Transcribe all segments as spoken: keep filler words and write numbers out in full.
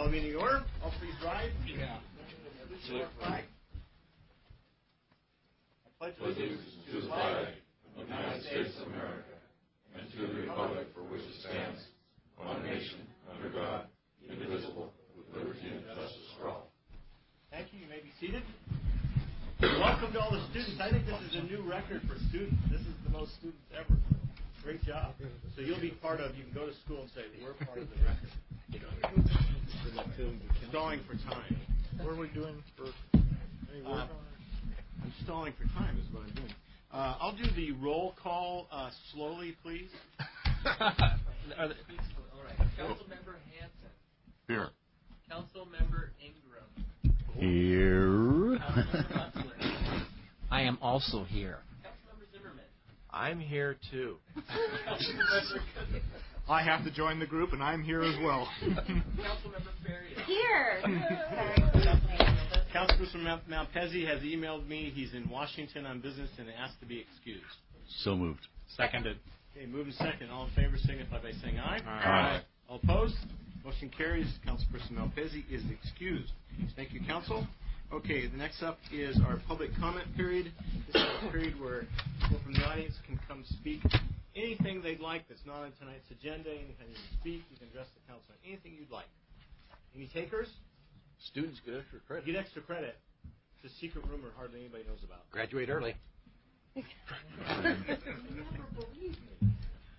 the meeting to order. All please rise. Yeah. Salute flag. I pledge allegiance to the flag of the United States of America and to the republic for which it stands, one nation, under God, indivisible, with liberty and justice for all. Thank you. You may be seated. Welcome to all the students. I think this is a new record for students. This is the most students ever. Great job. So you'll be part of, you can go to school and say, we're part of the record. Stalling for time. What are we doing for any work uh, on it? I'm stalling for time is what I'm doing. Uh, I'll do the roll call uh, slowly, please. All right. Councilmember Hanson. Here. Councilmember Ingram. Here. I am also here. Councilmember Zimmerman. I'm here too. Councilmember Cook. I have to join the group, and I'm here as well. Councilmember Faria. Here. Councilman Mount, Mount Pezzi has emailed me. He's in Washington on business and asked to be excused. So moved. Seconded. Okay, moving second. All in favor signify by saying aye. Aye. All opposed? Motion carries. Councilperson Malpezzi is excused. Thank you, Council. Okay, the next up is our public comment period. This is a period where people from the audience can come speak anything they'd like that's not on tonight's agenda. Anytime you can speak, you can address the council on anything you'd like. Any takers? Students get extra credit. Get extra credit. It's a secret rumor hardly anybody knows about. Graduate early. You never believe me.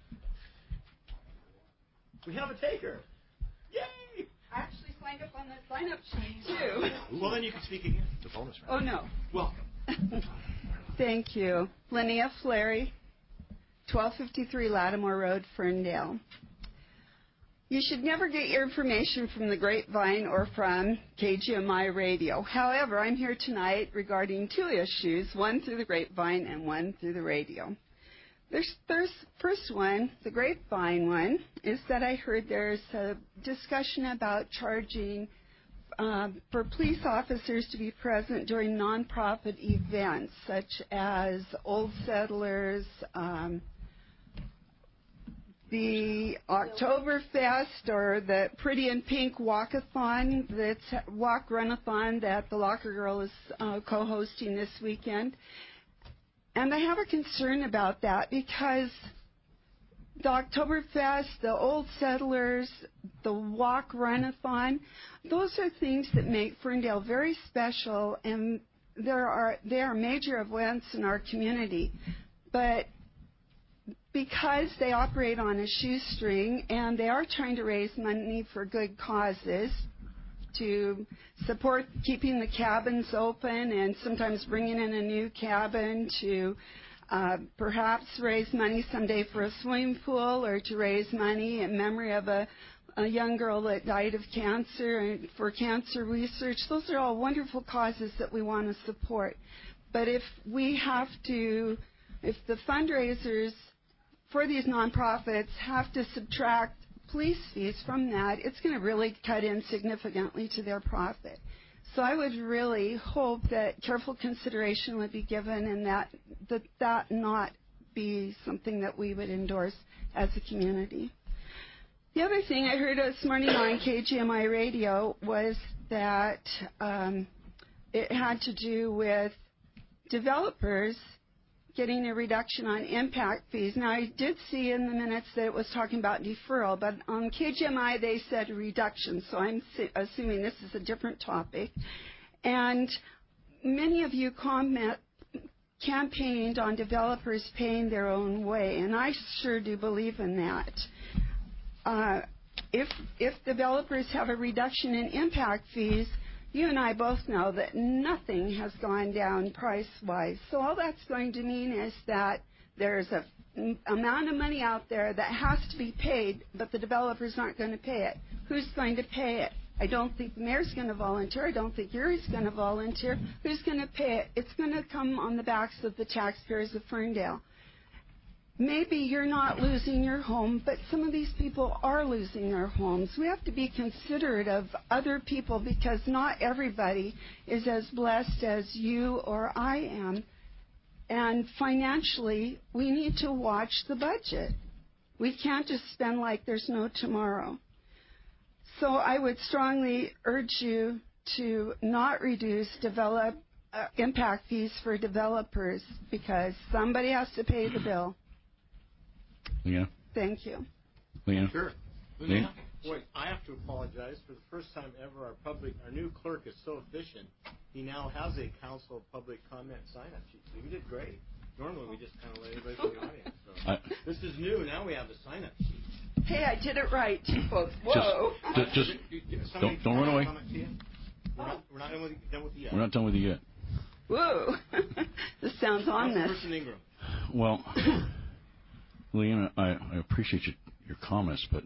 We have a taker. Yay! I actually signed up on the sign-up sheet, too. Well, then you can speak again. It's a bonus round. Oh, no. Welcome. Thank you. Linnea Fleury, twelve fifty-three Lattimore Road, Ferndale. You should never get your information from the grapevine or from K G M I radio. However, I'm here tonight regarding two issues, one through the grapevine and one through the radio. There's, there's first one, the grapevine one, is that I heard there's a discussion about charging uh, for police officers to be present during nonprofit events such as Old Settlers, um, the Oktoberfest, or the Pretty in Pink Walkathon, that's Walk Runathon that the Locker Girl is uh, co-hosting this weekend. And I have a concern about that because the Oktoberfest, the Old Settlers, the Walk Runathon, those are things that make Ferndale very special, and there are they are major events in our community. But because they operate on a shoestring and they are trying to raise money for good causes, to support keeping the cabins open and sometimes bringing in a new cabin, to uh, perhaps raise money someday for a swimming pool, or to raise money in memory of a, a young girl that died of cancer and for cancer research. Those are all wonderful causes that we want to support. But if we have to, if the fundraisers for these nonprofits have to subtract police fees from that, it's going to really cut in significantly to their profit. So I would really hope that careful consideration would be given and that that, that not be something that we would endorse as a community. The other thing I heard this morning on K G M I radio was that um, it had to do with developers getting a reduction on impact fees. Now, I did see in the minutes that it was talking about deferral, but on K G M I they said reduction, so I'm assuming this is a different topic. And many of you comment, campaigned on developers paying their own way, and I sure do believe in that. Uh, if, if developers have a reduction in impact fees, you and I both know that nothing has gone down price-wise. So all that's going to mean is that there's an amount of money out there that has to be paid, but the developers aren't going to pay it. Who's going to pay it? I don't think the mayor's going to volunteer. I don't think Erie's going to volunteer. Who's going to pay it? It's going to come on the backs of the taxpayers of Ferndale. Maybe you're not losing your home, but some of these people are losing their homes. We have to be considerate of other people because not everybody is as blessed as you or I am. And financially, we need to watch the budget. We can't just spend like there's no tomorrow. So I would strongly urge you to not reduce develop uh, impact fees for developers because somebody has to pay the bill. Leanna? Thank you. Leanna? Sure. Leanna? Boy, I have to apologize. For the first time ever, our public, our new clerk is so efficient. He now has a council public comment sign-up sheet. So you did great. Normally, we just kind of let everybody from the audience. So I, this is new. Now we have a sign-up sheet. Hey, I did it right, you folks. Whoa. Just, just, just Somebody don't, don't run away. comment to you? We're not, we're not done with, done with you yet. We're not done with you yet. Whoa. This sounds ominous. Councilperson Ingram. Well, Leanna, I, I appreciate your, your comments, but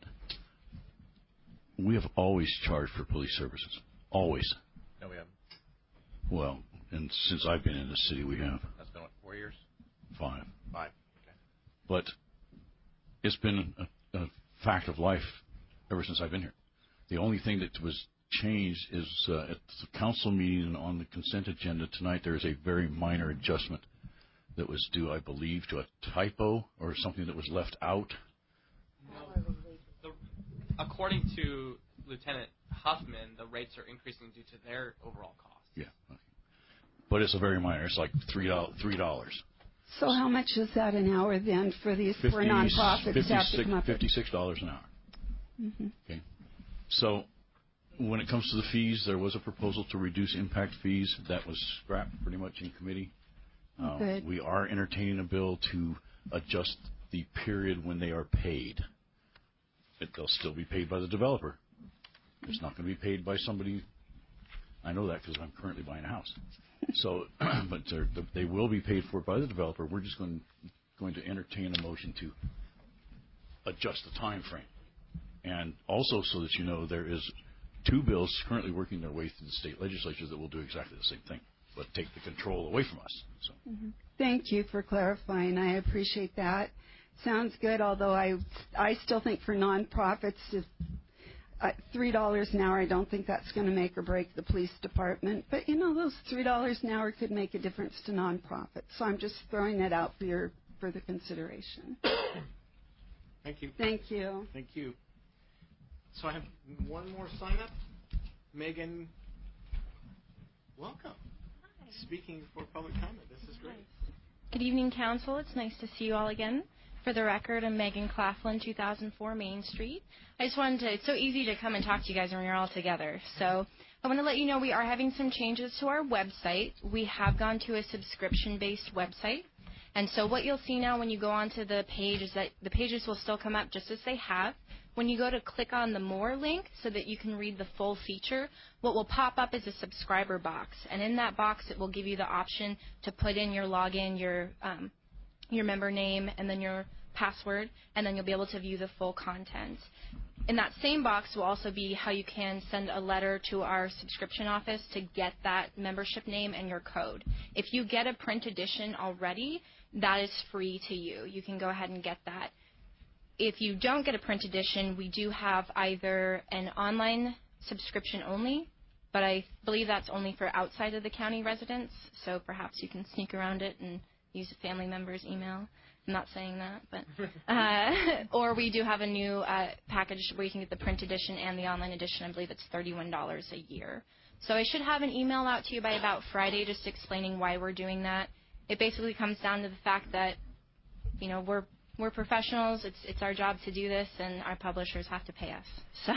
we have always charged for police services. Always. No, we haven't. Well, and since I've been in the city, we have. That's been what, four years? Five. Five. Okay. But it's been a, a fact of life ever since I've been here. The only thing that was changed is uh, at the council meeting on the consent agenda tonight, there is a very minor adjustment that was due, I believe, to a typo or something that was left out. No, the, according to Lieutenant Huffman, the rates are increasing due to their overall cost. Yeah. Okay. But it's a very minor. It's like three dollars. Three dollars. So how much is that an hour then for these poor nonprofits to have to come up with? fifty-six dollars an hour. Mm-hmm. Okay. So when it comes to the fees, there was a proposal to reduce impact fees. That was scrapped pretty much in committee. Uh, Good. We are entertaining a bill to adjust the period when they are paid. It, they'll still be paid by the developer. It's not going to be paid by somebody. I know that because I'm currently buying a house. So, but they will be paid for by the developer. We're just going, going to entertain a motion to adjust the time frame. And also, so that you know, there is two bills currently working their way through the state legislature that will do exactly the same thing, but take the control away from us. So. Mm-hmm. Thank you for clarifying. I appreciate that. Sounds good, although I, I still think for nonprofits, if, uh, three dollars an hour, I don't think that's going to make or break the police department. But, you know, those three dollars an hour could make a difference to nonprofits. So I'm just throwing that out for your further consideration. Thank you. Thank you. Thank you. So I have one more sign up. Megan, welcome. Hi. Speaking for public comment. This is great. Good evening, Council. It's nice to see you all again. For the record, I'm Megan Claflin, two thousand four Main Street. I just wanted to, it's so easy to come and talk to you guys when you're all together. So I want to let you know we are having some changes to our website. We have gone to a subscription-based website. And so what you'll see now when you go onto the page is that the pages will still come up just as they have. When you go to click on the More link so that you can read the full feature, what will pop up is a subscriber box. And in that box, it will give you the option to put in your login, your um, your member name, and then your password, and then you'll be able to view the full content. In that same box will also be how you can send a letter to our subscription office to get that membership name and your code. If you get a print edition already, that is free to you. You can go ahead and get that. If you don't get a print edition, we do have either an online subscription only, but I believe that's only for outside of the county residents, so perhaps you can sneak around it and use a family member's email. I'm not saying that, but uh, or we do have a new uh, package where you can get the print edition and the online edition. I believe it's thirty-one dollars a year. So I should have an email out to you by about Friday just explaining why we're doing that. It basically comes down to the fact that, you know, we're we're professionals. It's it's our job to do this, and our publishers have to pay us. So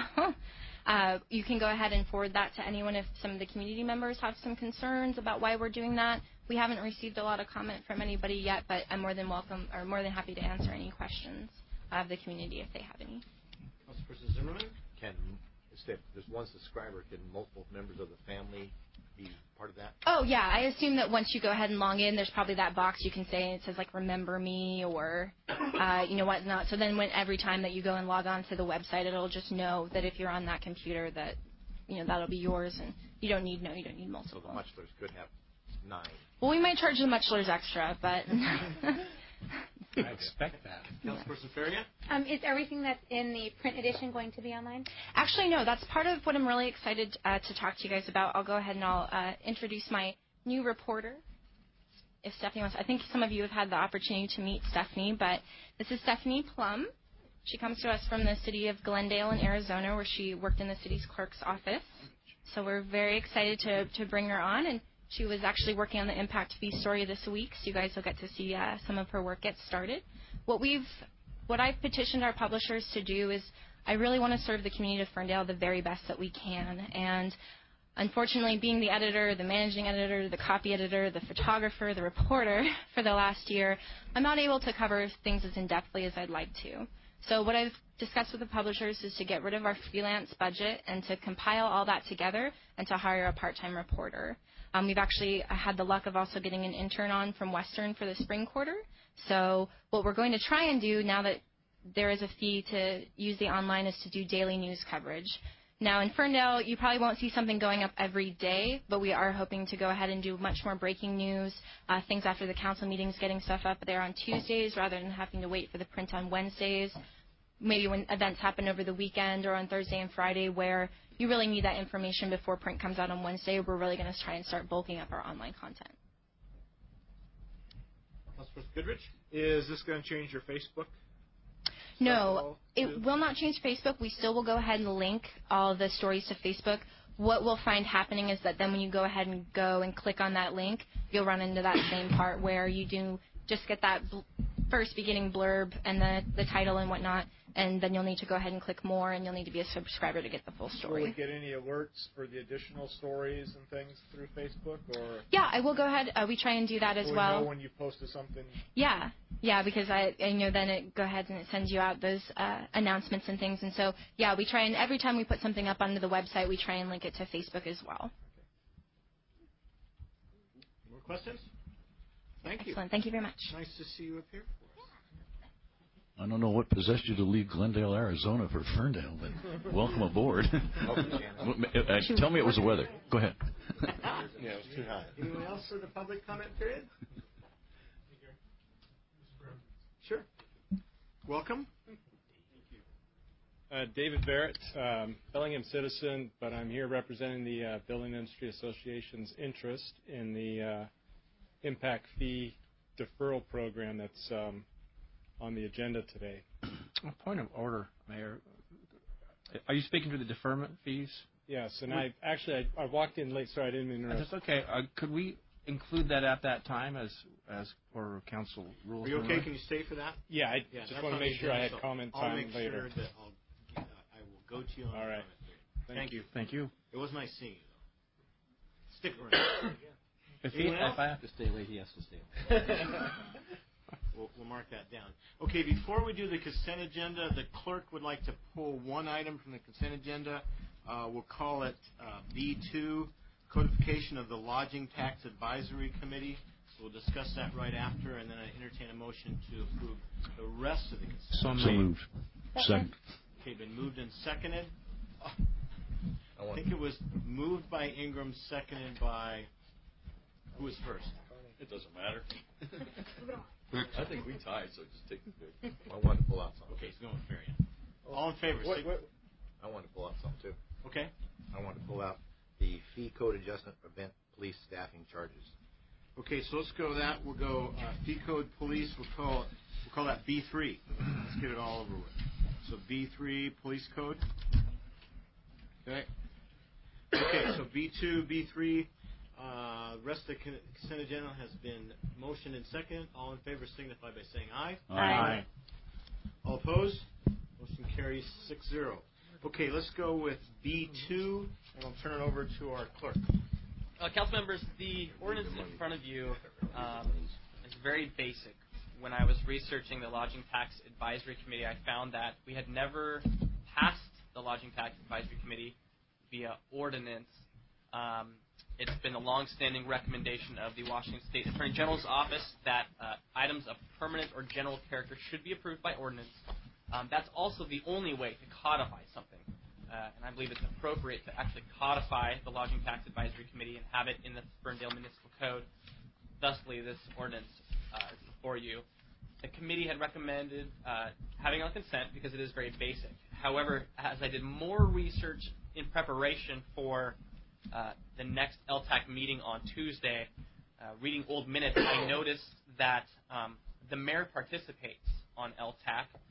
uh, you can go ahead and forward that to anyone if some of the community members have some concerns about why we're doing that. We haven't received a lot of comment from anybody yet, but I'm more than welcome or more than happy to answer any questions of the community if they have any. Councilperson Zimmerman? Can, instead, there's one subscriber, can multiple members of the family be part of that? Oh, yeah. I assume that once you go ahead and log in, there's probably that box you can say, and it says, like, remember me or, uh, you know, whatnot. So then when every time that you go and log on to the website, it'll just know that if you're on that computer that, you know, that'll be yours, and you don't need, no, you don't need multiple. So the muchlers could have nine. Well, we might charge the muchlers extra, but... I expect that. Councilperson Faria? Um, is everything that's in the print edition going to be online? Actually, no. That's part of what I'm really excited uh, to talk to you guys about. I'll go ahead and I'll uh, introduce my new reporter. If Stephanie wants, I think some of you have had the opportunity to meet Stephanie, but this is Stephanie Plum. She comes to us from the city of Glendale in Arizona, where she worked in the city's clerk's office. So we're very excited to, to bring her on. And she was actually working on the impact fee story this week, so you guys will get to see uh, some of her work get started. What we've, what I've petitioned our publishers to do is I really want to serve the community of Ferndale the very best that we can. And unfortunately, being the editor, the managing editor, the copy editor, the photographer, the reporter for the last year, I'm not able to cover things as in-depthly as I'd like to. So what I've discussed with the publishers is to get rid of our freelance budget and to compile all that together and to hire a part-time reporter. Um, we've actually had the luck of also getting an intern on from Western for the spring quarter. So what we're going to try and do now that there is a fee to use the online is to do daily news coverage. Now, in Ferndale, you probably won't see something going up every day, but we are hoping to go ahead and do much more breaking news, uh, things after the council meetings, getting stuff up there on Tuesdays rather than having to wait for the print on Wednesdays. Maybe when events happen over the weekend or on Thursday and Friday where you really need that information before print comes out on Wednesday, we're really going to try and start bulking up our online content. Councilperson Goodrich? Is this going to change your Facebook? No, it will not change Facebook. We still will go ahead and link all the stories to Facebook. What we'll find happening is that then when you go ahead and go and click on that link, you'll run into that same part where you do just get that bl- first beginning blurb and the, the title and whatnot, and then you'll need to go ahead and click more, and you'll need to be a subscriber to get the full story. Will we get any alerts for the additional stories and things through Facebook? Or yeah, I will go ahead. Uh, we try and do that as will we well. know when you posted something? Yeah, yeah, because I, I know then it go ahead and it sends you out those uh, announcements and things, and so yeah, we try and every time we put something up onto the website, we try and link it to Facebook as well. More questions? Thank Excellent. you. Thank you very much. Nice to see you up here. I don't know what possessed you to leave Glendale, Arizona for Ferndale, but welcome aboard. uh, tell me it was the weather. Go ahead. Yeah, it was too hot. Anyone else for the public comment period? Sure. Welcome. Uh, David Barrett, um, Bellingham citizen, but I'm here representing the uh, Building Industry Association's interest in the uh, impact fee deferral program that's um, on the agenda today. A point of order, Mayor. Are you speaking to the deferment fees? Yes, and I actually I, I walked in late, sorry I didn't mean to interrupt. That's okay. Uh, could we include that at that time as as for council rules? Are you okay? Can you stay for that? Yeah, I yeah, just want to make sure I had so comment I'll time make later. Sure that I'll, uh, I will go to you on All right. Thank, Thank you. you. Thank you. It was nice seeing you, though. Stick around. If, he, if I have to stay late, he has to stay. We'll, we'll mark that down. Okay, before we do the consent agenda, the clerk would like to pull one item from the consent agenda. Uh, we'll call it uh, B two, codification of the Lodging Tax Advisory Committee. So we'll discuss that right after, and then I entertain a motion to approve the rest of the consent. So, so moved. Second. Okay, been moved and seconded. I think it was moved by Ingram, seconded by, who was first? It doesn't matter. I think we tied, so just take the pick. I wanted to pull out something. Okay, it's going fair. Yeah. All in favor? Wait, wait. I wanted to pull out something, too. Okay. I wanted to pull out the fee code adjustment prevent police staffing charges. Okay, so let's go that. We'll go uh, fee code police. We'll call it, we'll call that B three. Let's get it all over with. So B three police code. Okay. Okay, so B two, B three. Uh, the rest of the consent agenda has been motioned and seconded. All in favor signify by saying aye. Aye. Aye. All opposed? Motion carries six zero. Okay, let's go with B two, and I'll turn it over to our clerk. Uh, council members, the ordinance in front of you um, is very basic. When I was researching the Lodging Tax Advisory Committee, I found that we had never passed the Lodging Tax Advisory Committee via ordinance. Um, it's been a long-standing recommendation of the Washington State Attorney General's Office that uh, items of permanent or general character should be approved by ordinance. Um, that's also the only way to codify something. Uh, and I believe it's appropriate to actually codify the Lodging Tax Advisory Committee and have it in the Ferndale Municipal Code. Thusly, this ordinance uh, is before you. The committee had recommended uh, having on consent because it is very basic. However, as I did more research in preparation for uh, the next L T A C meeting on Tuesday, uh, reading old minutes, I noticed that um, the mayor participates on L T A C.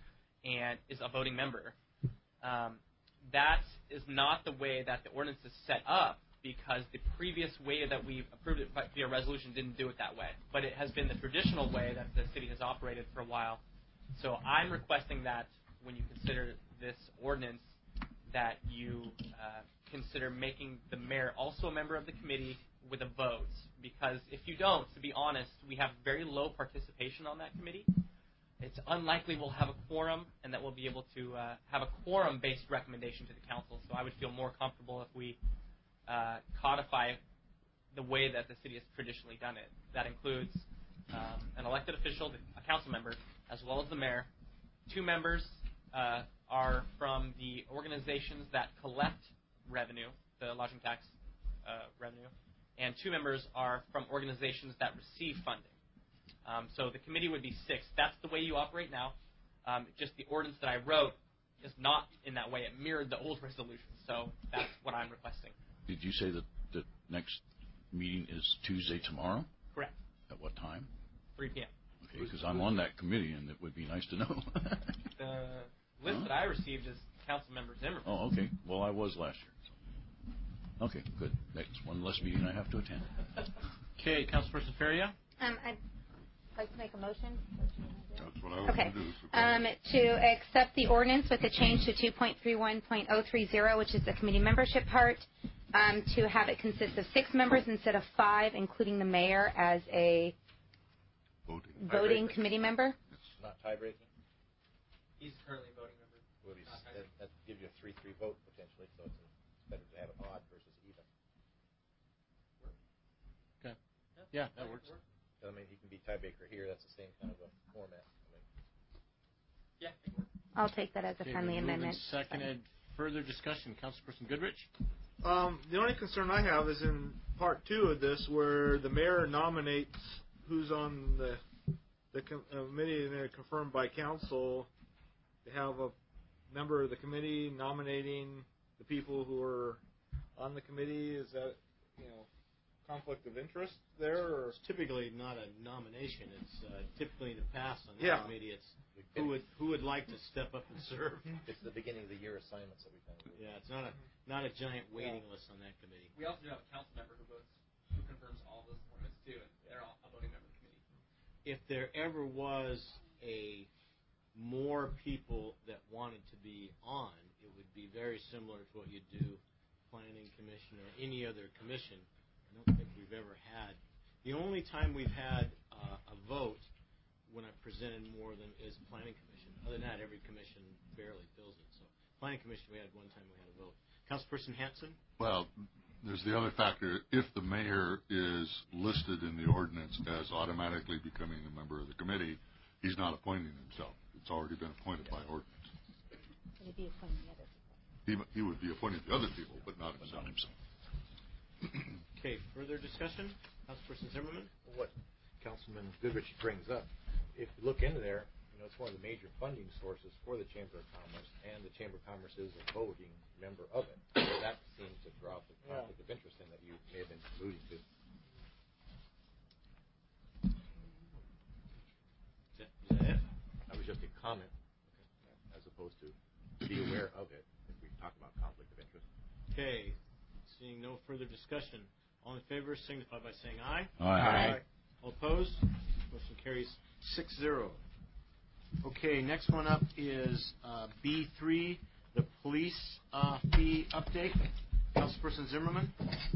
and is a voting member. Um, that is not the way that the ordinance is set up, because the previous way that we've approved it via resolution didn't do it that way. But it has been the traditional way that the city has operated for a while. So I'm requesting that when you consider this ordinance, that you uh, consider making the mayor also a member of the committee with a vote. Because if you don't, to be honest, we have very low participation on that committee. It's unlikely we'll have a quorum and that we'll be able to uh, have a quorum-based recommendation to the council. So I would feel more comfortable if we uh, codify the way that the city has traditionally done it. That includes um, an elected official, a council member, as well as the mayor. Two members uh, are from the organizations that collect revenue, the lodging tax uh, revenue, and two members are from organizations that receive funding. Um, so the committee would be six. That's the way you operate now. Um, just the ordinance that I wrote is not in that way. It mirrored the old resolution. So that's what I'm requesting. Did you say that the next meeting is Tuesday tomorrow? Correct. At what time? three p.m. Okay, because I'm on that committee, and it would be nice to know. The list huh? that I received is Councilmember Zimmerman. Oh, okay. Well, I was last year. So. Okay, good. That's one less meeting I have to attend. Okay, Councilperson Feria. Um, I'd like to make a motion. That's what I was Okay. going to do. So Um, to accept the ordinance with the change to two point three one point oh three zero, which is the committee membership part, um, to have it consist of six members instead of five, including the mayor as a voting. voting committee member. Not tie-breaking? He's currently a voting member. Would be, that, that gives you a three three vote potentially, so it's better to have it odd versus even. Okay. Yeah, that works. I mean, he can be tiebreaker here. That's the same kind of a format. I mean, Yeah. I'll take that as a Okay, friendly moved and amendment. Seconded. Further discussion. Councilperson Goodrich. Um, the only concern I have is in part two of this, where the mayor nominates who's on the the committee and they're confirmed by council. To have a member of the committee nominating the people who are on the committee, is that, you know, conflict of interest there? Or? It's typically not a nomination. It's uh, typically in the past on the Yeah. committee. It's who would who would like to step up and serve. it's the beginning of the year assignments that we kind of do. Yeah, it's not a not a giant waiting Yeah. list on that committee. We also do have a council member who votes, who confirms all those appointments too, and they're all a voting member of the committee. If there ever was a more people that wanted to be on, it would be very similar to what you do planning commission or any other commission. I don't think we've ever had. The only time we've had uh, a vote when I presented more than is planning commission. Other than that, every commission barely fills it. So planning commission, we had one time we had a vote. Councilperson Hanson. Well, there's the other factor. If the mayor is listed in the ordinance as automatically becoming a member of the committee, he's not appointing himself. It's already been appointed by ordinance. Would he be appointing the other people? He, he would be appointing the other people, but not But himself. not himself. Okay, further discussion? Councilperson Zimmerman. What Councilman Goodrich brings up, if you look into there, you know, it's one of the major funding sources for the Chamber of Commerce, and the Chamber of Commerce is a voting member of it. So that seems to draw the conflict of interest in that you may have been alluding to. Is that, is that it? That was just a comment, as opposed to be aware of it if we talk about conflict of interest. Okay, seeing no further discussion. All in favor signify by saying aye. Aye. All opposed? Motion carries six zero. Okay, next one up is uh, B three, the police uh, fee update. Councilperson Zimmerman.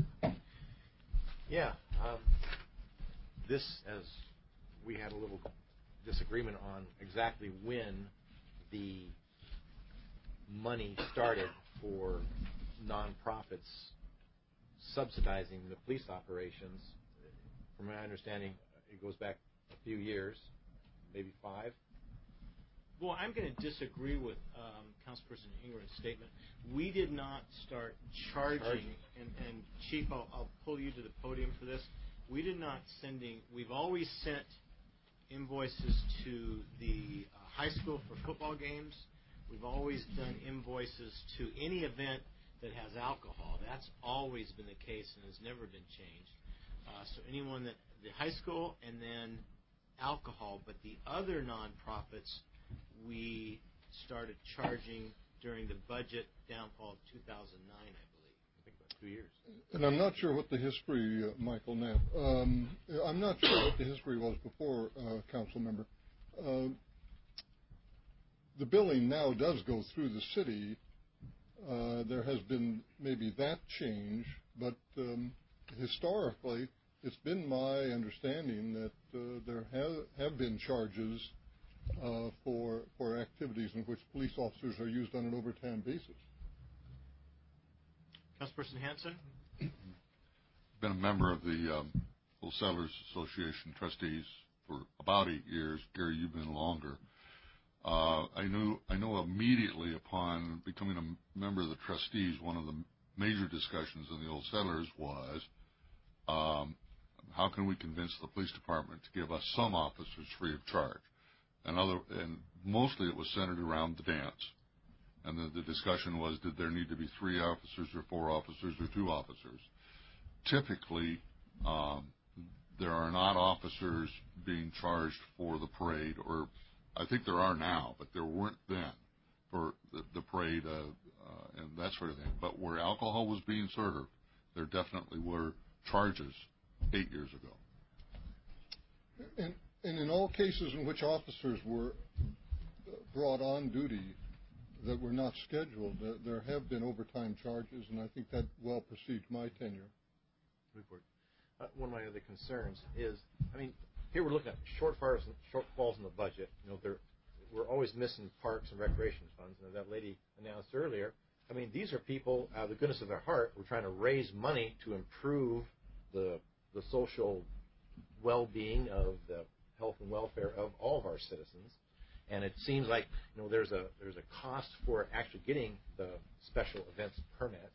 Yeah. Um, this, as we had a little disagreement on exactly when the money started for nonprofits subsidizing the police operations. From my understanding, it goes back a few years, maybe five. Well, I'm going to disagree with um, Councilperson Ingram's statement. We did not start charging, Charging. And, and Chief, I'll, I'll pull you to the podium for this. We did not sending. We've always sent invoices to the uh, high school for football games. We've always done invoices to any event that has alcohol. That's always been the case and has never been changed. Uh, so anyone that the high school and then alcohol, but the other nonprofits, we started charging during the budget downfall of two thousand nine, I believe. I think about two years. And I'm not sure what the history, uh, Michael Knapp, um, I'm not sure what the history was before, uh, council member. Uh, the billing now does go through the city. Uh, there has been maybe that change, but um, historically, it's been my understanding that uh, there have, have been charges uh, for for activities in which police officers are used on an overtime basis. Councilperson Hanson? Been a member of the um, Little Settlers Association trustees for about eight years. Gary, you've been longer. Uh, I knew I know immediately upon becoming a member of the trustees, one of the major discussions in the Old Settlers was um, how can we convince the police department to give us some officers free of charge, and other and mostly it was centered around the dance, and the, the discussion was did there need to be three officers or four officers or two officers. Typically, um, there are not officers being charged for the parade, or I think there are now, but there weren't then for the, the parade uh, uh, and that sort of thing. But where alcohol was being served, there definitely were charges eight years ago. And, and in all cases in which officers were brought on duty that were not scheduled, there, there have been overtime charges, and I think that well precedes my tenure. Report. Uh, one of my other concerns is, I mean, here we're looking at shortfalls, shortfalls in the budget. You know, we're always missing parks and recreation funds. And as that lady announced earlier, I mean, these are people, out of the goodness of their heart, we're trying to raise money to improve the the social well-being of the health and welfare of all of our citizens. And it seems like, you know, there's a there's a cost for actually getting the special events permit,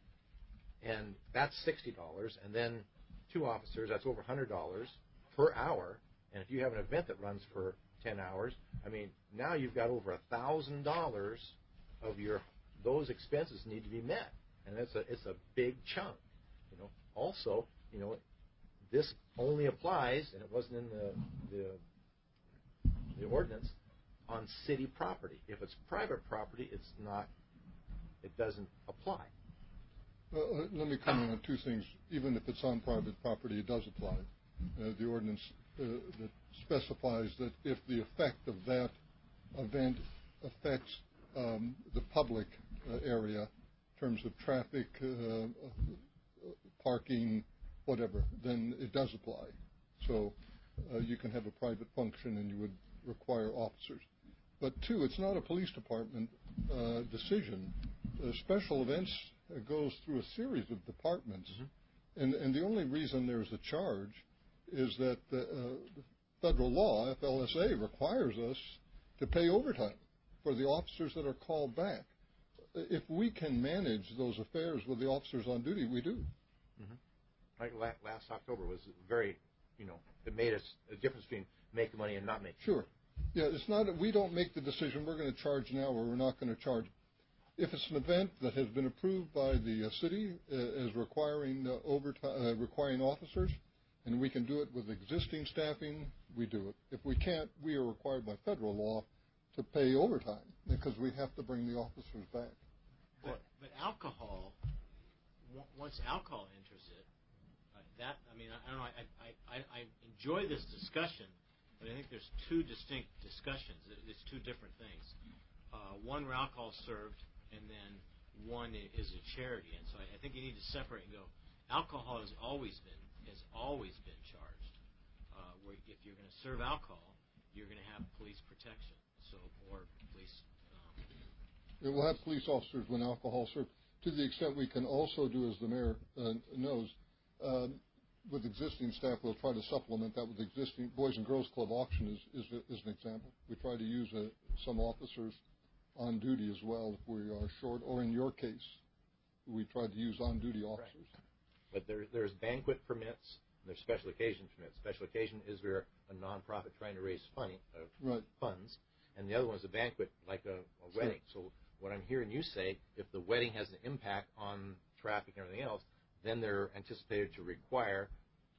and that's sixty dollars. And then two officers, that's over one hundred dollars per hour. And if you have an event that runs for ten hours, I mean, now you've got over one thousand dollars of your those expenses need to be met, and it's a it's a big chunk. You know, also, you know, this only applies, and it wasn't in the the, the ordinance, on city property. If it's private property, it's not. It doesn't apply. Uh, let me comment on two things. Even if it's on private property, it does apply. Uh, the ordinance uh, that specifies that if the effect of that event affects um, the public uh, area in terms of traffic, uh, parking, whatever, then it does apply. So uh, you can have a private function and you would require officers. But two, it's not a police department uh, decision. Uh, special events uh, goes through a series of departments, mm-hmm. and, and the only reason there's a charge is that the, uh, the federal law, F L S A, requires us to pay overtime for the officers that are called back. If we can manage those affairs with the officers on duty, we do. Mm-hmm. Like last October was very, you know, it made us a difference between making money and not making sure. money. Yeah, it's not, we don't make the decision we're going to charge now or we're not going to charge. If it's an event that has been approved by the uh, city uh, as requiring uh, overtime, uh, requiring officers, and we can do it with existing staffing, we do it. If we can't, we are required by federal law to pay overtime because we have to bring the officers back. But, but alcohol, once alcohol enters it, uh, that, I mean, I, I don't know, I, I, I enjoy this discussion, but I think there's two distinct discussions. It's two different things. Uh, one where alcohol is served, and then one is a charity. And so I, I think you need to separate and go, alcohol has always been, has always been charged. Uh, where if you're going to serve alcohol, you're going to have police protection. So, or police. Um, it will have police officers when alcohol is served. To the extent we can also do, as the mayor uh, knows, uh, with existing staff, we'll try to supplement that with existing Boys and Girls Club auction is, is, is an example. We try to use uh, some officers on duty as well if we are short, or in your case, we try to use on-duty officers. Right. But there, there's banquet permits, there's special occasion permits. Special occasion is where a nonprofit trying to raise funny, uh, right. funds, and the other one is a banquet like a, a sure. wedding. So what I'm hearing you say, if the wedding has an impact on traffic and everything else, then they're anticipated to require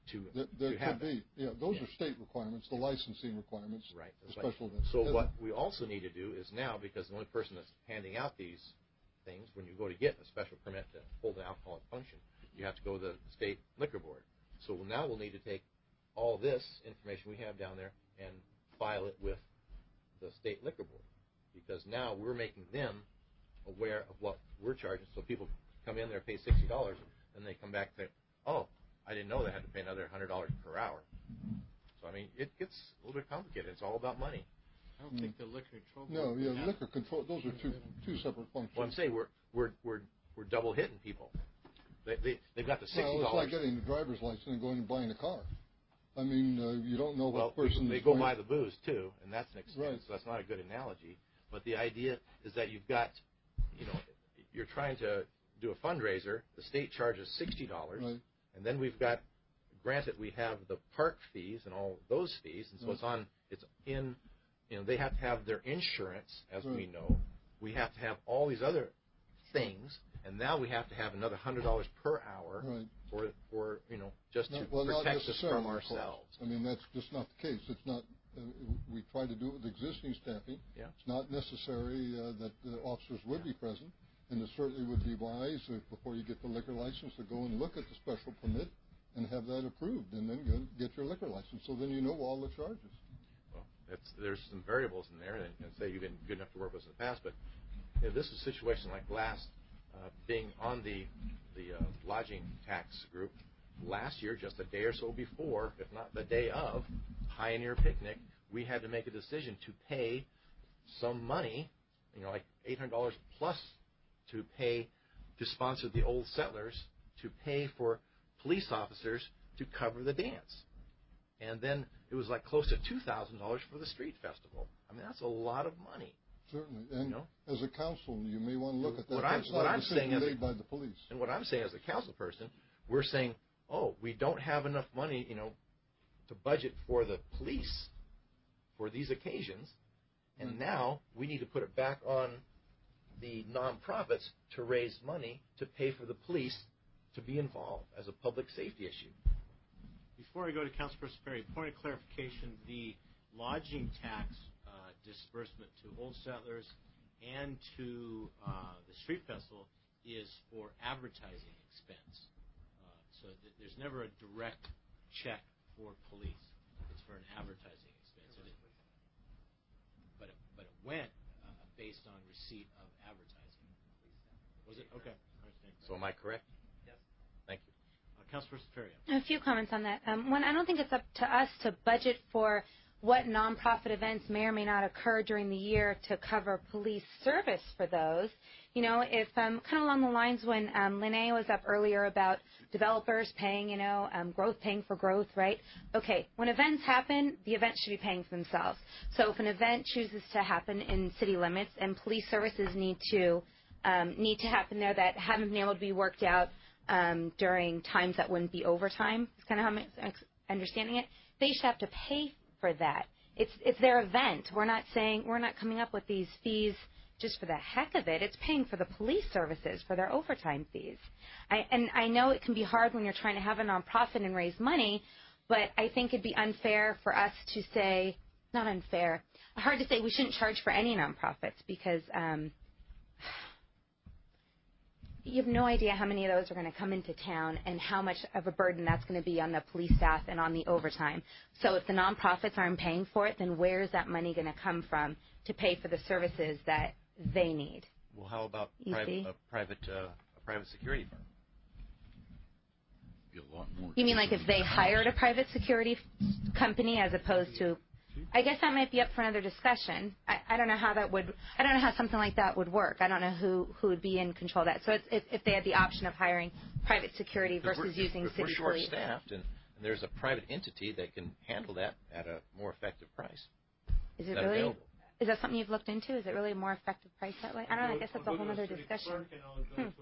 to, There, there to have could that. be. Yeah, those Yeah. are state requirements, the licensing requirements. Right. For That's right. special events. So As what we also need to do is now, because the only person that's handing out these things, when you go to get a special permit to hold an alcoholic function, you have to go to the state liquor board. So now we'll need to take all this information we have down there and file it with the state liquor board, because now we're making them aware of what we're charging. So people come in there, pay sixty dollars, and they come back and say, oh, I didn't know they had to pay another one hundred dollars per hour. So, I mean, it gets a little bit complicated. It's all about money. I don't think the liquor control board. No, yeah, would have- liquor control. Those are two two separate functions. Well, I'm saying we're we're we're we're double hitting people. They they they've got the sixty Well, dollars. it's like getting a driver's license and going and buying a car. I mean, uh, you don't know what well, person they is go going- buy the booze too, and that's an expense. Right. So that's not a good analogy. But the idea is that you've got, you know, you're trying to do a fundraiser. The state charges sixty dollars, Right. and then we've got, granted, we have the park fees and all those fees, and so Right. it's on, it's in, you know, they have to have their insurance, as we Right. know. We have to have all these other things, and now we have to have another hundred dollars per hour Right. for, for you know, just No, to well, not protect us necessarily, from of course. ourselves. I mean, that's just not the case. It's not. Uh, we try to do it with existing staffing. Yeah. It's not necessary uh, that the officers would be present, and it certainly would be wise if, before you get the liquor license, to go and look at the special permit and have that approved, and then go get your liquor license. So then you know all the charges. Well, it's, there's some variables in there, and, and say you've been good enough to work with us in the past, but you know, this is a situation like last, uh, being on the the uh, lodging tax group last year, just a day or so before, if not the day of Pioneer Picnic, we had to make a decision to pay some money, you know, like eight hundred dollars plus, to pay to sponsor the Old Settlers, to pay for police officers to cover the dance. And then it was like close to two thousand dollars for the street festival. I mean, that's a lot of money. Certainly. And You know? as a council, you may want to look at that. What I'm, That's what not a I'm saying decision as a, made by the police. and what I'm saying as a council person, we're saying, oh, we don't have enough money, you know, to budget for the police for these occasions, and Mm. now we need to put it back on the nonprofits to raise money to pay for the police to be involved as a public safety issue. Before I go to Councilperson Perry, point of clarification: the lodging tax uh, disbursement to Old Settlers and to uh, the street festival is for advertising expense. Uh, so th- there's never a direct check for police. It's for an advertising expense. It, but it, but it went uh, based on receipt of advertising. Was it okay? All right, thanks. So am I correct? Yes. Thank you. Uh, Councilperson Perry. A few comments on that. Um, one, I don't think it's up to us to budget for what nonprofit events may or may not occur during the year to cover police service for those. You know, if um, kind of along the lines when um, Linnea was up earlier about developers paying, you know, um, growth paying for growth, right? Okay, when events happen, the events should be paying for themselves. So if an event chooses to happen in city limits and police services need to um, need to happen there that haven't been able to be worked out um, during times that wouldn't be overtime, is kind of how I'm ex- understanding it, they should have to pay for that. It's it's their event. We're not saying we're not coming up with these fees just for the heck of it. It's paying for the police services for their overtime fees. I, and I know it can be hard when you're trying to have a nonprofit and raise money, but I think it'd be unfair for us to say, not unfair, hard to say we shouldn't charge for any nonprofits because um, you have no idea how many of those are going to come into town and how much of a burden that's going to be on the police staff and on the overtime. So if the nonprofits aren't paying for it, then where is that money going to come from to pay for the services that they need? Well, how about You private, see? a private uh, a private security firm? Be a lot more You mean like if they hired a private security f- company as opposed to, I guess that might be up for another discussion. I, I don't know how that would, I don't know how something like that would work. I don't know who, who would be in control of that. So it's, if, if they had the option of hiring private security If versus we're, using if city we're police. short-staffed and, and there's a private entity that can handle that at a more effective price. Is it that really? available. Is that something you've looked into? Is it really a more effective price that way? I don't know. I guess that's a whole other discussion. Hmm.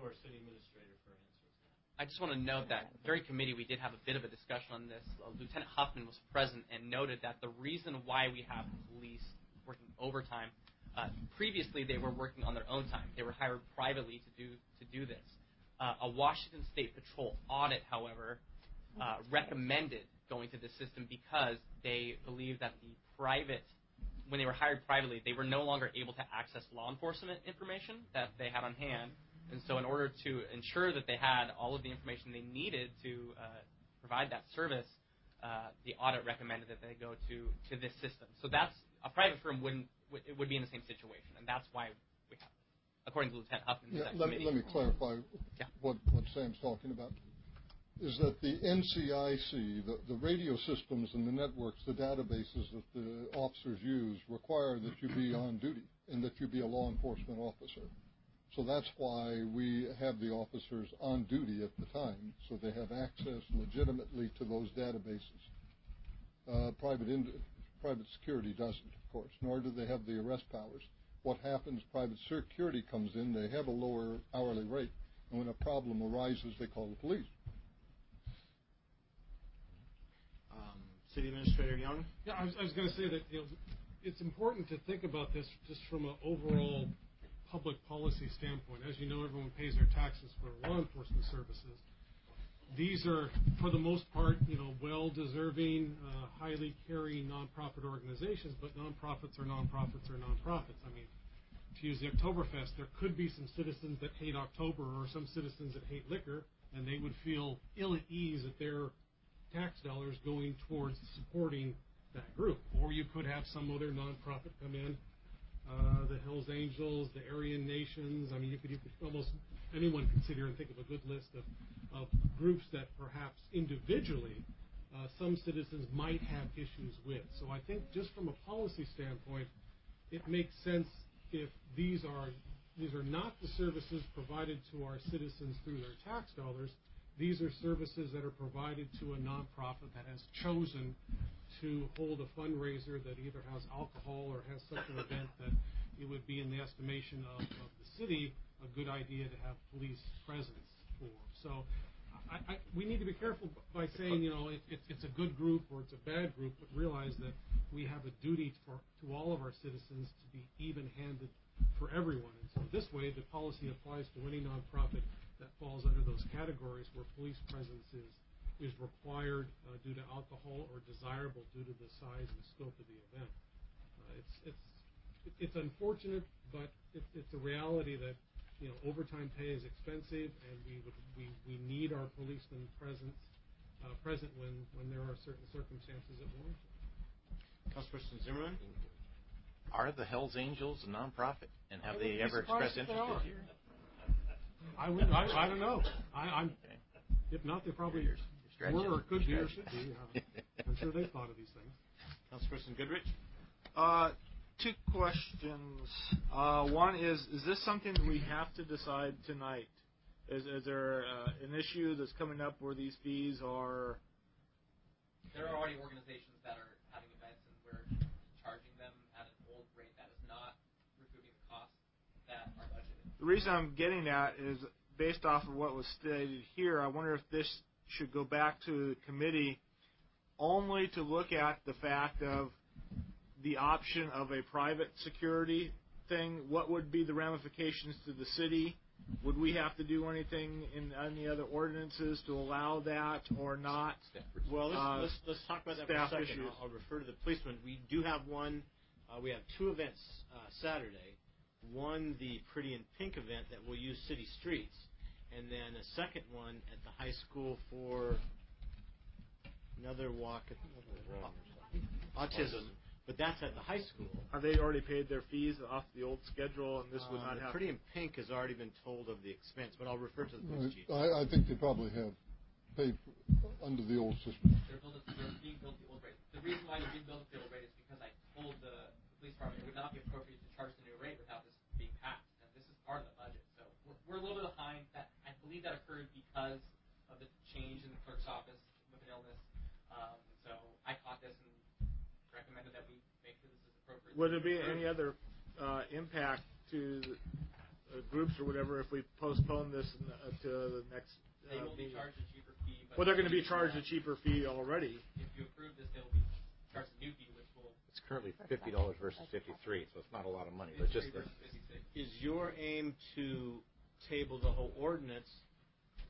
I just want to note that during committee we did have a bit of a discussion on this. Uh, Lieutenant Huffman was present and noted that the reason why we have police working overtime, uh, previously they were working on their own time. They were hired privately to do to do this. Uh, a Washington State Patrol audit, however, uh, recommended going to this system because they believed that the private, when they were hired privately, they were no longer able to access law enforcement information that they had on hand. And so in order to ensure that they had all of the information they needed to uh, provide that service, uh, the audit recommended that they go to, to this system. So that's, a private firm wouldn't, it would be in the same situation, and that's why we have, according to Lieutenant Huffman, yeah, that let, committee. let me clarify yeah. what, what Sam's talking about. Is that the N C I C, the, the radio systems and the networks, the databases that the officers use require that you be on duty and that you be a law enforcement officer. So that's why we have the officers on duty at the time, so they have access legitimately to those databases. Uh, private, in, private security doesn't, of course, nor do they have the arrest powers. What happens, private security comes in, they have a lower hourly rate, and when a problem arises, they call the police. Um, City Administrator Young? Yeah, I was, I was going to say that you know, it's important to think about this just from an overall public policy standpoint. As you know, everyone pays their taxes for law enforcement services. These are, for the most part, you know, well-deserving, uh, highly caring nonprofit organizations, but nonprofits are nonprofits are nonprofits. I mean, to use the Oktoberfest, there could be some citizens that hate October or some citizens that hate liquor, and they would feel ill at ease at their tax dollars going towards supporting that group. Or you could have some other nonprofit come in, uh, the Hells Angels, the Aryan Nations. I mean, you could, you could almost anyone consider and think of a good list of, of groups that perhaps individually uh, some citizens might have issues with. So I think just from a policy standpoint, it makes sense if these are these are not the services provided to our citizens through their tax dollars. These are services that are provided to a nonprofit that has chosen to hold a fundraiser that either has alcohol or has such an event that it would be, in the estimation of, of the city, a good idea to have police presence for. So I, I, we need to be careful by saying, you know, it, it, it's a good group or it's a bad group, but realize that we have a duty for, to all of our citizens to be even-handed for everyone. And so this way, the policy applies to any nonprofit that falls under those categories where police presence is is required uh, due to alcohol or desirable due to the size and scope of the event. Uh, it's it's it's unfortunate, but it, it's a reality that you know overtime pay is expensive, and we would, we we need our policemen presence uh, present when when there are certain circumstances that warrant it. Councilperson Zimmerman? Are the Hells Angels a nonprofit, and have they I ever expressed interest this year? I would I, I don't know. I, I'm okay. If not, they probably were or could be or should be. Uh, I'm sure they thought of these things. Councilperson Goodrich? Uh, two questions. Uh, one is, is this something that we have to decide tonight? Is, is there uh, an issue that's coming up where these fees are... There are already organizations that are having events, and we're charging them at an old rate that is not recouping the costs that are budgeted. The reason I'm getting at is, based off of what was stated here, I wonder if this should go back to the committee only to look at the fact of the option of a private security thing. What would be the ramifications to the city? Would we have to do anything in any other ordinances to allow that or not? Well, let's, uh, let's, let's talk about that for a second. I'll, I'll refer to the policeman. We do have one. Uh, we have two events uh, Saturday. One, the Pretty in Pink event that will use city streets, and then a second one at the high school for another walk at autism. But that's at the high school. Have they already paid their fees off the old schedule, and this would Uh, not the happen? Pretty in Pink has already been told of the expense, but I'll refer to the police chief. I, I think they probably have paid for, under the old system. They're, built, they're being built at the old rate. The reason why they're being built at the old rate is because I told the police department it would not be appropriate to charge the new rate without this being passed. And this is part of the budget. So we're, we're a little bit behind. That I believe that occurred because of the change in the clerk's office with an illness. Um, so I caught this and recommended that we make sure this is appropriate. Would there be any other uh, impact to the, uh, groups or whatever if we postpone this uh, to the next uh, They will be meeting? charged a cheaper fee. But Well, they're going to be charged a cheaper fee already. If you approve this, they will be charged a new fee, which will. It's currently fifty dollars versus fifty-three, so it's not a lot of money. But just the, Is your aim to table the whole ordinance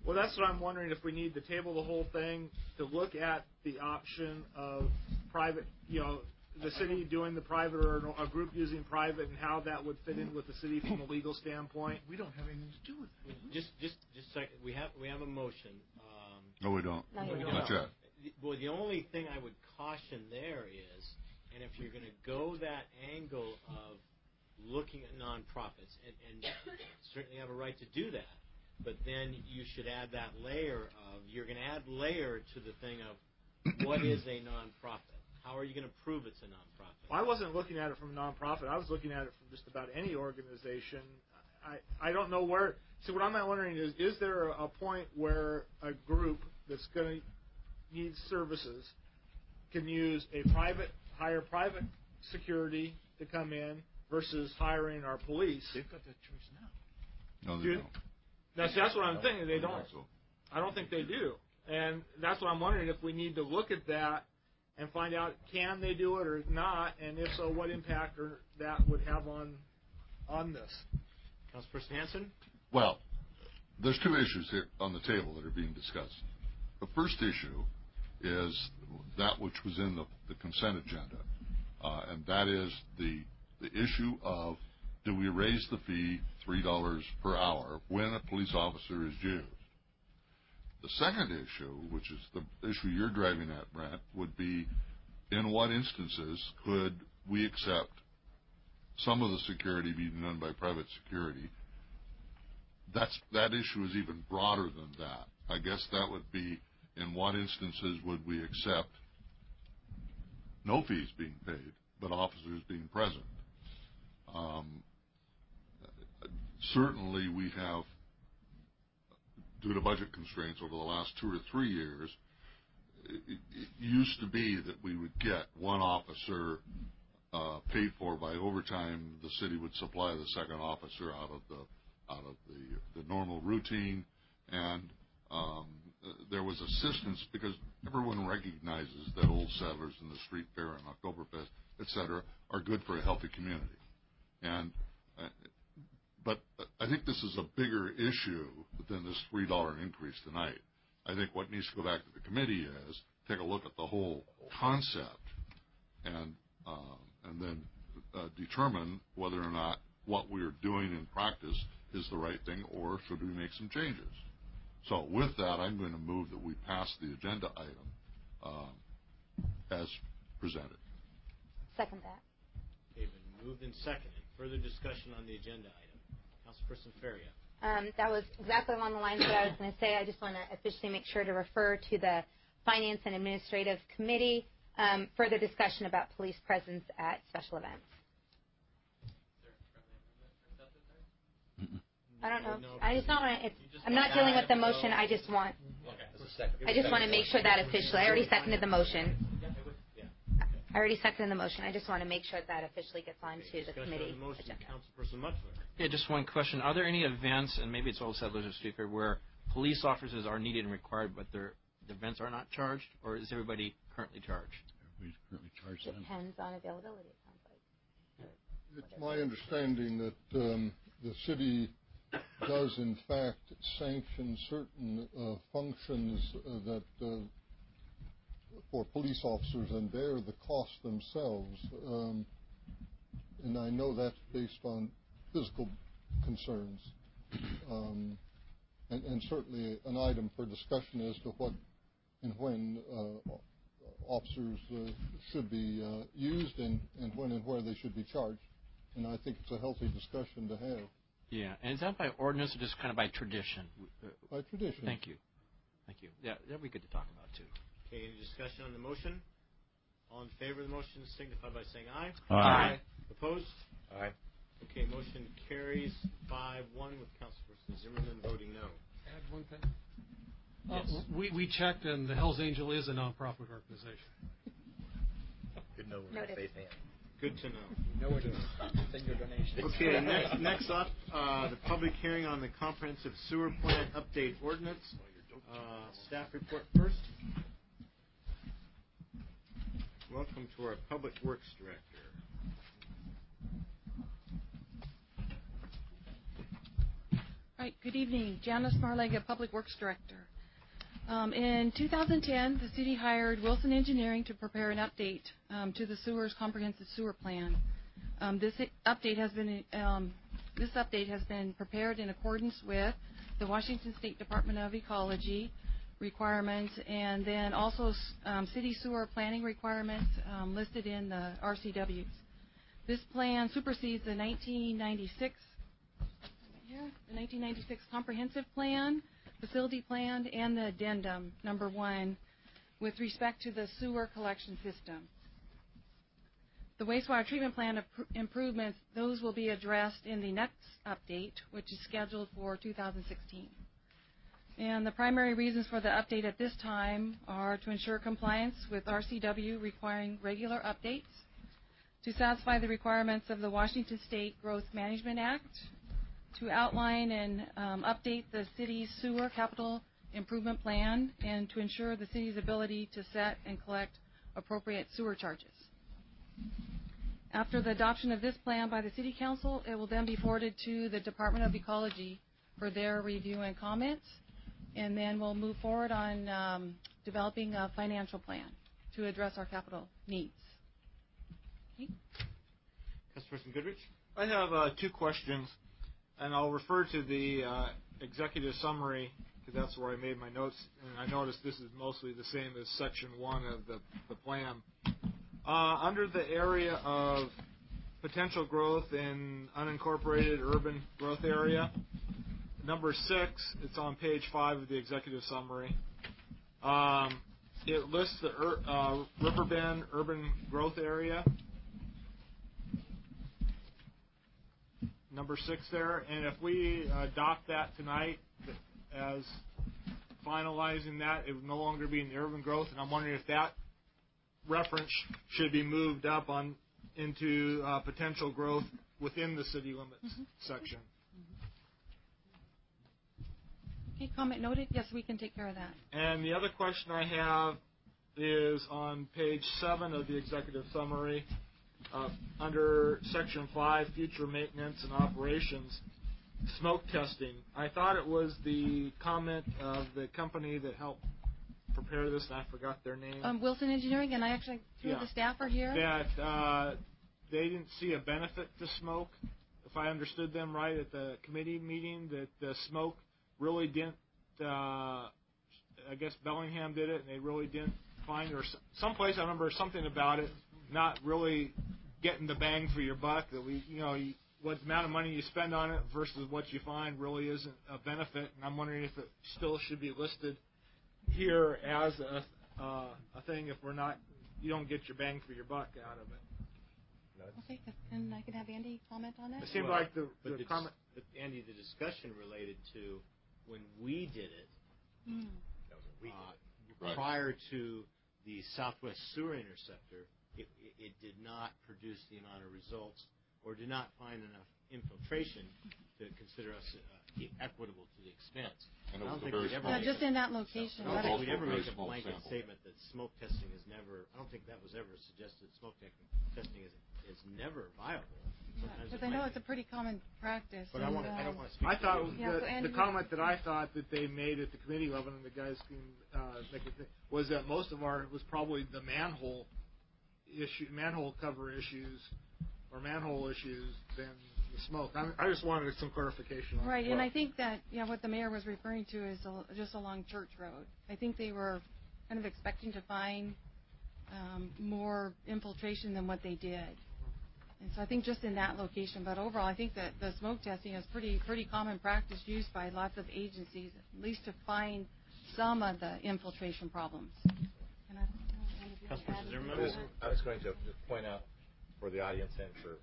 Well, that's what I'm wondering, if we need to table the whole thing to look at the option of private, you know, the city doing the private or a group using private, and how that would fit in with the city from a legal standpoint. We don't have anything to do with it. Just, just, just a second. We have, we have a motion. Um, No, we don't. No, you Not yet. Well, the only thing I would caution there is, and if you're going to go that angle of looking at nonprofits, and, and certainly have a right to do that, but then you should add that layer of, you're going to add layer to the thing of what is a nonprofit? How are you going to prove it's a nonprofit? Well, I wasn't looking at it from a nonprofit. I was looking at it from just about any organization. I, I don't know where. So what I'm wondering is, is there a point where a group that's going to need services can use a private, hire private security to come in versus hiring our police? They've got that choice now. No, they Do- don't. That's, that's what I'm thinking. They I don't don't. think so. I don't think they do. And that's what I'm wondering, if we need to look at that and find out, can they do it or not, and if so, what impact or that would have on on this. Councilperson Hanson? Well, there's two issues here on the table that are being discussed. The first issue is that which was in the, the consent agenda, uh, and that is the the issue of, do we raise the fee three dollars per hour when a police officer is used? The second issue, which is the issue you're driving at, Brent, would be, in what instances could we accept some of the security being done by private security? That's, that issue is even broader than that. I guess that would be, in what instances would we accept no fees being paid, but officers being present? Um, certainly we have, due to budget constraints over the last two or three years, it, it used to be that we would get one officer uh, paid for by overtime. The city would supply the second officer out of the out of the, the normal routine, and um, there was assistance because everyone recognizes that Old Settlers and the Street Fair and Oktoberfest, et cetera, are good for a healthy community. And uh, but I think this is a bigger issue than this three dollar increase tonight. I think what needs to go back to the committee is take a look at the whole concept and um, and then uh, determine whether or not what we're doing in practice is the right thing, or should we make some changes. So with that, I'm going to move that we pass the agenda item um, as presented. Second that. Okay, been moved and seconded. Further discussion on the agenda item. Councilperson Faria. Um, that was exactly along the lines of what I was going to say. I just want to officially make sure to refer to the Finance and Administrative Committee. Um, further discussion about police presence at special events. I don't know. I just not want to. I'm not dealing with the motion. I just want. I just want to make sure that officially. I already seconded the motion. I already seconded the motion. I just want to make sure that officially gets onto the committee agenda. Councilperson Mutzler. Yeah, just one question. Are there any events, and maybe it's Old Settlers or Street Fair, where police officers are needed and required, but their the events are not charged, or is everybody currently charged? Everybody's currently charged. Depends on availability, it sounds like. It's my understanding that um, the city does, in fact, sanction certain uh, functions uh, that uh, for police officers and bear the cost themselves. Um, and I know that's based on physical concerns. Um, and, and certainly an item for discussion as to what and when uh, officers uh, should be uh, used and, and when and where they should be charged. And I think it's a healthy discussion to have. Yeah, and is that by ordinance or just kind of by tradition? By tradition. Thank you. Thank you. Yeah, that'd be good to talk about, too. Okay, any discussion on the motion? All in favor of the motion signify by saying aye. Aye. Aye. Opposed? Aye. Okay, motion carries five one with Councilperson Zimmerman voting no. Add one thing. Yes. Uh, we, we checked, and the Hells Angel is a nonprofit organization. Good to know. We're in safe hands. Good to know. No, we're doing Send your donations. Okay, next, next up, uh, the public hearing on the comprehensive sewer plant update ordinance. Uh, staff report first. Welcome to our Public Works Director. Right. Good evening. Janice Marlega, Public Works Director. Um, in two thousand ten, the city hired Wilson Engineering to prepare an update um, to the sewers comprehensive sewer plan. Um, this update has been um, this update has been prepared in accordance with the Washington State Department of Ecology requirements, and then also um, city sewer planning requirements um, listed in the R C Ws. This plan supersedes the nineteen ninety-six Yeah, the nineteen ninety-six comprehensive plan, facility plan, and the addendum number one with respect to the sewer collection system. The wastewater treatment plant improvements, those will be addressed in the next update, which is scheduled for two thousand sixteen. And the primary reasons for the update at this time are to ensure compliance with R C W requiring regular updates, to satisfy the requirements of the Washington State Growth Management Act, to outline and um, update the city's sewer capital improvement plan, and to ensure the city's ability to set and collect appropriate sewer charges. After the adoption of this plan by the City Council, it will then be forwarded to the Department of Ecology for their review and comments, and then we'll move forward on um, developing a financial plan to address our capital needs. Okay. Councilperson Goodrich? I have uh, two questions, and I'll refer to the uh, executive summary because that's where I made my notes, and I noticed this is mostly the same as section one of the, the plan. Uh, under the area of potential growth in unincorporated urban growth area, number six, it's on page five of the executive summary. Um, it lists the ur- uh, Riverbend urban growth area, number six there, and if we adopt that tonight as finalizing that, it would no longer be in the urban growth, and I'm wondering if that reference should be moved up on into uh, potential growth within the city limits mm-hmm. section. Okay, comment noted. Yes, we can take care of that. And the other question I have is on page seven of the executive summary, uh, under section five, future maintenance and operations, smoke testing. I thought it was the comment of the company that helped prepare this, and I forgot their name. Um, Wilson Engineering, and I actually, through yeah. the staff are here. That uh, they didn't see a benefit to smoke. If I understood them right at the committee meeting, that the smoke really didn't, uh, I guess Bellingham did it, and they really didn't find, or someplace I remember something about it, not really getting the bang for your buck, that we, you know, you, what amount of money you spend on it versus what you find really isn't a benefit, and I'm wondering if it still should be listed here as a, uh, a thing if we're not, you don't get your bang for your buck out of it. Okay, and I can have Andy comment on that. It seemed well, like the, the, the comment. But Andy, the discussion related to when we did it, mm. that was when we uh, did it, right. prior to the Southwest Sewer Interceptor, it, it, it did not produce the amount of results or did not find enough infiltration to consider us uh, equitable to the expense. And I don't think we'd ever yeah, just in that location. I don't think we'd ever make a blanket sample. statement that smoke testing is never. I don't think that was ever suggested. Smoke te- testing is is never viable. Because I know it's a pretty common practice. But and, I want. Uh, I don't want to speak. I thought to the, yeah, so the comment that I thought that they made at the committee level, and the guys can uh, make it, was that most of our was probably the manhole issue, manhole cover issues, or manhole issues than the smoke. I, I just wanted some clarification on right, that. and I think that yeah, what the mayor was referring to is a, just along Church Road. I think they were kind of expecting to find um, more infiltration than what they did. And so I think just in that location, but overall, I think that the smoke testing is pretty pretty common practice used by lots of agencies, at least to find some of the infiltration problems. And I don't know, Andy, if you want to add anything to that? I was going to just point out for the audience and for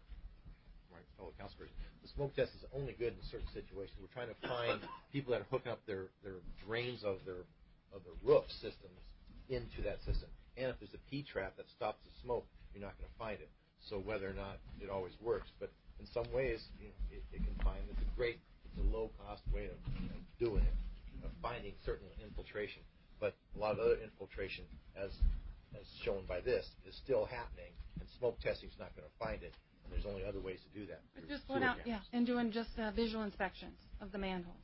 my fellow councilors, the smoke test is only good in certain situations. We're trying to find people that are hooking up their, their drains of their of their roof systems into that system. And if there's a P trap that stops the smoke, you're not going to find it. So whether or not it always works, but in some ways you know, it, it can find it's a great, it's a low-cost way of you know, doing it, of finding certain infiltration. But a lot of other infiltration, as as shown by this, is still happening, and smoke testing is not going to find it. And there's only other ways to do that. Just going out, yeah, and doing just uh, visual inspections of the manholes.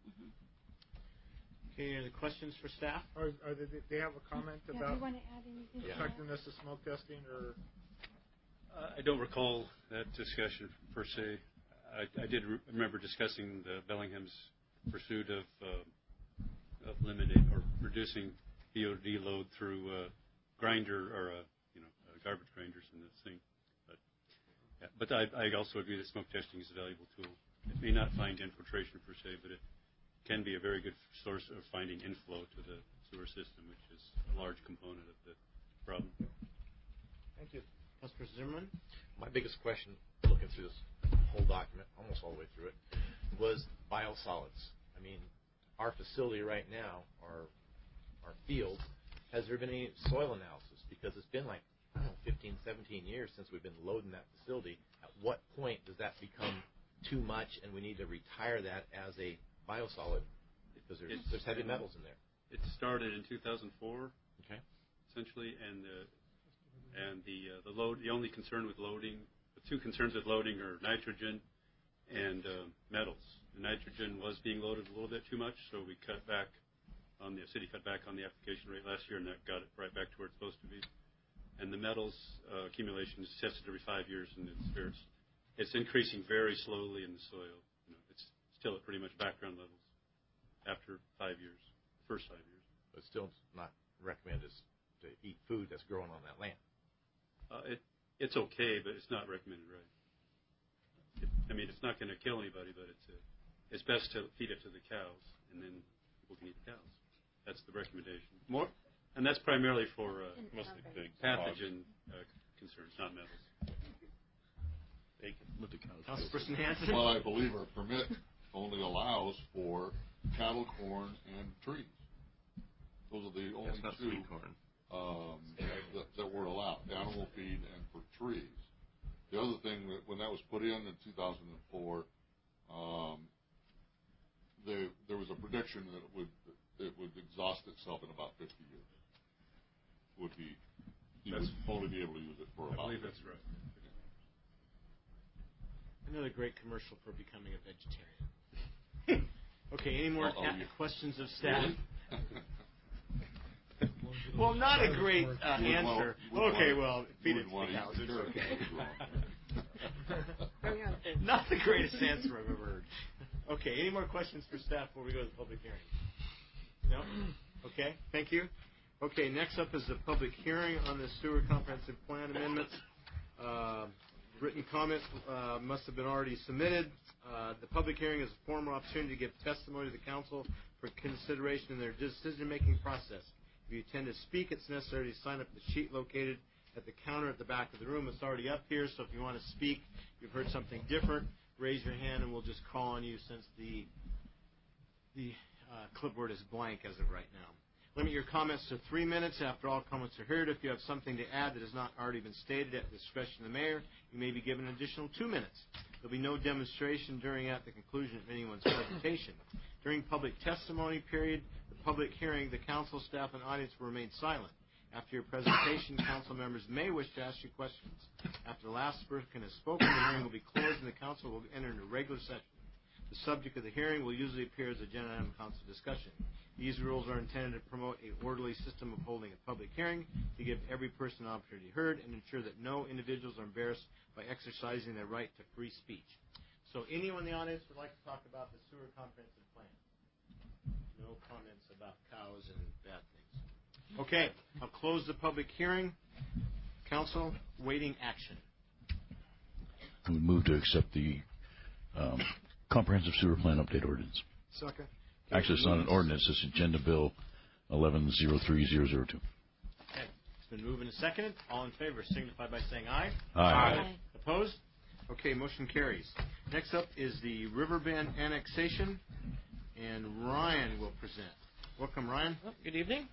Okay, any other questions for staff? Or, or did they have a comment Yeah, about do you want to add anything? Yeah. effectiveness of smoke testing, or? Uh, I don't recall that discussion per se. I, I did re- remember discussing the Bellingham's pursuit of, uh, of eliminating or reducing B O D load through uh, grinder or uh, you know uh, garbage grinders and this thing. But, yeah, but I, I also agree that smoke testing is a valuable tool. It may not find infiltration per se, but it can be a very good source of finding inflow to the sewer system, which is a large component of the problem. Thank you. Councilor Zimmerman? My biggest question, looking through this whole document, almost all the way through it, was biosolids. I mean, our facility right now, our our field, has there been any soil analysis? Because it's been like, I don't know, fifteen, seventeen years since we've been loading that facility. At what point does that become too much and we need to retire that as a biosolid? Because there's, there's heavy metals in there. It started in two thousand four, okay, essentially, and the and the uh, the load. The only concern with loading, the two concerns with loading are nitrogen and uh, metals. The nitrogen was being loaded a little bit too much, so we cut back on the city cut back on the application rate last year, and that got it right back to where it's supposed to be. And the metals uh, accumulation is tested every five years, and it's very, it's increasing very slowly in the soil. You know, it's still at pretty much background levels after five years, the first five years. But still not recommended to eat food that's growing on that land. Uh, it, it's okay, but it's not recommended, right? It, I mean, it's not going to kill anybody, but it's a, it's best to feed it to the cows, and then people can eat the cows. That's the recommendation. More, and that's primarily for uh, mostly big pathogen uh, concerns, not metals. Bacon. With the cows. Councilperson Hanson? Well, I believe our permit only allows for cattle, corn, and trees. Those are the only That's not two sweet corn. Um, that, that were allowed, animal feed and for trees. The other thing, that when that was put in in two thousand four, um, there, there was a prediction that it would it would exhaust itself in about fifty years. Would be you That's, would only be able to use it for I about believe fifty that's right. Another great commercial for becoming a vegetarian. Okay, any more Uh-oh, a- you- questions of staff? Well, not a great uh, answer. Okay, well, feed it to the cows. It's okay. Not the greatest answer I've ever heard. Okay, any more questions for staff before we go to the public hearing? No? Okay, thank you. Okay, next up is the public hearing on the sewer comprehensive plan amendments. Uh, written comment uh, must have been already submitted. Uh, the public hearing is a formal opportunity to give testimony to the council for consideration in their decision-making process. If you intend to speak, it's necessary to sign up the sheet located at the counter at the back of the room. It's already up here, so if you want to speak, you've heard something different, raise your hand and we'll just call on you since the the uh, clipboard is blank as of right now. Limit your comments to three minutes after all comments are heard. If you have something to add that has not already been stated at the discretion of the mayor, you may be given an additional two minutes. There will be no demonstration during at the conclusion of anyone's presentation. During public testimony period, the public hearing, the council, staff, and audience will remain silent. After your presentation, council members may wish to ask you questions. After the last person has spoken, the hearing will be closed and the council will enter into regular session. The subject of the hearing will usually appear as agenda item council discussion. These rules are intended to promote a orderly system of holding a public hearing, to give every person an opportunity heard, and ensure that no individuals are embarrassed by exercising their right to free speech. So anyone in the audience would like to talk about the sewer comprehensive plan? No comments about cows and bad things. Okay, I'll close the public hearing. Council, waiting action. I would move to accept the um, comprehensive sewer plan update ordinance. Second. Actually, it's not an ordinance. It's Agenda Bill eleven zero three zero zero two. Okay. It's been moved and seconded. All in favor signify by saying aye. Aye. Aye. Opposed? Okay, motion carries. Next up is the Riverbend annexation, and Ryan will present. Welcome, Ryan. Well, good evening.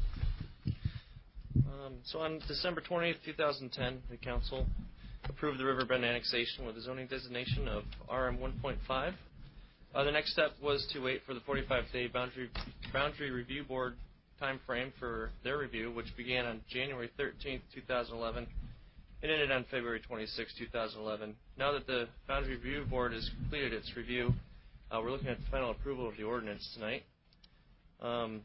Um, so on December twentieth, twenty ten, the council approved the Riverbend annexation with a zoning designation of R M one point five. Uh, the next step was to wait for the forty-five day boundary boundary review board time frame for their review, which began on January thirteenth, twenty eleven, and ended on February twenty-sixth, twenty eleven. Now that the boundary review board has completed its review, Uh, we're looking at the final approval of the ordinance tonight. Um,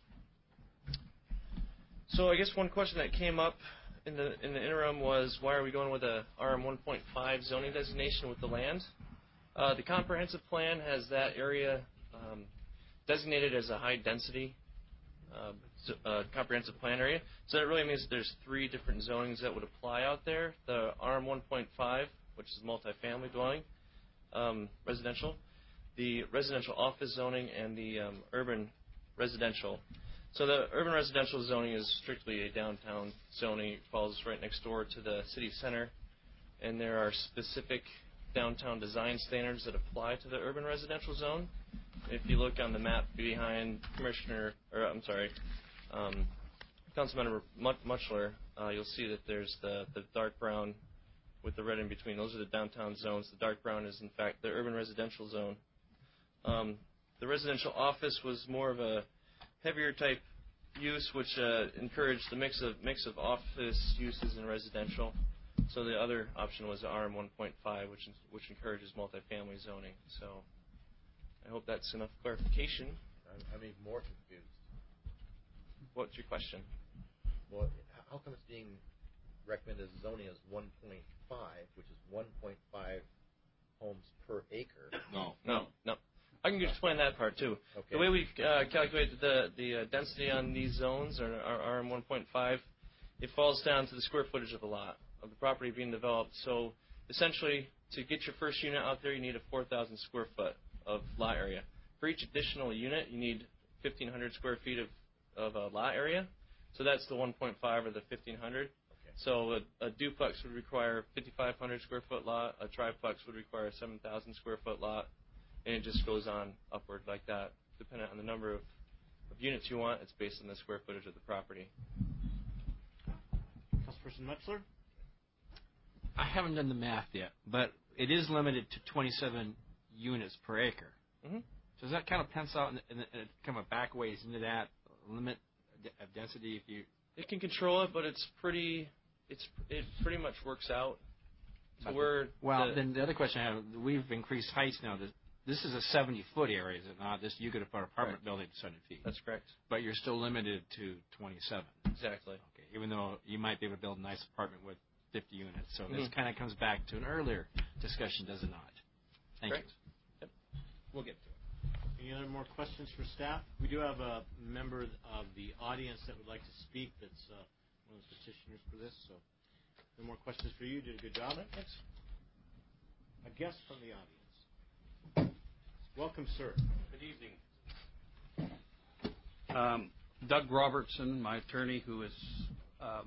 so I guess one question that came up in the in the interim was, why are we going with a R M one point five zoning designation with the land? Uh, the comprehensive plan has that area um, designated as a high density uh, so, uh, comprehensive plan area. So that really means there's three different zonings that would apply out there. The R M one point five, which is multifamily dwelling, um, residential, the residential office zoning, and the um, urban residential. So the urban residential zoning is strictly a downtown zoning. It falls right next door to the city center, and there are specific downtown design standards that apply to the urban residential zone. If you look on the map behind Commissioner, or I'm sorry, um, Councilmember Mutchler, uh, you'll see that there's the, the dark brown with the red in between. Those are the downtown zones. The dark brown is, in fact, the urban residential zone. Um, the residential office was more of a heavier type use, which uh, encouraged the mix of mix of office uses and residential. So the other option was the R M one point five, which which encourages multifamily zoning. So I hope that's enough clarification. I'm, I'm even more confused. What's your question? Well, how come it's being recommended as zoning as one point five, which is one point five homes per acre? No, no, no. I can explain that part too. Okay. The way we uh, calculated the the uh, density on these zones, or R M one point five, it falls down to the square footage of the lot, of the property being developed. So essentially, to get your first unit out there, you need a four thousand square foot of lot area. For each additional unit, you need fifteen hundred square feet of, of uh, lot area. So that's the one point five or the fifteen hundred. Okay. So a, a duplex would require fifty-five hundred square foot lot. A triplex would require a seven thousand square foot lot. And it just goes on upward like that. Depending on the number of, of units you want, it's based on the square footage of the property. Councilperson Mutchler? I haven't done the math yet, but it is limited to twenty-seven units per acre. Mm-hmm. So does that kind of pencil out and, and, and kind of back ways into that limit of density? If you, it can control it, but it's pretty. It's it pretty much works out. So we're well. The, then the other question I have: we've increased heights now. To, This is a seventy-foot area, is it not? This you could put an apartment right. building to seventy feet. That's correct. But you're still limited to twenty-seven. Exactly. Okay. Even though you might be able to build a nice apartment with fifty units. So mm-hmm. this kind of comes back to an earlier discussion, does it not? Thank correct. you. Yep. We'll get to it. Any other more questions for staff? We do have a member of the audience that would like to speak. That's uh, one of the petitioners for this. So, no more questions for you. You did a good job. Thanks. A guest from the audience. Welcome, sir. Good evening. Um, Doug Robertson, my attorney, who has um,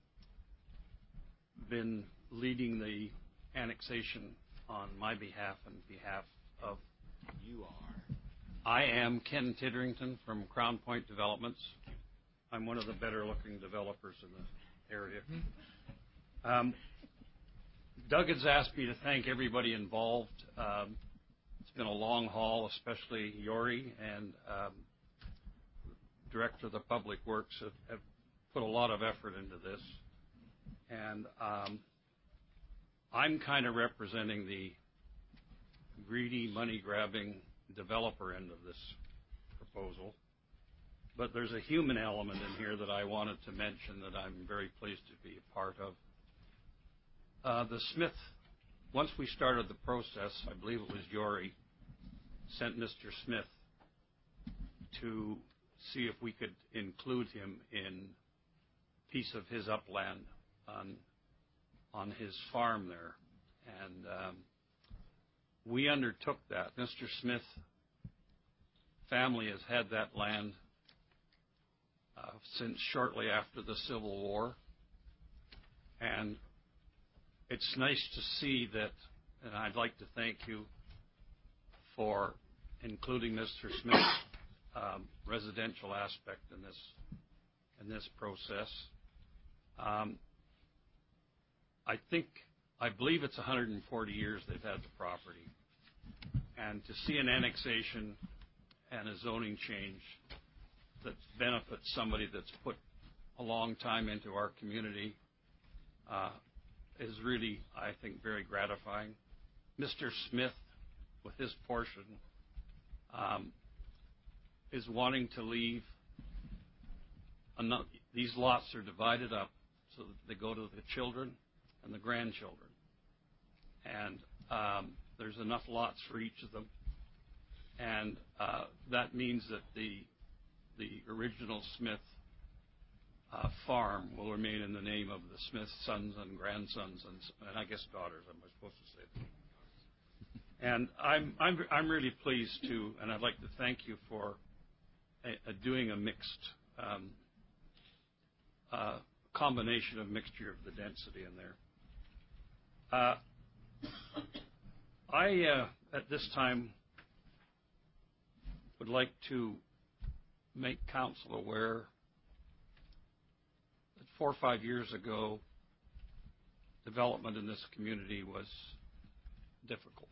been leading the annexation on my behalf and behalf of... You are? I am Ken Tidrington from Crown Point Developments. I'm one of the better-looking developers in the area. Um, Doug has asked me to thank everybody involved. Um, It's been a long haul, especially Yori and um, Director of the Public Works have, have put a lot of effort into this. And um, I'm kind of representing the greedy, money-grabbing developer end of this proposal. But there's a human element in here that I wanted to mention that I'm very pleased to be a part of. Uh, the Smith, once we started the process, I believe it was Yori, sent Mister Smith to see if we could include him in a piece of his upland on on his farm there. And um, we undertook that. Mister Smith family has had that land uh, since shortly after the Civil War. And it's nice to see that, and I'd like to thank you for including Mister Smith's um, residential aspect in this in this process. Um, I think, I believe it's one hundred forty years they've had the property. And to see an annexation and a zoning change that benefits somebody that's put a long time into our community uh, is really, I think, very gratifying. Mister Smith, with his portion, um, is wanting to leave. Enough, these lots are divided up so that they go to the children and the grandchildren. And um, there's enough lots for each of them. And uh, that means that the the original Smith uh, farm will remain in the name of the Smith sons and grandsons and, and I guess daughters. Am I supposed to say that? And I'm I'm I'm really pleased to, and I'd like to thank you for a, a doing a mixed um, uh, combination of mixture of the density in there. Uh, I uh, at this time would like to make council aware that four or five years ago, development in this community was difficult.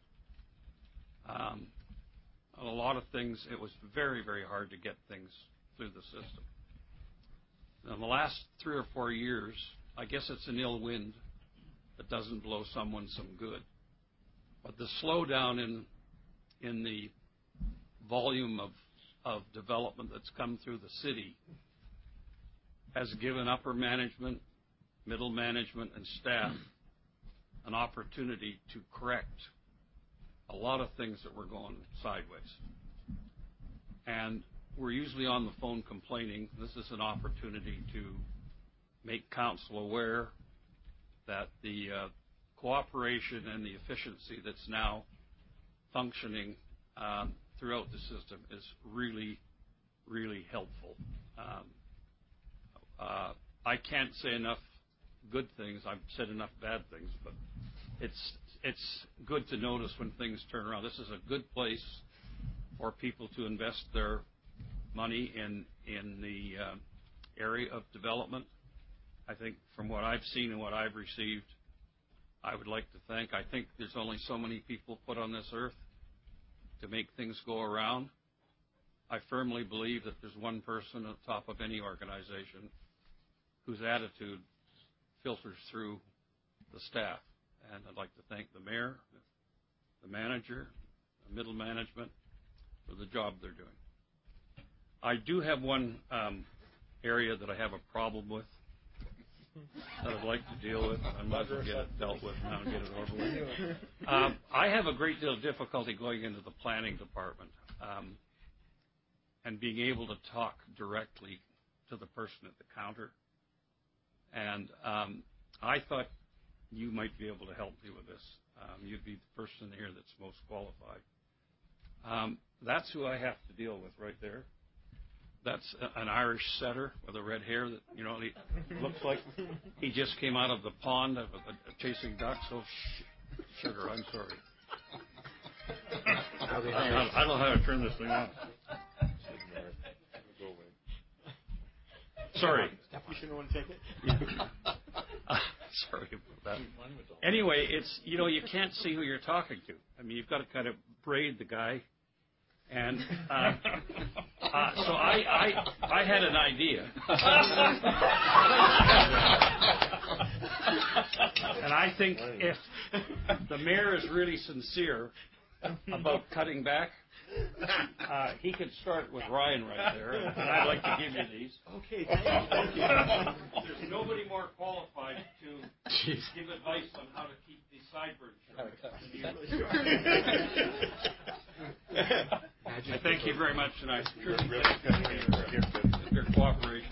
Um, on a lot of things, it was very, very hard to get things through the system. In the last three or four years, I guess it's an ill wind that doesn't blow someone some good. But the slowdown in in the volume of, of development that's come through the city has given upper management, middle management, and staff an opportunity to correct a lot of things that were going sideways. And we're usually on the phone complaining. This is an opportunity to make council aware that the uh, cooperation and the efficiency that's now functioning um, throughout the system is really, really helpful. Um, uh, I can't say enough good things. I've said enough bad things, but it's it's good to notice when things turn around. This is a good place for people to invest their money in in the uh, area of development. I think from what I've seen and what I've received, I would like to thank. I think there's only so many people put on this earth to make things go around. I firmly believe that there's one person at the top of any organization whose attitude filters through the staff. And I'd like to thank the mayor, the manager, the middle management for the job they're doing. I do have one um, area that I have a problem with that I'd like to deal with. I might as well get it dealt with now and get it over with. Um, I have a great deal of difficulty going into the planning department um, and being able to talk directly to the person at the counter. And um, I thought you might be able to help me with this. Um, you'd be the person here that's most qualified. Um, that's who I have to deal with right there. That's an Irish setter with a red hair that, you know, he looks like he just came out of the pond of, of, of chasing ducks. Oh, sh- sugar, I'm sorry. I don't, I don't know how to turn this thing on. Sorry. You shouldn't want to take it. uh, sorry about that. Anyway, it's, you know, you can't see who you're talking to. I mean, you've got to kind of braid the guy. And uh, uh, so I, I, I had an idea. And I think if the mayor is really sincere about cutting back, uh, he could start with Ryan right there. And I'd like to give you these. Okay, thank you. Thank you. There's nobody more qualified to Jeez. give advice on how to keep the sideburns short. I thank you very much tonight. Sure. Your cooperation.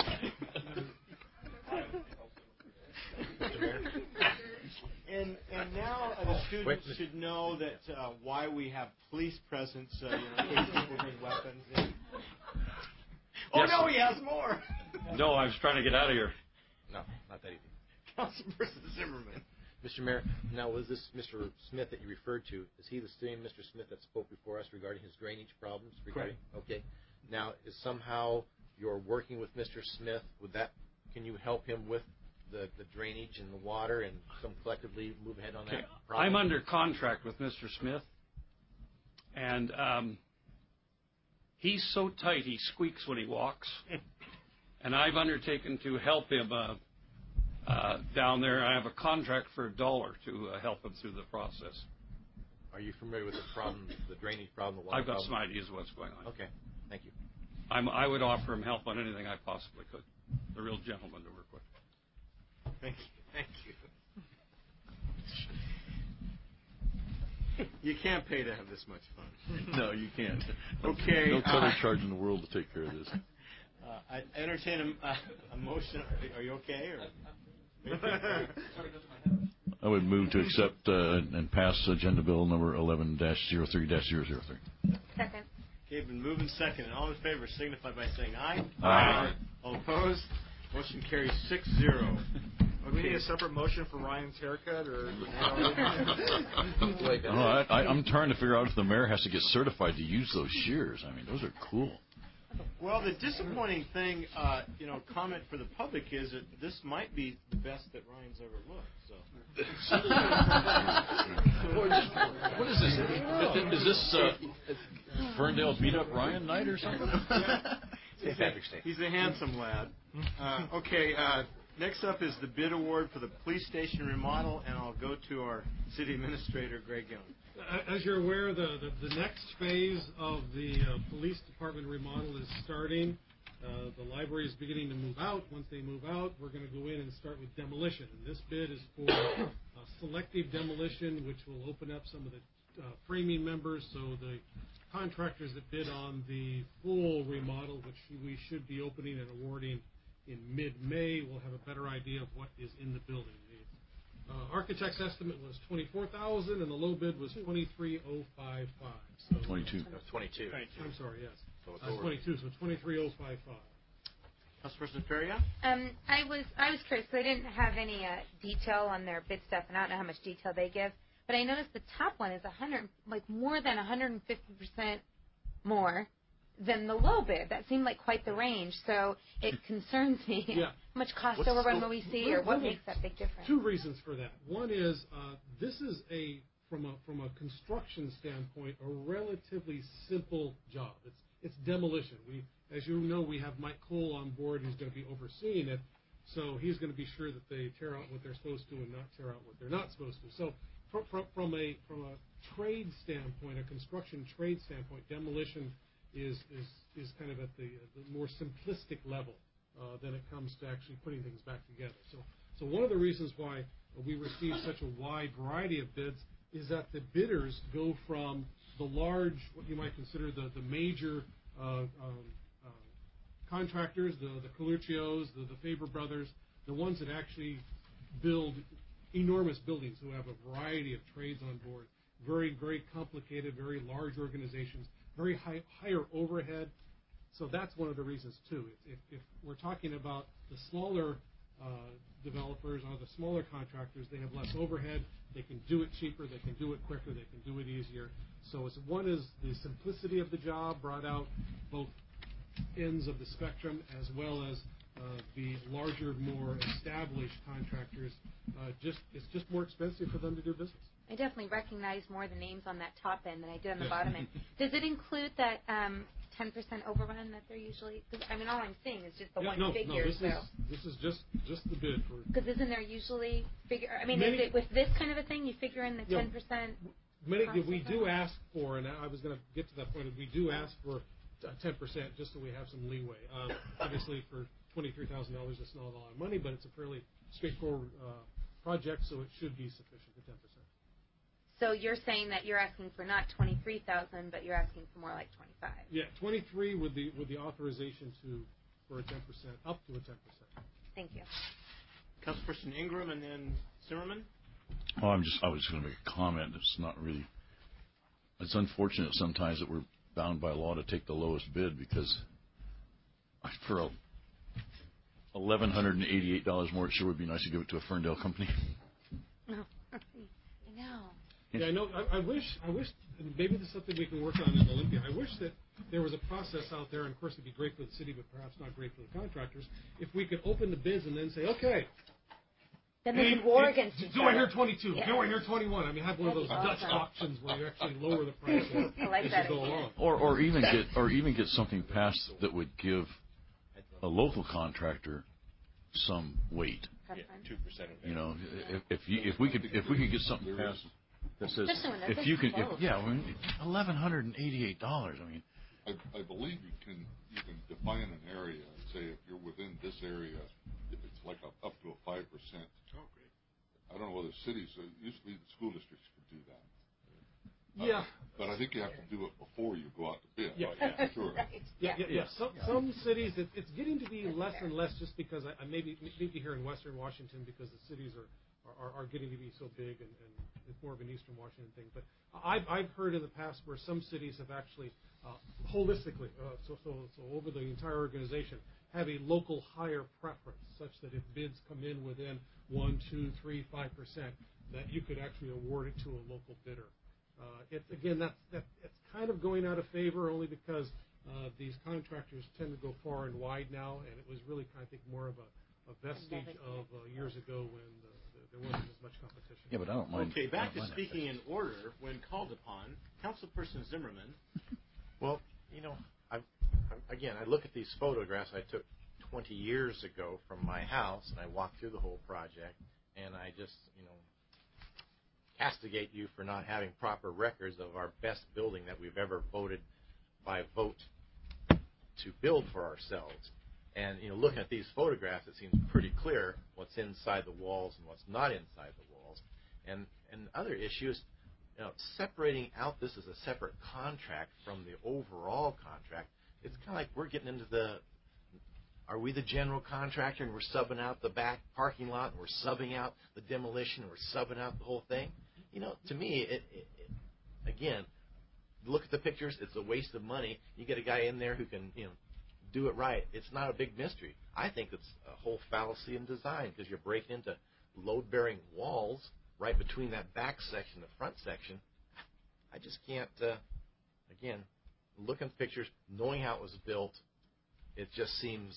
And and now uh, the students should know that uh, why we have police presence. Uh, you know, in case people bring weapons in. Oh Yes, no, sir. he has more. No, I was trying to get out of here. No, not that easy. Councilperson Zimmerman. Mister Mayor, now was this Mister Smith that you referred to, is he the same Mister Smith that spoke before us regarding his drainage problems? Regarding, Correct. Okay. Now, is somehow you're working with Mister Smith, would that, can you help him with the, the drainage and the water and some collectively move ahead on Okay. that problem? I'm under contract with Mister Smith, and um, he's so tight he squeaks when he walks. And I've undertaken to help him uh, uh, down there. I have a contract for a dollar to uh, help him through the process. Are you familiar with the problem, the drainage problem, the water I've got problem? some ideas of what's going on. Okay, thank you. I'm, I would offer him help on anything I possibly could. A real gentleman to work with. Thank you. Thank you. You can't pay to have this much fun. No, you can't. Okay. No cover uh, charge in the world to take care of this. Uh, I entertain a, uh, a motion. Are you okay? Or? I would move to accept uh, and pass agenda bill number eleven dash zero three dash zero zero three. Second. Okay, been moving second. And all in favor signify by saying aye. Aye. All opposed? Motion carries six zero. Do we need a separate motion for Ryan's haircut, or? No, I, I, I'm trying to figure out if the mayor has to get certified to use those shears. I mean, those are cool. Well, the disappointing thing, uh, you know, comment for the public is that this might be the best that Ryan's ever looked. So. What is this? Is this uh, Ferndale beat up Ryan night or something? He's a, he's a handsome lad. Uh, okay, uh, next up is the bid award for the police station remodel, and I'll go to our city administrator, Greg Young. As you're aware, the, the, the next phase of the uh, police department remodel is starting. Uh, the library is beginning to move out. Once they move out, we're going to go in and start with demolition. And this bid is for uh, selective demolition, which will open up some of the uh, framing members. So the contractors that bid on the full remodel, which we should be opening and awarding in mid-May, will have a better idea of what is in the building. The uh, architect's estimate was twenty-four thousand dollars, and the low bid was twenty-three thousand fifty-five. So twenty-two. No, twenty-two. I'm sorry, yes. So it's uh, over. twenty-two, so twenty-three thousand fifty-five. Councilperson Feria? Um, I was I was curious. So they didn't have any uh, detail on their bid stuff, and I don't know how much detail they give. But I noticed the top one is a hundred, like more than one hundred fifty percent more than the low bid. That seemed like quite the range. So it concerns me. Yeah. How much cost What's overrun so- will we see, or what really makes that big difference? Two reasons for that. One is uh, this is a from a from a construction standpoint a relatively simple job. It's it's demolition. We, as you know, we have Mike Cole on board who's going to be overseeing it. So he's going to be sure that they tear out what they're supposed to and not tear out what they're not supposed to. So from, from, from a from a trade standpoint, a construction trade standpoint, demolition is is, is kind of at the, the more simplistic level uh, than it comes to actually putting things back together. So so one of the reasons why we receive such a wide variety of bids is that the bidders go from the large, what you might consider the the major uh, um, uh, contractors, the the Coluccios, the, the Faber brothers, the ones that actually build enormous buildings, who have a variety of trades on board, very, very complicated, very large organizations, very high, higher overhead. So that's one of the reasons, too. If, if, if we're talking about the smaller uh, developers or the smaller contractors, they have less overhead, they can do it cheaper, they can do it quicker, they can do it easier. So it's, one is the simplicity of the job brought out both ends of the spectrum, as well as uh, the larger, more established contractors. Uh, just it's just more expensive for them to do business. I definitely recognize more the names on that top end than I did on the Yes. bottom end. Does it include that um, ten percent overrun that they're usually? Cause, I mean, all I'm seeing is just the Yeah, one no, figure. no, this so. is this is just just the bid for. Because isn't there usually figure? I mean, Many- is it with this kind of a thing you figure in the Yeah. ten percent? Many, we do ask for, and I was going to get to that point, we do ask for ten percent just so we have some leeway. Um, obviously, for twenty-three thousand dollars, it's not a lot of money, but it's a fairly straightforward uh, project, so it should be sufficient for ten percent. So you're saying that you're asking for not twenty-three thousand, but you're asking for more like twenty-five. Yeah, twenty-three with the with the authorization to for a ten percent, up to a ten percent. Thank you. Councilperson Ingram and then Zimmerman. Oh, I'm just, I was going to make a comment. It's not really, it's unfortunate sometimes that we're bound by law to take the lowest bid, because for a eleven eighty-eight dollars more, it sure would be nice to give it to a Ferndale company. No, I know. Yeah, I know. I, I wish, I wish, and maybe this is something we can work on in Olympia. I wish that there was a process out there, and of course it'd be great for the city, but perhaps not great for the contractors, if we could open the bids and then say, okay, Then they hey, could war hey, against each do other. I hear twenty-two? Yeah. Do I hear twenty-one? I mean, have one of those That'd be Dutch awesome. auctions where you actually lower the price I like as that you go idea. along. Or, or even get, or even get something passed that would give a local contractor some weight. That's Yeah, fine. two percent. You know, if, if you, if we could, if we could get something passed. that says Especially when they're if you can, close. if, yeah, I mean, eleven hundred and eighty-eight dollars. I mean, I, I believe you can you can define an area and say if you're within this area, it's like a, up to a five percent. Oh, great. I don't know whether cities, uh, usually the school districts could do that. Yeah. Uh, but I think you have to do it before you go out to bid. Yeah. Right? Yeah, sure. Yeah, yeah, yeah. yeah. Some, some cities, it, it's getting to be less and less just because I, I maybe maybe here in Western Washington because the cities are, are, are getting to be so big and, and it's more of an Eastern Washington thing. But I've, I've heard in the past where some cities have actually uh, holistically, uh, so, so, so over the entire organization, have a local higher preference such that if bids come in within one, two, three, five percent, that you could actually award it to a local bidder. Uh, it's again that's that it's kind of going out of favor only because uh, these contractors tend to go far and wide now, and it was really I think more of a, a vestige of uh, years ago when the, the, there wasn't as much competition. Yeah, but I don't mind. Okay, back to mind speaking in order when called upon. Councilperson Zimmerman. Well, you know, I, again, I look at these photographs I took twenty years ago from my house, and I walked through the whole project, and I just, you know, castigate you for not having proper records of our best building that we've ever voted by vote to build for ourselves. And, you know, looking at these photographs, it seems pretty clear what's inside the walls and what's not inside the walls. And and the other issue is, you know, separating out this as a separate contract from the overall contract. It's kind of like we're getting into the, are we the general contractor and we're subbing out the back parking lot and we're subbing out the demolition and we're subbing out the whole thing? You know, to me, it, it, it again, look at the pictures. It's a waste of money. You get a guy in there who can, you know, do it right. It's not a big mystery. I think it's a whole fallacy in design because you're breaking into load-bearing walls right between that back section and the front section. I just can't, uh, again, looking at the pictures, knowing how it was built, it just seems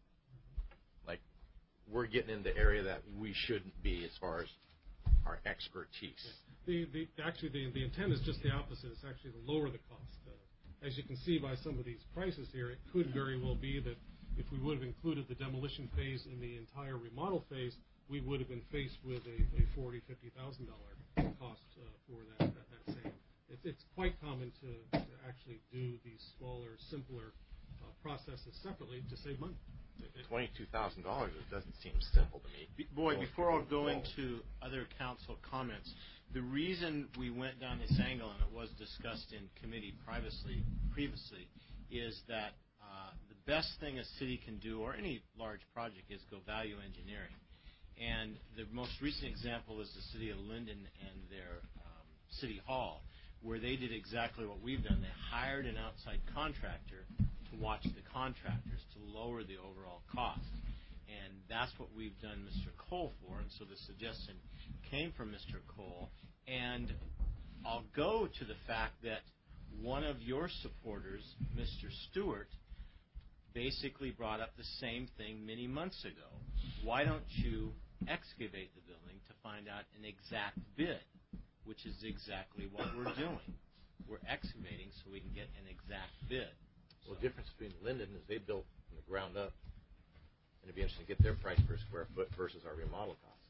like we're getting into area that we shouldn't be as far as our expertise. The, the, actually, the, the intent is just the opposite. It's actually to lower the cost. Uh, as you can see by some of these prices here, it could very well be that if we would have included the demolition phase in the entire remodel phase, we would have been faced with a, a forty thousand dollars, fifty thousand dollars cost uh, for that, that, that same. It's, it's quite common to, to actually do these smaller, simpler uh, processes separately to save money. twenty-two thousand dollars, it doesn't seem simple to me. Be, boy, before I'll go into other council comments, the reason we went down this angle, and it was discussed in committee previously, previously is that uh, the best thing a city can do, or any large project, is go value engineering. And the most recent example is the city of Linden and their um, city hall, where they did exactly what we've done. They hired an outside contractor to watch the contractors to lower the overall cost. And that's what we've done Mister Cole for, and so the suggestion came from Mister Cole. And I'll go to the fact that one of your supporters, Mister Stewart, basically brought up the same thing many months ago. Why don't you excavate the building to find out an exact bid, which is exactly what we're doing. We're excavating so we can get an exact bid. Well, the difference between Linden is they built from the ground up, and it'd be interesting to get their price per square foot versus our remodel cost.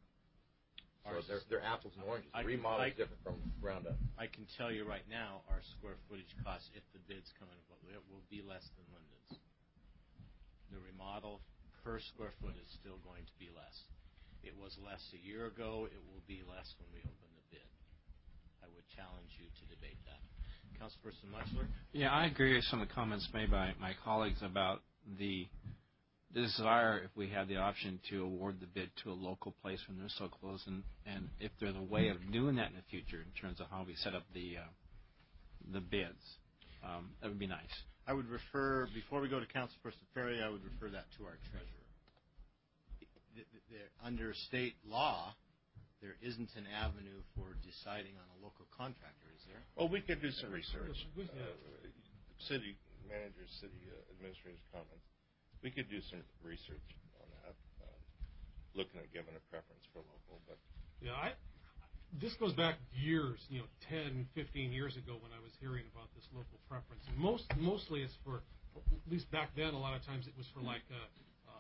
So they're, they're apples and oranges. The remodel is different from ground up. I can tell you right now, our square footage cost, if the bids come in, will be less than Linden's. The remodel per square foot is still going to be less. It was less a year ago. It will be less when we open the bid. I would challenge you to debate that. Councilperson Mutchler? Yeah, I agree with some of the comments made by my colleagues about the desire, if we have the option, to award the bid to a local place when they're so close, and, and if there's a way of doing that in the future in terms of how we set up the uh, the bids, um, that would be nice. I would refer, before we go to Councilperson Ferry, I would refer that to our treasurer. The, the, the, under state law, there isn't an avenue for deciding on a local contractor, is there? Well, we could do some research. Uh, city managers, city uh, administrators' comments. We could do some research on that, um, looking at giving a preference for local. But yeah, I, this goes back years, you know, ten, fifteen years ago when I was hearing about this local preference. And most, mostly it's for, at least back then, a lot of times it was for like uh, uh,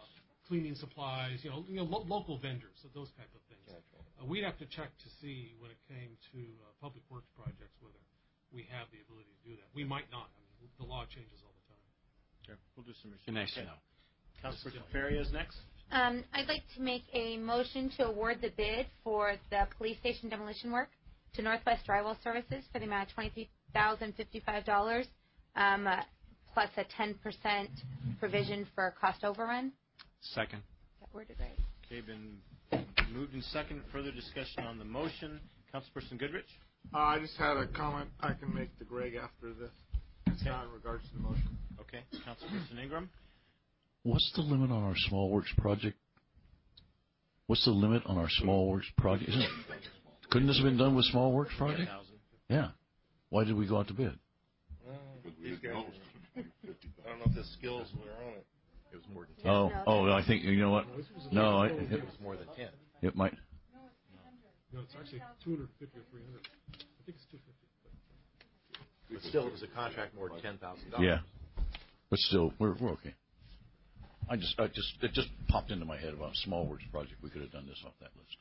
cleaning supplies, you know, you know lo- local vendors, so those type of things. Uh, we'd have to check to see when it came to uh, public works projects whether we have the ability to do that. We might not. I mean, the law changes all the time. Okay, we'll do some research. Nice to Okay. know. Councilperson Ferrier is next. Um, I'd like to make a motion to award the bid for the police station demolition work to Northwest Drywall Services for the amount of twenty-three thousand fifty-five dollars, um, uh, plus a ten percent provision for cost overrun. Second. Is that worded right? Okay, been moved in second. Further discussion on the motion. Councilperson Goodrich. Uh, I just had a comment I can make to Greg after this. It's Okay. not in regards to the motion. Okay, Councilperson Ingram. What's the limit on our small works project? What's the limit on our small works project? Isn't it, couldn't this have been done with small works project? Yeah. Why did we go out to bid? These guys, I don't know if the skills were on it. It was more than ten. Oh, oh, I think, you know what? No, I, It was more than ten. it might. No, it's actually two hundred fifty or three hundred. I think it's two fifty. But still, it was a contract more than ten thousand dollars. Yeah. But still, we're, we're okay. I just, I just, it just popped into my head about a small works project. We could have done this off that list.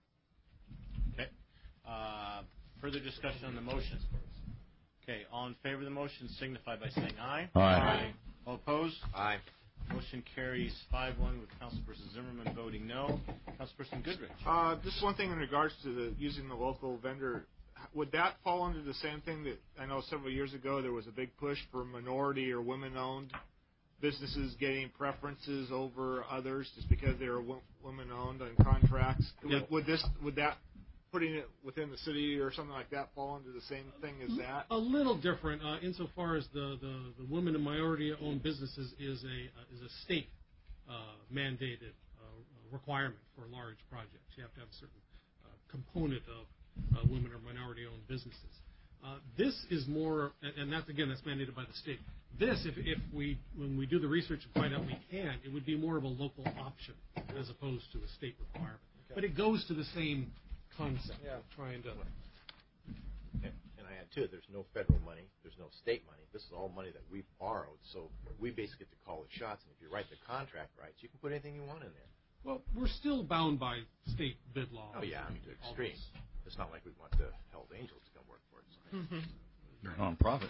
Okay. Uh, further discussion on the motion. Okay, all in favor of the motion signify by saying aye. Aye. Aye. All opposed? Aye. Motion carries five one with Councilperson Zimmerman voting no. Councilperson Goodrich. Uh, just one thing in regards to the using the local vendor. Would that fall under the same thing that I know several years ago there was a big push for minority or women-owned businesses getting preferences over others just because they were w- women-owned on contracts? Yeah. Would, would this would that putting it within the city or something like that fall under the same thing as that? A little different, uh, insofar as the, the, the women and minority-owned businesses is a uh, is a state uh, mandated uh, requirement for large projects. You have to have a certain uh, component of uh, women or minority-owned businesses. Uh, this is more, and, and that's again that's mandated by the state. This, if if we when we do the research and find out we can, it would be more of a local option as opposed to a state requirement. Okay. But it goes to the same concept Yeah. of trying to. And, and I add to it, there's no federal money, there's no state money. This is all money that we've borrowed, so we basically get to call the shots. And if you write the contract rights, you can put anything you want in there. Well, we're still bound by state bid law. Oh yeah, I mean to All extreme. this. It's not like we want the Hell's Angels to come work for us. They're non-profit.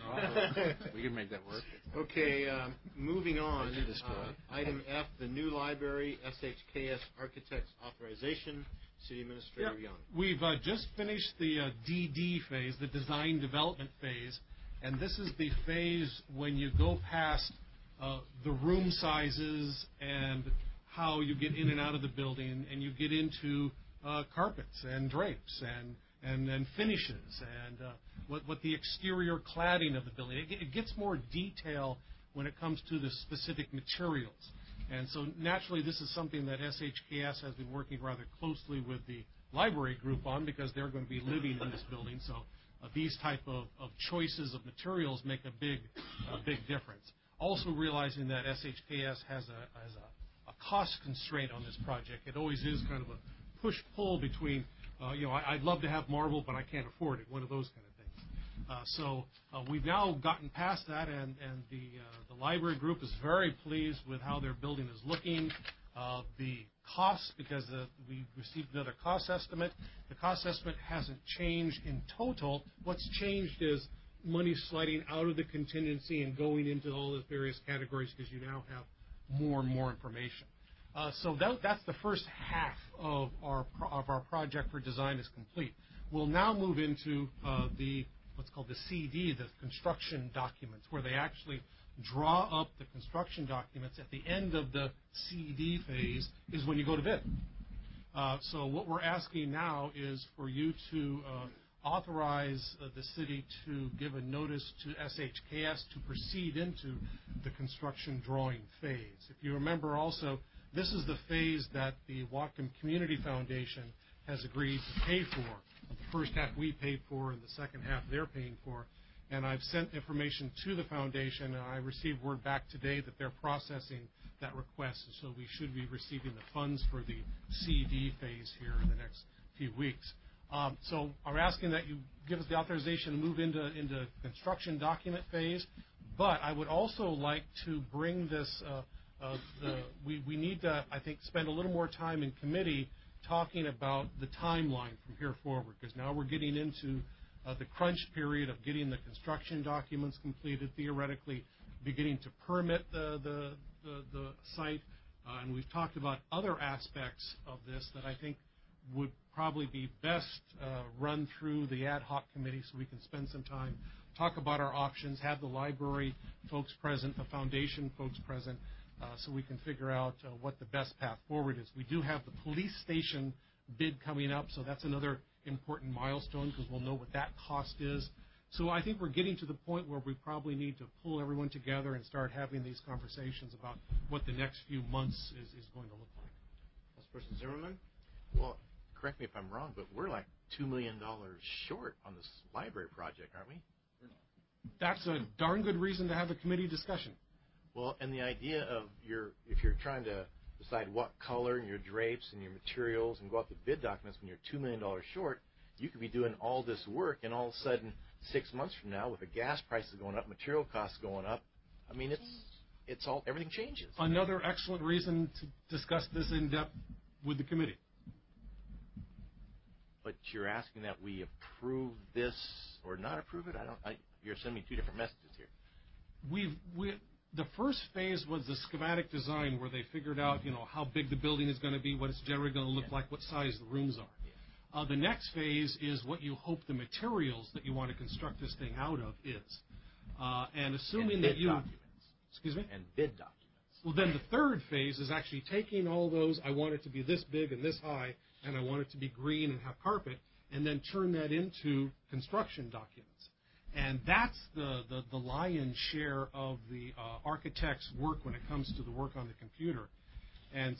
We can make that work. Okay, um, moving on. I did destroy Uh, it. item F, the new library, S H K S Architects Authorization. City Administrator Yep. Young. We've uh, just finished the uh, D D phase, the design development phase, and this is the phase when you go past uh, the room sizes and how you get in and out of the building, and you get into uh, carpets and drapes and and, and finishes and uh, what what the exterior cladding of the building. It, it gets more detail when it comes to the specific materials. And so naturally this is something that S H K S has been working rather closely with the library group on because they're going to be living in this building. So uh, these type of, of choices of materials make a big a big difference. Also realizing that S H K S has a, has a, a cost constraint on this project. It always is kind of a push-pull between, uh, you know, I, I'd love to have marble, but I can't afford it, one of those kind of things. Uh, so uh, we've now gotten past that, and, and the, uh, the library group is very pleased with how their building is looking. Uh, the cost, because uh, we received another cost estimate, the cost estimate hasn't changed in total. What's changed is money sliding out of the contingency and going into all the various categories because you now have more and more information. Uh, so that, that's the first half of our pro- of our project for design is complete. We'll now move into uh, the what's called the C D, the construction documents, where they actually draw up the construction documents at the end of the C D phase is when you go to bid. Uh, so what we're asking now is for you to uh, authorize uh, the city to give a notice to S H K S to proceed into the construction drawing phase. If you remember also, this is the phase that the Whatcom Community Foundation has agreed to pay for. The first half we paid for and the second half they're paying for. And I've sent information to the foundation, and I received word back today that they're processing that request, and so we should be receiving the funds for the C D phase here in the next few weeks. Um, so I'm asking that you give us the authorization to move into, into construction document phase, but I would also like to bring this uh, uh, the, we, we need to, I think, spend a little more time in committee talking about the timeline from here forward, because now we're getting into uh, the crunch period of getting the construction documents completed, theoretically beginning to permit the, the, the, the site, uh, and we've talked about other aspects of this that I think would probably be best uh, run through the ad hoc committee so we can spend some time, talk about our options, have the library folks present, the foundation folks present, uh, so we can figure out uh, what the best path forward is. We do have the police station bid coming up, so that's another important milestone because we'll know what that cost is. So I think we're getting to the point where we probably need to pull everyone together and start having these conversations about what the next few months is, is going to look like. Councilperson Zimmerman? Well, correct me if I'm wrong, but we're like two million dollars short on this library project, aren't we? That's a darn good reason to have a committee discussion. Well, and the idea of your, if you're trying to decide what color and your drapes and your materials and go out the bid documents when you're two million dollars short, you could be doing all this work and all of a sudden six months from now with the gas prices going up, material costs going up, I mean, it's it's all, everything changes. Another excellent reason to discuss this in depth with the committee. But you're asking that we approve this or not approve it? I don't. I, you're sending me two different messages here. We've we the first phase was the schematic design where they figured out, you know, how big the building is going to be, what it's generally going to look yeah. like, what size the rooms are. Yeah. Uh, the next phase is what you hope the materials that you want to construct this thing out of is, uh, and assuming and that you documents. excuse me and bid documents. Well, then the third phase is actually taking all those. I want it to be this big and this high, and I want it to be green and have carpet, and then turn that into construction documents. And that's the, the, the lion's share of the uh, architect's work when it comes to the work on the computer. And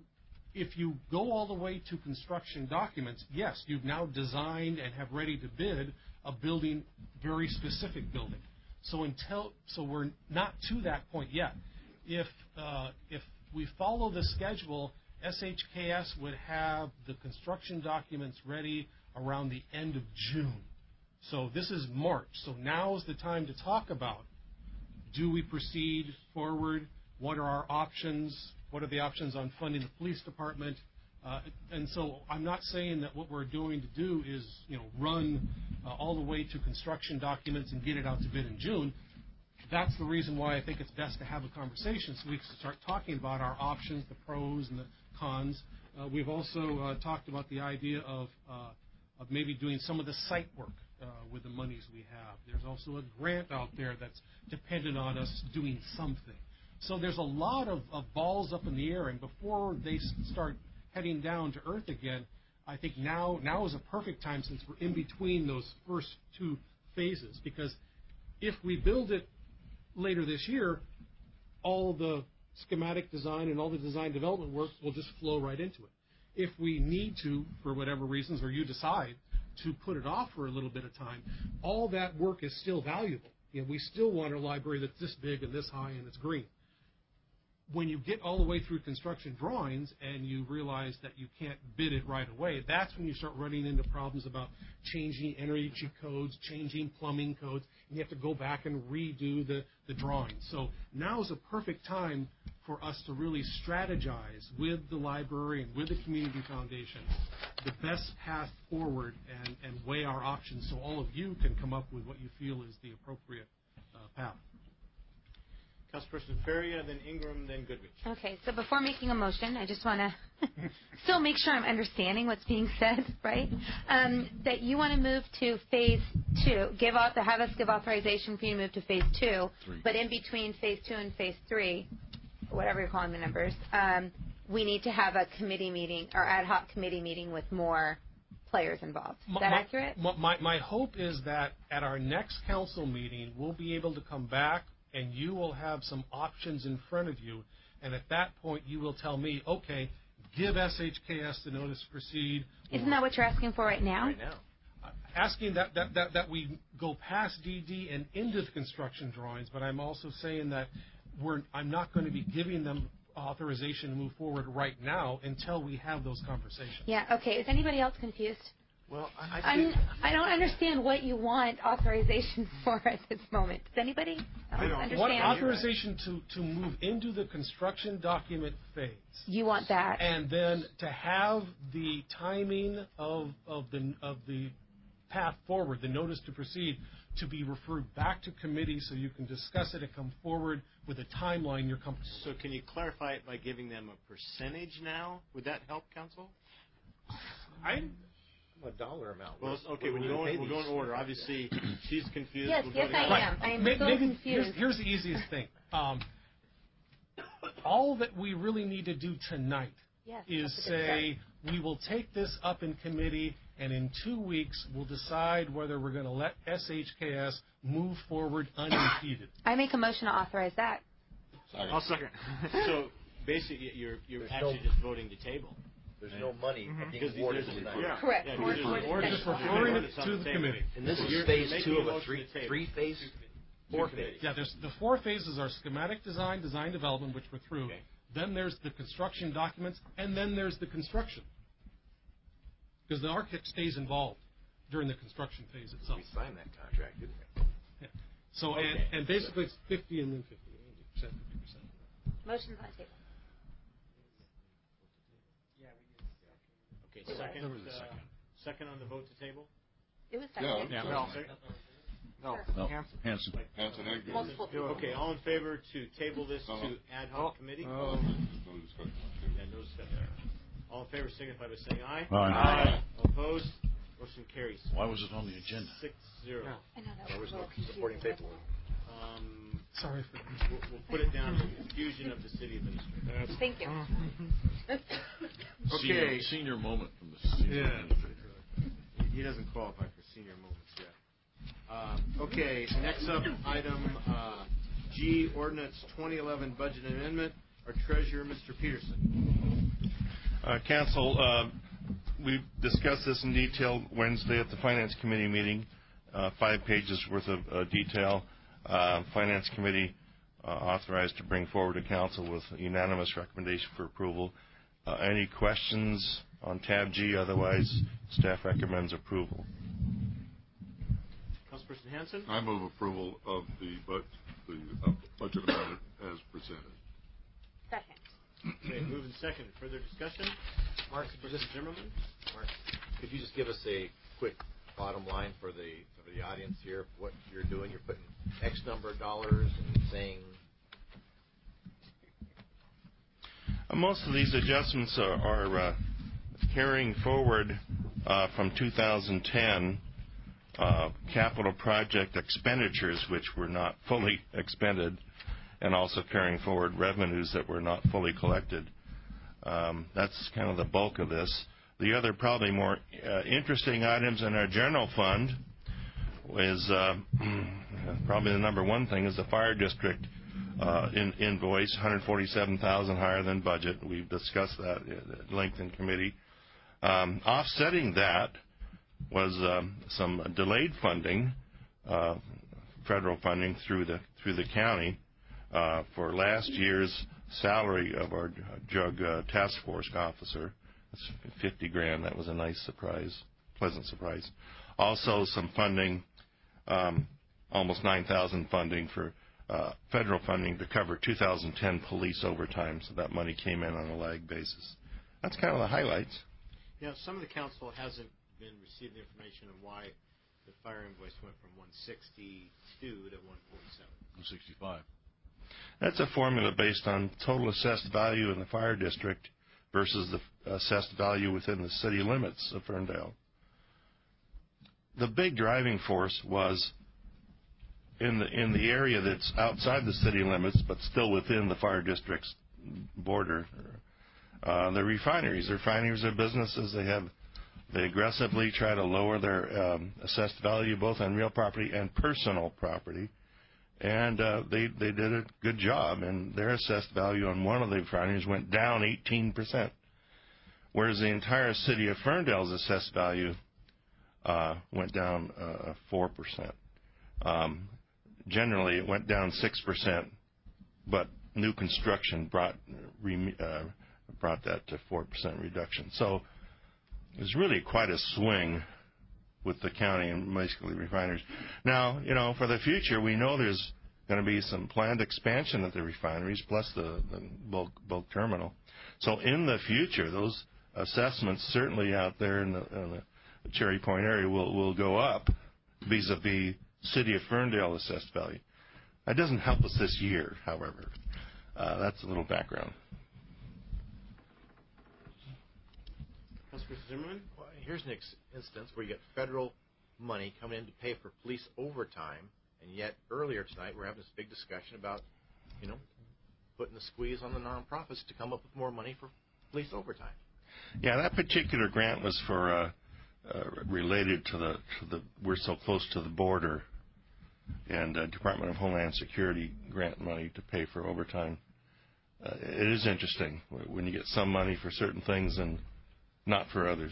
if you go all the way to construction documents, yes, you've now designed and have ready to bid a building, very specific building. So until so we're not to that point yet. If uh, if we follow the schedule, S H K S would have the construction documents ready around the end of June. So this is March. So now is the time to talk about, do we proceed forward? What are our options? What are the options on funding the police department? Uh, and so I'm not saying that what we're doing to do is, you know, run uh, all the way to construction documents and get it out to bid in June. That's the reason why I think it's best to have a conversation so we can start talking about our options, the pros and the cons. Uh, we've also uh, talked about the idea of, uh, of maybe doing some of the site work uh, with the monies we have. There's also a grant out there that's dependent on us doing something. So there's a lot of, of balls up in the air, and before they start heading down to earth again, I think now now is a perfect time since we're in between those first two phases, because if we build it later this year, all the schematic design and all the design development work will just flow right into it. If we need to, for whatever reasons, or you decide to put it off for a little bit of time, all that work is still valuable. You know, we still want a library that's this big and this high and it's green. When you get all the way through construction drawings and you realize that you can't bid it right away, that's when you start running into problems about changing energy codes, changing plumbing codes, and you have to go back and redo the, the drawings. So now is a perfect time for us to really strategize with the library and with the community foundation the best path forward and, and weigh our options so all of you can come up with what you feel is the appropriate uh, path. Councilperson Feria, then Ingram, then Goodrich. Okay, so before making a motion, I just want to still make sure I'm understanding what's being said, right? Um, that you want to move to phase two, give out, to have us give authorization for you to move to phase two, three. But in between phase two and phase three, whatever you're calling the numbers, um, we need to have a committee meeting or ad hoc committee meeting with more players involved. Is my, that accurate? My, my hope is that at our next council meeting, we'll be able to come back and you will have some options in front of you, and at that point you will tell me, okay, give S H K S the notice to proceed. Isn't that what you're asking for right now? Right now. Uh, asking that, that, that, that we go past D D and into the construction drawings, but I'm also saying that we're, I'm not going to be giving them authorization to move forward right now until we have those conversations. Yeah, okay. Is anybody else confused? Well, I, I, I'm, I don't understand what you want authorization for at this moment. Does anybody else I don't. understand? What authorization to, to move into the construction document phase? You want that? And then to have the timing of of the of the path forward, the notice to proceed, to be referred back to committee so you can discuss it and come forward with a timeline you're comfortable with. So can you clarify it by giving them a percentage now? Would that help, Council? I. A dollar amount. Well, okay, we'll go, in, we'll go in order. Obviously, she's confused. Yes, we'll yes, I right. am. I am Maybe, so maybe confused. Here's, here's the easiest thing. Um, all that we really need to do tonight yes, is say we will take this up in committee, and in two weeks we'll decide whether we're going to let S H K S move forward unimpeded. I make a motion to authorize that. Second. I'll second. So basically, you're you're There's actually no, just voting to table. There's no money Mm-hmm. being awarded tonight. Yeah. Correct. Yeah, We're- there's we're an order just referring it to the committee. And this is You're- phase you're two making of a a motion three to table. three phase, four phase. Yeah, there's the four phases are schematic design, design development, which we're through. Okay. Then there's the construction documents, and then there's the construction. Because the architect stays involved during the construction phase itself. We signed that contract, didn't we? Yeah. So Okay. and, and basically it's fifty and then fifty, eighty percent, fifty percent. Motion's on the table. Okay, second. There was a uh, second. Second on the vote to table. It was Yeah, seconded. yeah. No. Second? No. No, Hanson. Hanson. Hanson and Gill. Multiple people. Okay, all in favor to table this No, no. to ad hoc committee? No discussion. Yeah, no discussion. All in favor signify by saying aye. Aye. All opposed? Motion carries. Why was it on the agenda? Six zero. I know that There was was a no little supporting confusing. paperwork. Um, Sorry for we'll, we'll put it down to confusion of the city administrator. Thank you. Senior, Okay. senior moment from the senior Yeah. administrator. He doesn't qualify for senior moments yet. Um, okay, next up, item uh, G, ordinance twenty eleven budget amendment. Our treasurer, Mister Peterson. Uh, Council, uh, we discussed this in detail Wednesday at the Finance Committee meeting. Uh, five pages worth of uh, detail. Uh, Finance Committee uh, authorized to bring forward to Council with unanimous recommendation for approval. Uh, any questions on tab G? Otherwise, staff recommends approval. Councilperson Hanson? I move approval of the, but, the uh, budget amendment as presented. Second. Okay, moving second. Further discussion? Mark, Councilperson Zimmerman? Mark, could you just give us a quick bottom line for the for the audience here? What you're doing? You're putting X number of dollars and saying. Uh, most of these adjustments are, are uh, carrying forward uh, from two thousand ten uh, capital project expenditures, which were not fully expended, and also carrying forward revenues that were not fully collected. Um, that's kind of the bulk of this. The other probably more uh, interesting items in our general fund is uh, probably the number one thing is the fire district uh, in, invoice, one hundred forty-seven thousand dollars higher than budget. We've discussed that at length in committee. Um, offsetting that was um, some delayed funding, uh, federal funding through the through the county uh, for last year's salary of our drug uh, task force officer. That's fifty grand. That was a nice surprise, pleasant surprise. Also, some funding, um, almost nine thousand funding for uh, federal funding to cover two thousand ten police overtime. So that money came in on a lag basis. That's kind of the highlights. Now, some of the council hasn't been receiving the information on why the fire invoice went from one sixty-two to one forty-seven. one sixty-five. That's a formula based on total assessed value in the fire district versus the assessed value within the city limits of Ferndale. The big driving force was in the in the area that's outside the city limits but still within the fire district's border. Uh, the refineries. The refineries are businesses. They have they aggressively try to lower their um, assessed value both on real property and personal property. And uh, they, they did a good job, and their assessed value on one of the refineries went down eighteen percent, whereas the entire city of Ferndale's assessed value uh, went down uh, four percent. Um, generally, it went down six percent, but new construction brought uh, brought that to four percent reduction. So it was really quite a swing with the county and basically refineries. Now, you know, for the future, we know there's going to be some planned expansion at the refineries, plus the, the bulk, bulk terminal. So in the future, those assessments certainly out there in the, in the Cherry Point area will, will go up vis-a-vis City of Ferndale assessed value. That doesn't help us this year, however. Uh, that's a little background. Councilor Zimmerman? Well, here's an ex- instance where you get federal money coming in to pay for police overtime, and yet earlier tonight we're having this big discussion about, you know, putting the squeeze on the nonprofits to come up with more money for police overtime. Yeah, that particular grant was for uh, uh, related to the to the we're so close to the border, and uh, Department of Homeland Security grant money to pay for overtime. Uh, it is interesting when you get some money for certain things and not for others.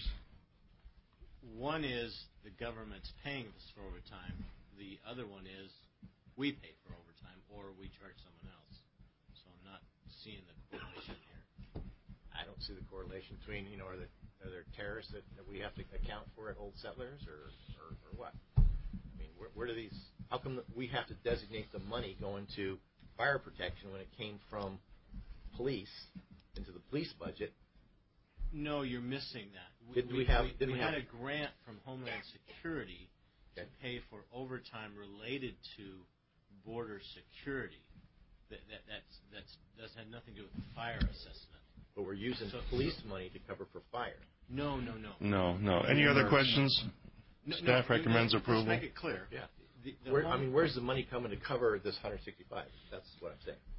One is the government's paying us for overtime. The other one is we pay for overtime or we charge someone else. So I'm not seeing the correlation here. I don't see the correlation between, you know, are, the, are there terrorists that, that we have to account for at Old Settlers or, or, or what? I mean, where, where do these, how come we have to designate the money going to fire protection when it came from police into the police budget? No, you're missing that. Did we, we have? We, did we, we had have, a grant from Homeland Security okay. to pay for overtime related to border security. That that that's that's does have nothing to do with the fire assessment. But we're using so, police so, money to cover for fire. No, no, no. No, no. Any other questions? No, Staff no, recommends let's approval. Make it clear. Yeah. The, the Where, I mean, where's the money coming to cover this one hundred sixty-five? That's what I'm saying.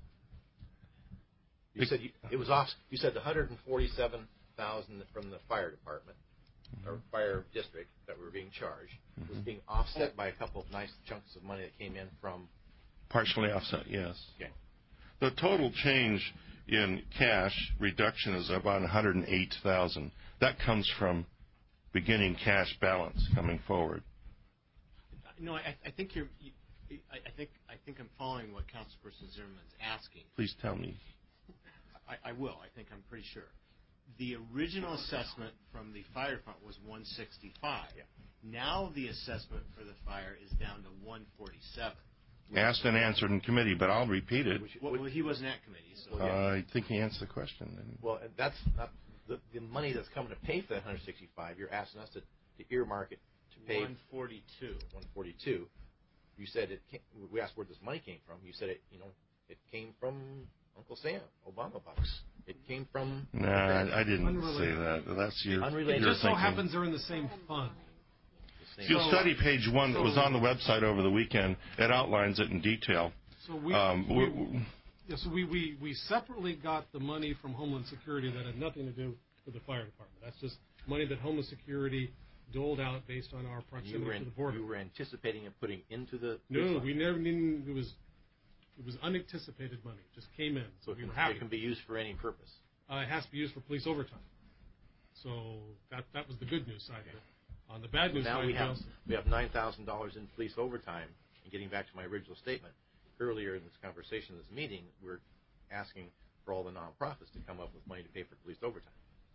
You said you, it was off. You said the one hundred forty-seven thousand from the fire department mm-hmm. or fire district that were being charged mm-hmm. was being offset by a couple of nice chunks of money that came in from. Partially offset, yes. Okay. The total change in cash reduction is about one hundred eight thousand. That comes from beginning cash balance coming forward. No, I, I think you're. You, I, I think I think I'm following what Councilperson Zimmerman's asking. Please tell me. I, I will. I think I'm pretty sure. The original assessment from the fire department was one sixty-five. Yeah. Now the assessment for the fire is down to one forty-seven. Asked and answered in committee, but I'll repeat it. Well, well he wasn't at committee, so. Well, yeah. uh, I think he answered the question. Then. Well, that's not the, the money that's coming to pay for that one hundred sixty-five. You're asking us to, to earmark it to pay. one forty-two. one forty-two. You said it. Came, we asked where this money came from. You said it. You know, it came from Uncle Sam, Obama bucks. It came from. Nah, I, I didn't Unrelated. say that. That's your. Unrelated. It just so thinking. happens they're in the same fund. If you'll study page one that was on the website over the weekend, it outlines it in detail. So we, um, we, we, yeah, so we, we, we separately got the money from Homeland Security that had nothing to do with the fire department. That's just money that Homeland Security doled out based on our proximity you were in, to the border. You were anticipating it putting into the. No, we never. Didn't, it was it was unanticipated money. It just came in, so, so we it can, were happy. It can be used for any purpose. Uh, it has to be used for police overtime. So that that was the good news side of it. On the bad news now side, we have also, we have nine thousand dollars in police overtime. And getting back to my original statement earlier in this conversation, this meeting, we're asking for all the nonprofits to come up with money to pay for police overtime.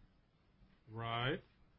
Right.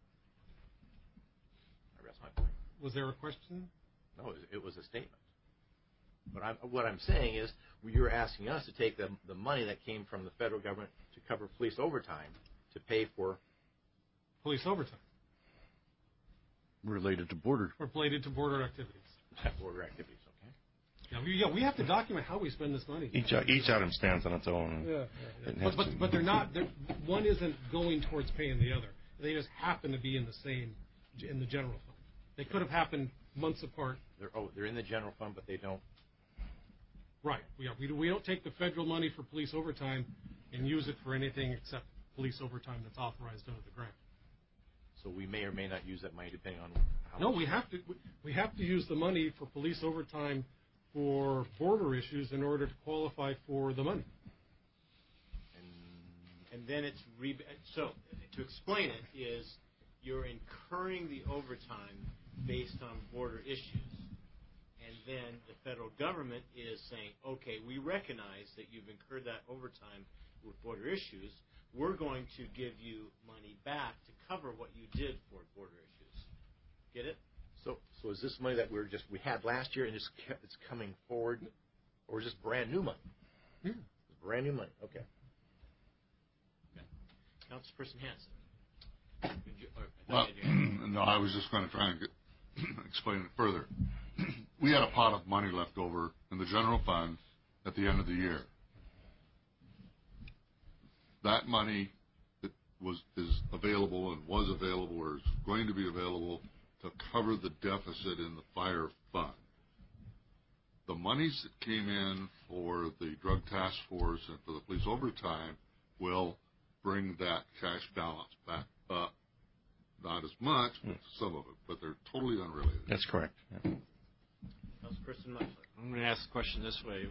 I rest my point. Was there a question? No, it was, it was a statement. But I'm, what I'm saying is, you're asking us to take the the money that came from the federal government to cover police overtime to pay for police overtime. Related to border. Related to border activities. Border activities, okay. Yeah, we, yeah, we have to document how we spend this money. Each each item stands on its own. Yeah, yeah, yeah. But, but, but they're not. They're, one isn't going towards paying the other. They just happen to be in the same, in the general fund. They could have happened months apart. They're oh, they're in the general fund, but they don't. Right. Yeah, we we don't take the federal money for police overtime and use it for anything except police overtime that's authorized under the grant. So we may or may not use that money depending on how no, much. we have to we have to use the money for police overtime for border issues in order to qualify for the money. And, and then it's re- so to explain it is you're incurring the overtime based on border issues, and then the federal government is saying, okay, we recognize that you've incurred that overtime with border issues. We're going to give you money back to cover what you did for border issues. Get it? So, so is this money that we're just we had last year and just kept, it's coming forward, or is this brand new money? Yeah. It's brand new money. Okay. Okay. Councilperson Hanson. You, or, I Well, you no, I was just going to try and get, explain it further. We had a pot of money left over in the general fund at the end of the year. That money that was is available and was available or is going to be available to cover the deficit in the fire fund. The monies that came in for the drug task force and for the police overtime will bring that cash balance back up. Not as much, but some of it, but they're totally unrelated. That's correct. Yeah. Councilperson Muffler. I'm going to ask the question this way.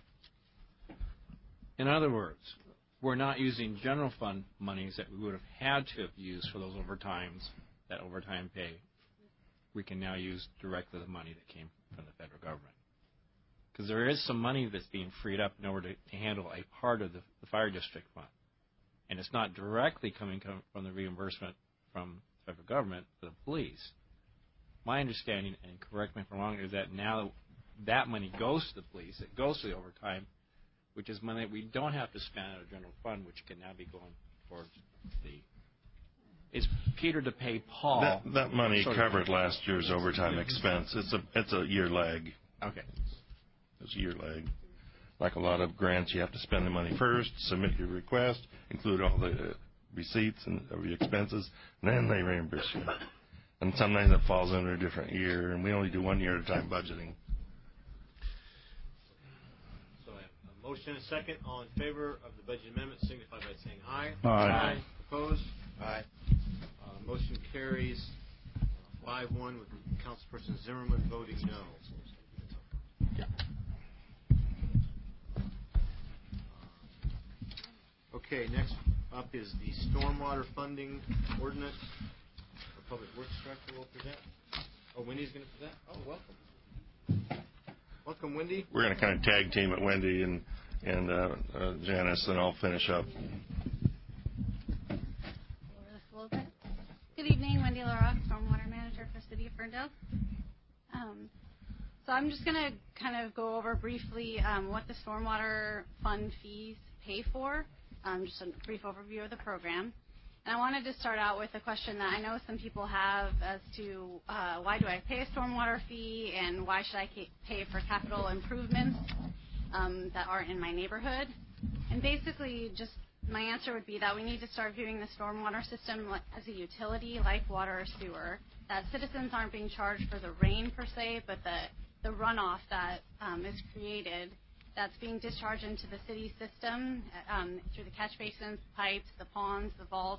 In other words, we're not using general fund monies that we would have had to have used for those overtimes, that overtime pay. We can now use directly the money that came from the federal government. Because there is some money that's being freed up in order to, to handle a part of the, the fire district fund. And it's not directly coming com- from the reimbursement from the federal government to the police. My understanding, and correct me if I'm wrong, is that now that money goes to the police, it goes to the overtime, which is money that we don't have to spend out of general fund, which can now be going towards the... Is Peter to pay Paul... That, that money Sorry. covered last year's overtime expense. It's a it's a year lag. Okay. It's a year lag. Like a lot of grants, you have to spend the money first, submit your request, include all the uh, receipts and of your expenses, and then they reimburse you. And sometimes it falls under a different year, and we only do one year at a time budgeting. So I have a motion and a second. All in favor of the budget amendment signify by saying aye. Aye. Aye. Opposed? Aye. Uh, motion carries five one with Councilperson Zimmerman voting no. Yeah. Okay, next up is the stormwater funding ordinance. The Public Works Director will present. Oh, Wendy's going to present? Oh, welcome. Welcome, Wendy. We're going to kind of tag team at Wendy and, and uh, uh, Janice, and I'll finish up. A little bit. Good evening, Wendy LaRock, Stormwater Manager for City of Ferndale. Um, so I'm just going to kind of go over briefly um, what the stormwater fund fees pay for, um, just a brief overview of the program. And I wanted to start out with a question that I know some people have as to uh, why do I pay a stormwater fee and why should I pay for capital improvements um, that aren't in my neighborhood. And basically just my answer would be that we need to start viewing the stormwater system as a utility like water or sewer, that citizens aren't being charged for the rain per se, but the, the runoff that um, is created that's being discharged into the city system um, through the catch basins, pipes, the ponds, the vaults,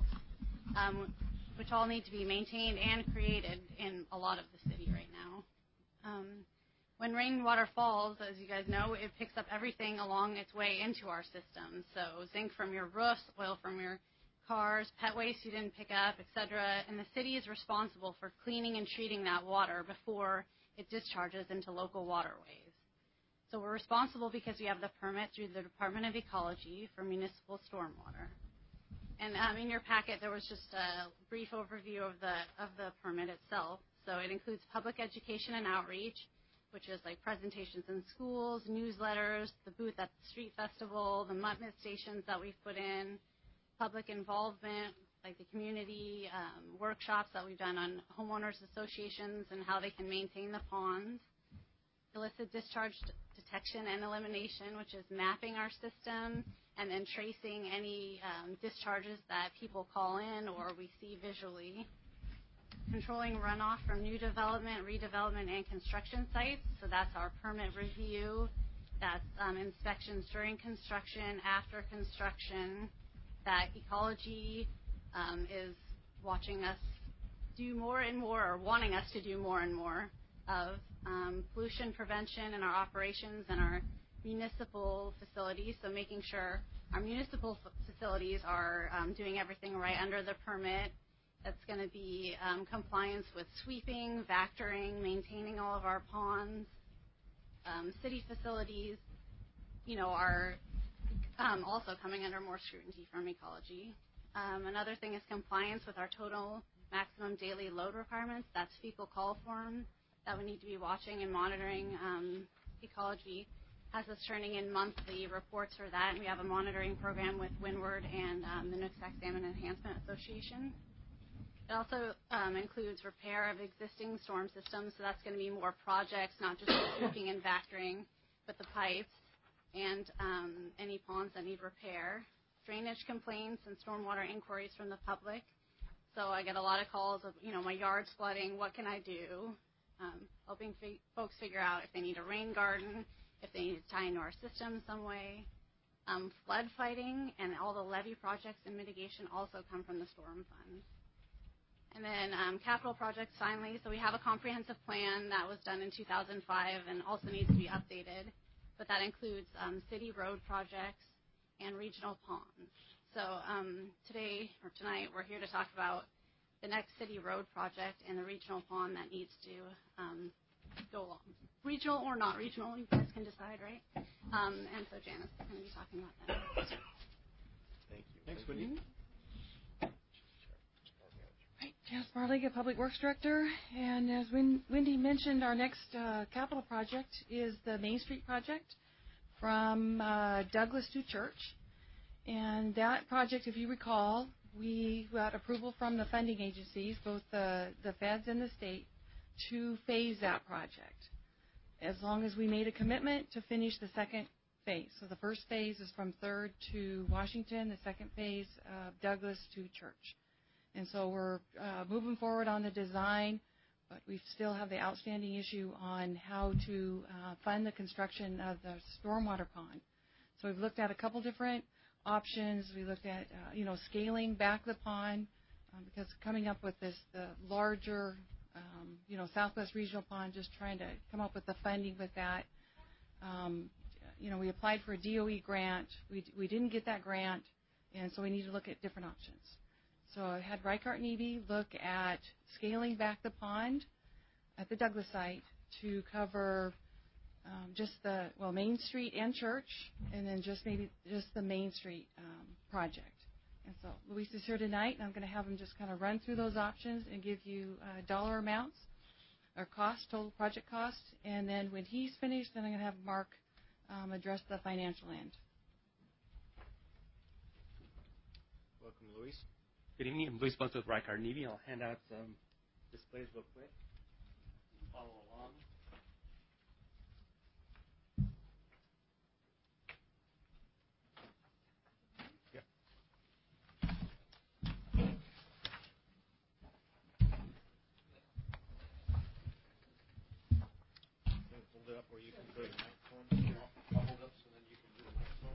um, which all need to be maintained and created in a lot of the city right now. Um, when rainwater falls, as you guys know, it picks up everything along its way into our system. So zinc from your roofs, oil from your cars, pet waste you didn't pick up, et cetera. And the city is responsible for cleaning and treating that water before it discharges into local waterways. So we're responsible because we have the permit through the Department of Ecology for municipal stormwater. And um, in your packet, there was just a brief overview of the of the permit itself. So it includes public education and outreach, which is like presentations in schools, newsletters, the booth at the street festival, the mutt-mitt stations that we've put in, public involvement, like the community um, workshops that we've done on homeowners associations and how they can maintain the ponds, illicit discharge detection and elimination, which is mapping our system and then tracing any um, discharges that people call in or we see visually. Controlling runoff from new development, redevelopment, and construction sites. So that's our permit review. That's um, inspections during construction, after construction. That ecology um, is watching us do more and more, or wanting us to do more and more of um, pollution prevention in our operations and our municipal facilities. So making sure our municipal f- facilities are um, doing everything right under the permit. That's going to be um, compliance with sweeping, vectoring, maintaining all of our ponds. Um, city facilities, you know, are um, also coming under more scrutiny from ecology. Um, another thing is compliance with our total maximum daily load requirements. That's fecal coliform that we need to be watching and monitoring. Um, Ecology has us turning in monthly reports for that, and we have a monitoring program with Windward and um, the Nooksack Salmon Enhancement Association. It also um, includes repair of existing storm systems, so that's going to be more projects, not just sweeping and vectoring, but the pipes and um, any ponds that need repair. Drainage complaints and stormwater inquiries from the public. So I get a lot of calls of, you know, my yard's flooding, what can I do? Um, helping fi- folks figure out if they need a rain garden, if they need to tie into our system some way. Um, flood fighting and all the levee projects and mitigation also come from the storm fund. And then um, capital projects finally. So we have a comprehensive plan that was done in two thousand five and also needs to be updated. But that includes um, city road projects and regional ponds. So um, today or tonight we're here to talk about the next city road project and the regional pond that needs to um, go along. Regional or not regional, you guys can decide, right? Um, and so Janice is going to be talking about that. Thank you. Thanks, Wendy. Right, Janice Marliga, Public Works Director. And as Win- Wendy mentioned, our next uh, capital project is the Main Street project from uh, Douglas to Church. And that project, if you recall, we got approval from the funding agencies, both the, the feds and the state, to phase that project, as long as we made a commitment to finish the second phase. So the first phase is from Third to Washington, the second phase, uh, Douglas to Church. And so we're uh, moving forward on the design, but we still have the outstanding issue on how to uh, fund the construction of the stormwater pond. So we've looked at a couple different options. We looked at, uh, you know, scaling back the pond um, because coming up with this, the larger, um, you know, Southwest Regional Pond, just trying to come up with the funding with that. Um, you know, we applied for a D O E grant. We, we didn't get that grant, and so we need to look at different options. So I had Reichart and Eby look at scaling back the pond at the Douglas site to cover Um, just the, well, Main Street and Church, and then just maybe just the Main Street um, project. And so Luis is here tonight, and I'm going to have him just kind of run through those options and give you uh, dollar amounts or cost, total project cost. And then when he's finished, then I'm going to have Mark um, address the financial end. Welcome, Luis. Good evening. I'm Luis Bunce with Reichart and Eby. I'll hand out some displays real quick. Follow along. Hold it up where you can go to the microphone. I'll hold up so then you can do the microphone.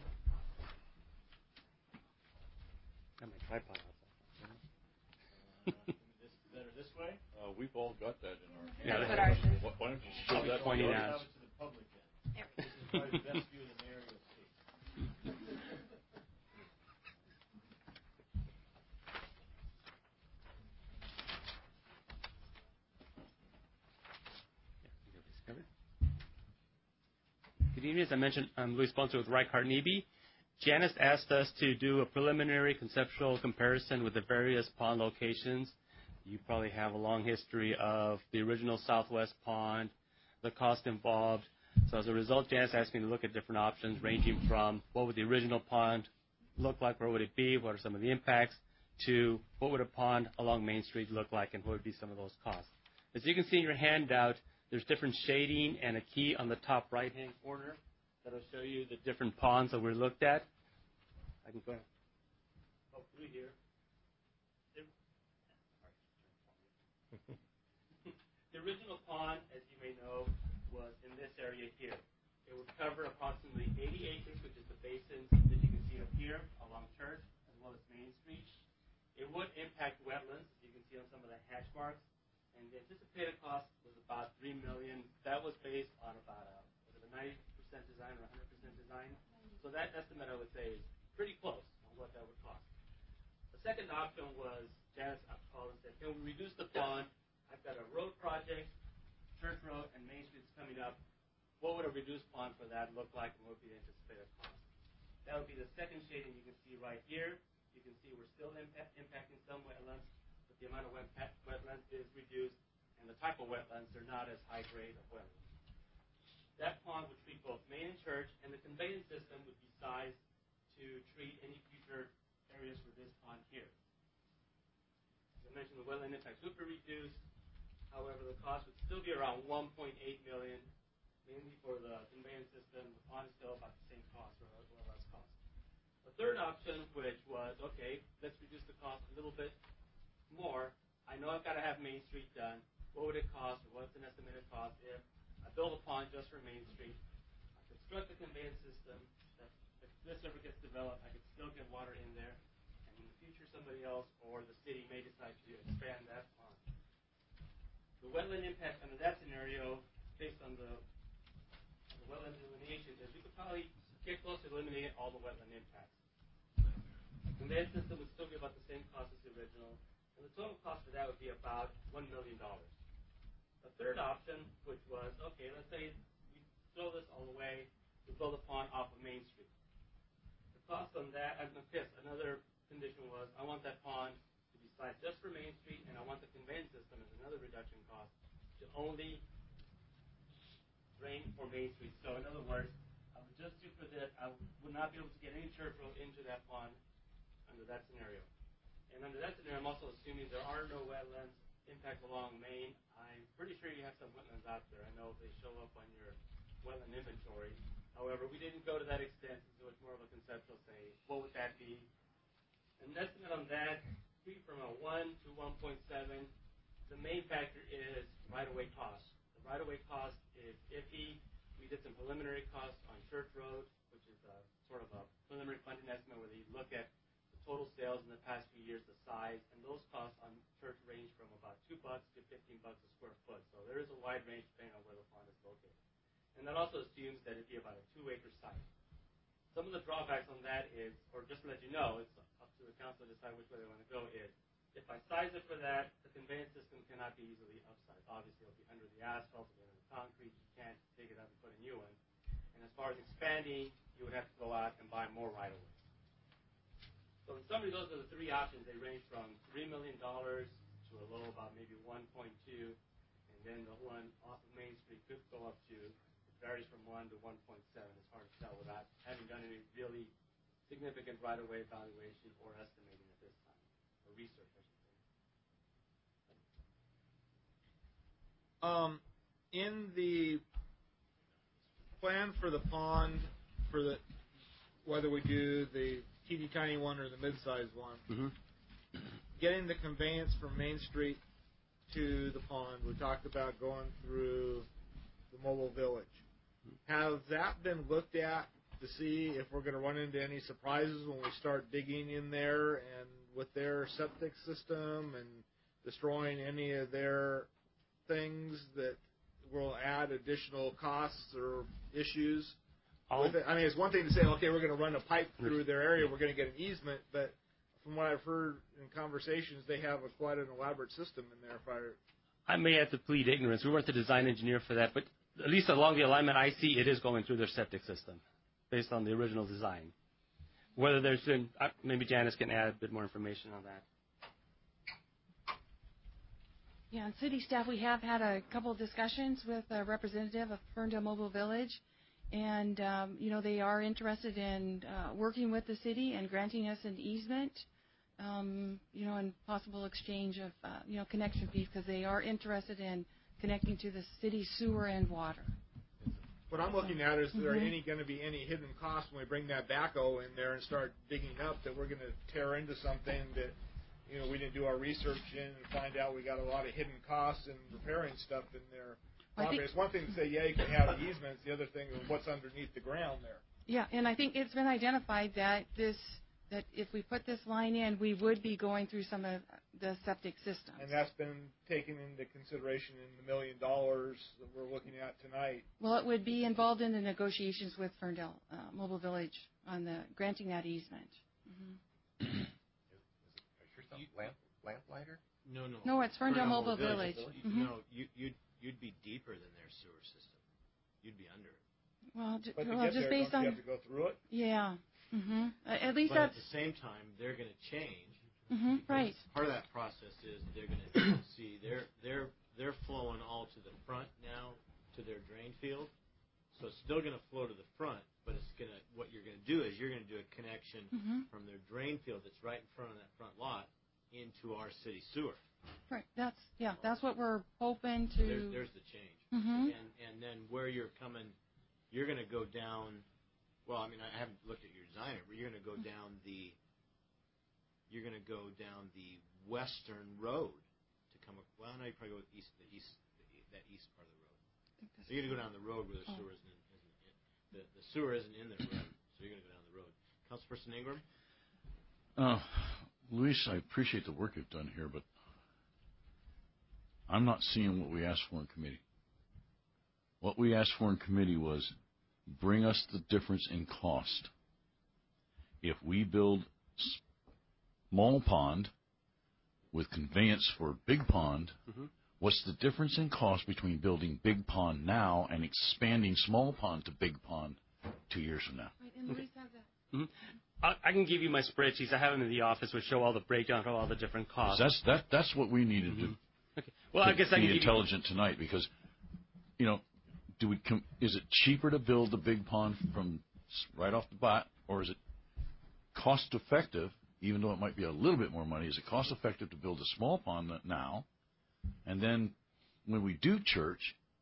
Got my tripod out. Uh, this better this way? Uh, we've all got that in our. Yeah, that's what ours is. Why don't you show that pointing to out. To the public then. This is probably the best view of the mayor you'll see. Good evening. As I mentioned, I'm Luis Ponce with Reichart and Eby. Janice asked us to do a preliminary conceptual comparison with the various pond locations. You probably have a long history of the original Southwest Pond, the cost involved. So as a result, Janice asked me to look at different options ranging from what would the original pond look like, where would it be, what are some of the impacts, to what would a pond along Main Street look like and what would be some of those costs. As you can see in your handout, there's different shading and a key on the top right-hand corner that will show you the different ponds that we looked at. I can go ahead. Oh, through here. The original pond, as you may know, was in this area here. It would cover approximately eighty acres, which is the basins that you can see up here along Church, as well as Main Street. It would impact wetlands, as you can see on some of the hatch marks. And the anticipated cost was about three million dollars. That was based on about a, was it a ninety percent design or one hundred percent design. So that estimate, I would say, is pretty close on what that would cost. The second option was Janice called and said, can we reduce the pond? I've got a road project, Church Road and Main Street is coming up. What would a reduced pond for that look like, and what would be the anticipated cost? That would be the second shading you can see right here. You can see we're still impact, impacting some wetlands. But the amount of wet, wetlands is reduced, and the type of wetlands, they're not as high grade of wetlands. That pond would treat both Main and Church, and the conveyance system would be sized to treat any future areas for this pond here. As I mentioned, the wetland impacts would be reduced. However, the cost would still be around one point eight million dollars, mainly for the conveyance system. The pond is still about the same cost, or a little less cost. The third option, which was, okay, let's reduce the cost a little bit more. I know I've got to have Main Street done. What would it cost, or what's an estimated cost if I build a pond just for Main Street? I construct a conveyance system that if this ever gets developed, I could still get water in there. And in the future, somebody else or the city may decide to expand that pond. The wetland impact under that scenario, based on the, the wetland delineation, is we could probably get close to eliminating all the wetland impacts. The conveyance system would still be about the same cost as the original, and the total cost for that would be about one million dollars. The third option, which was, okay, let's say we throw this all away, we build a pond off of Main Street. The cost on that, and yes, another condition was, I want that pond to be sized just for Main Street, and I want the conveyance system as another reduction cost to only drain for Main Street. So in other words, I would just do for this, I would not be able to get any church road into that pond under that scenario. And under that scenario, I'm also assuming there are no wetlands impact along Main. I'm pretty sure you have some wetlands out there. I know they show up on your wetland inventory. However, we didn't go to that extent, so it's more of a conceptual say, what would that be? An estimate on that, be from a one to one point seven. The main factor is right-of-way cost. The right-of-way cost is iffy. We did some preliminary costs on Church Road, which is a, sort of a preliminary funding estimate where you look at total sales in the past few years, the size, and those costs on Church range from about two bucks to fifteen bucks a square foot. So there is a wide range depending on where the pond is located. And that also assumes that it'd be about a two-acre site. Some of the drawbacks on that is, or just to let you know, it's up to the council to decide which way they want to go, is if I size it for that, the conveyance system cannot be easily upsized. Obviously, it'll be under the asphalt, it'll be under the concrete. You can't dig it up and put a new one. And as far as expanding, you would have to go out and buy more right-of-way. So in summary, those are the three options. They range from three million dollars to a low about maybe one point two, and then the one off of Main Street could go up to, it varies from one to one point seven. It's hard to tell without having done any really significant right-of-way evaluation or estimating at this time, or research, I should say. Um, in the plan for the pond, for the whether we do the teeny tiny one or the mid-sized one, Mm-hmm. getting the conveyance from Main Street to the pond, we talked about going through the mobile village. Has that been looked at to see if we're going to run into any surprises when we start digging in there and with their septic system and destroying any of their things that will add additional costs or issues? With it? I mean, it's one thing to say, okay, we're going to run a pipe through their area, we're going to get an easement, but from what I've heard in conversations, they have a, quite an elaborate system in there. If I, I may have to plead ignorance. We weren't the design engineer for that, but at least along the alignment I see, it is going through their septic system based on the original design. Whether there's been, uh, maybe Janice can add a bit more information on that. Yeah, and city staff, we have had a couple of discussions with a representative of Ferndale Mobile Village. And, um, you know, they are interested in uh, working with the city and granting us an easement, um, you know, and possible exchange of, uh, you know, connection fees because they are interested in connecting to the city sewer and water. what I'm looking at is mm-hmm. there any going to be any hidden costs when we bring that backhoe in there and start digging up that we're going to tear into something that, you know, we didn't do our research in and find out we got a lot of hidden costs in repairing stuff in there. Probably. It's one thing to say, yeah, you can have easements. The other thing is what's underneath the ground there. Yeah, and I think it's been identified that this that if we put this line in, we would be going through some of the septic systems. And that's been taken into consideration in the million dollars that we're looking at tonight. Well, it would be involved in the negotiations with Ferndale uh, Mobile Village on the granting that easement. Mm-hmm. Is your stuff lamp, lamplighter? No, no. No, it's Ferndale, Ferndale Mobile Village. Village. Mm-hmm. No, you, you'd you'd be deeper than their sewer system. You'd be under it. Well, j- but to well get just there, based don't on you have to go through it. Yeah. Mm-hmm. Uh, at least but that's. At the same time, they're going to change Mm-hmm. Right. Part of that process is they're going to see they're they're they're flowing all to the front now to their drain field, so it's still going to flow to the front, but it's going to what you're going to do is you're going to do a connection mm-hmm. from their drain field that's right in front of that front lot into our city sewer. Right. That's yeah. That's what we're hoping to. There's, there's the change, mm-hmm. and and then where you're coming, you're going to go down. Well, I mean, I haven't looked at your design, but you're going to go down the. You're going to go down the western road to come. Well, no, you probably go east, the east, the, that east part of the road. So you're going to go down the road where the oh. sewer isn't. In, isn't in, the, the sewer isn't in the road, so you're going to go down the road. Councilperson Ingram. Uh, Luis, I appreciate the work you've done here, but I'm not seeing what we asked for in committee. What we asked for in committee was bring us the difference in cost. If we build small pond with conveyance for big pond, mm-hmm. what's the difference in cost between building big pond now and expanding small pond to big pond two years from now? Right, and Luis has that. Mm-hmm. I, I can give you my spreadsheets. I have them in the office, which show all the breakdown of all the different costs. That's that. That's what we needed mm-hmm. to. Okay. Well, I guess I can be give intelligent you... tonight because, you know, do we? Com- is it cheaper to build the big pond from right off the bat, or is it cost effective? Even though it might be a little bit more money, is it cost effective to build a small pond now? And then when we do church,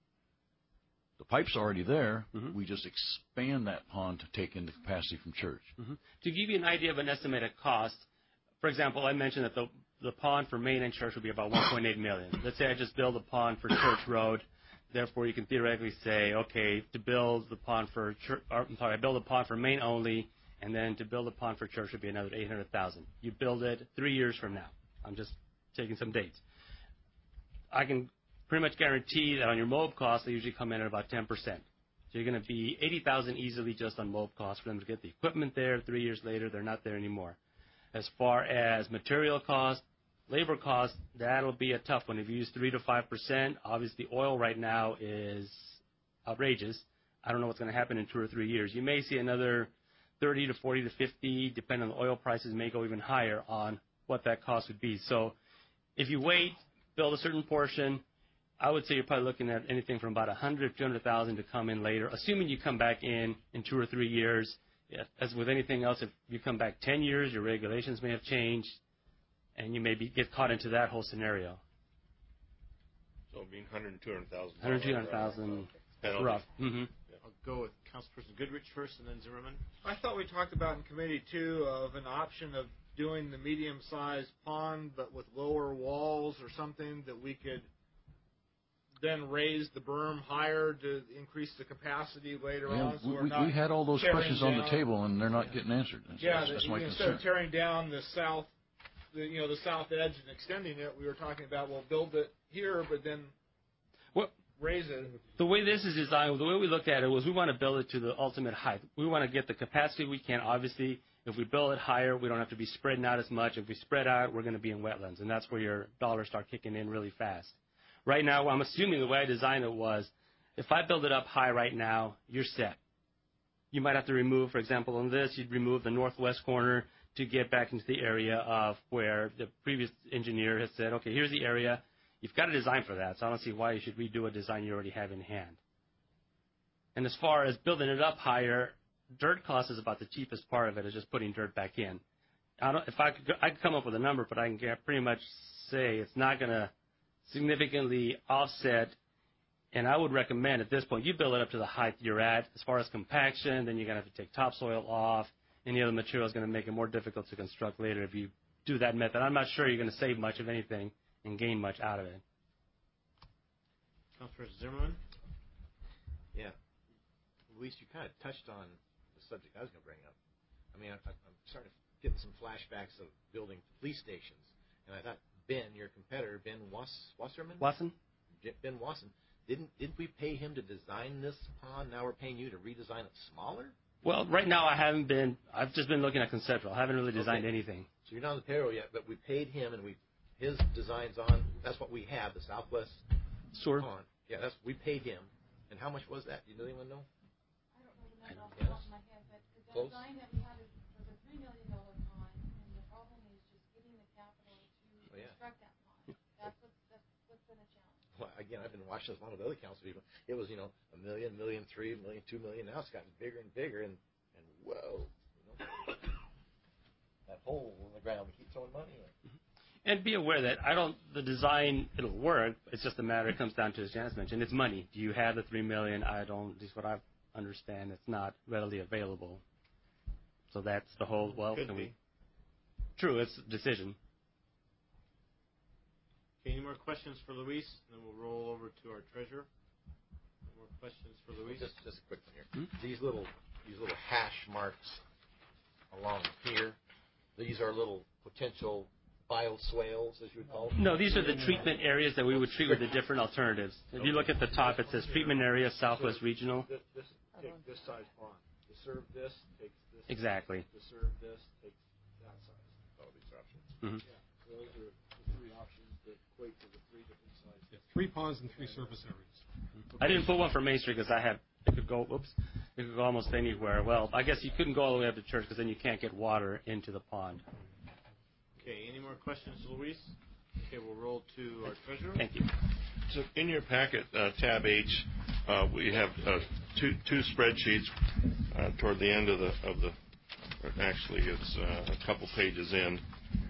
the pipe's already there. Mm-hmm. We just expand that pond to take in the capacity from church. Mm-hmm. To give you an idea of an estimated cost, for example, I mentioned that the the pond for Main and Church would be about one point eight million dollars. Let's say I just build a pond for Church Road. Therefore, you can theoretically say, okay, to build the pond for Church, or, I'm sorry, I build a pond for Main only. And then to build a pond for church would be another eight hundred thousand dollars. You build it three years from now. I'm just taking some dates. I can pretty much guarantee that on your mob costs, they usually come in at about ten percent. So you're going to be eighty thousand dollars easily just on mob costs for them to get the equipment there. Three years later, they're not there anymore. As far as material costs, labor costs, that'll be a tough one. If you use three to five percent, obviously oil right now is outrageous. I don't know what's going to happen in two or three years. You may see another thirty to forty to fifty, depending on the oil prices, may go even higher on what that cost would be. So if you wait, build a certain portion, I would say you're probably looking at anything from about one hundred, two hundred thousand to come in later, assuming you come back in in two or three years. As with anything else, if you come back ten years, your regulations may have changed, and you may be, get caught into that whole scenario. So it'll be one hundred and two hundred thousand. one hundred, two hundred thousand. Rough. Mm-hmm. I'll go with Councilperson Goodrich first, and then Zimmerman. I thought we talked about in committee too of an option of doing the medium-sized pond, but with lower walls or something that we could then raise the berm higher to increase the capacity later yeah, on. So we, we're we, not we had all those questions down. on the table, and they're not yeah. getting answered. That's, yeah, that's, that's the, my instead concern. of tearing down the south, the, you know, the south edge and extending it, we were talking about well, build it here, but then. Well, raise it. The way this is designed, the way we looked at it was we want to build it to the ultimate height. We want to get the capacity we can. Obviously, if we build it higher, we don't have to be spreading out as much. If we spread out, we're going to be in wetlands, and that's where your dollars start kicking in really fast. Right now, I'm assuming the way I designed it was, if I build it up high right now, you're set. You might have to remove, for example, on this, you'd remove the northwest corner to get back into the area of where the previous engineer has said, okay, here's the area. You've got a design for that, so I don't see why you should redo a design you already have in hand. And as far as building it up higher, dirt cost is about the cheapest part of it, is just putting dirt back in. I don't, if I could, I could come up with a number, but I can get, pretty much say it's not going to significantly offset. And I would recommend at this point you build it up to the height you're at. As far as compaction, then you're going to have to take topsoil off. Any other material is going to make it more difficult to construct later if you do that method. I'm not sure you're going to save much of anything and gain much out of it. Councilor Zimmerman? Yeah. Luis, you kind of touched on the subject I was going to bring up. I mean, I, I'm starting to get some flashbacks of building police stations. And I thought Ben, your competitor, Ben Was, Wasserman? Wasson? Ben Wasson. Didn't, didn't we pay him to design this pond? Now we're paying you to redesign it smaller? Well, right now I haven't been, I've just been looking at conceptual. I haven't really designed okay. anything. So you're not on the payroll yet, but we paid him and we his designs on, that's what we have, the Southwest Sewer. Pond. Yeah, that's we paid him. And how much was that? Does anyone know? I don't know the number off the top of my head, but the Close? design that we had was a three million dollars pond, and the problem is just getting the yeah. construct that pond. That's what's, that's what's been a challenge. Well, again, I've been watching this along with other council people. It was, you know, a million, million three, million two million. Now it's gotten bigger and bigger, and, and whoa, you know, that hole in the ground. We keep throwing money in. And be aware that I don't. The design, it'll work. It's just a matter. It comes down to, as Janice mentioned, it's money. Do you have the three million? I don't. At least what I understand, it's not readily available. So that's the whole. Well, Could can be. we? True, it's a decision. Okay, any more questions for Luis? And then we'll roll over to our treasurer. Any more questions for Luis? Just, just a quick one here. Hmm? These little, these little hash marks along here. These are little potential bioswales, as you would call them. No, these are the treatment areas that we would treat with the different alternatives. If you look at the top, it says treatment area, Southwest so Regional. This, this take this size pond. To serve this takes this. Exactly. To serve this takes that size. All these options. Mm-hmm. Yeah. So those are the three options that equate to the three different sizes. Yeah, three ponds and three surface areas. I didn't put one for Main Street because I have it could go. Oops, it could go almost anywhere. Well, I guess you couldn't go all the way up to church because then you can't get water into the pond. Okay, any more questions to Luis? Okay, we'll roll to our treasurer. Thank you. So in your packet, uh, tab H, uh, we have uh, two two spreadsheets uh, toward the end of the of the. Actually, it's uh, a couple pages in.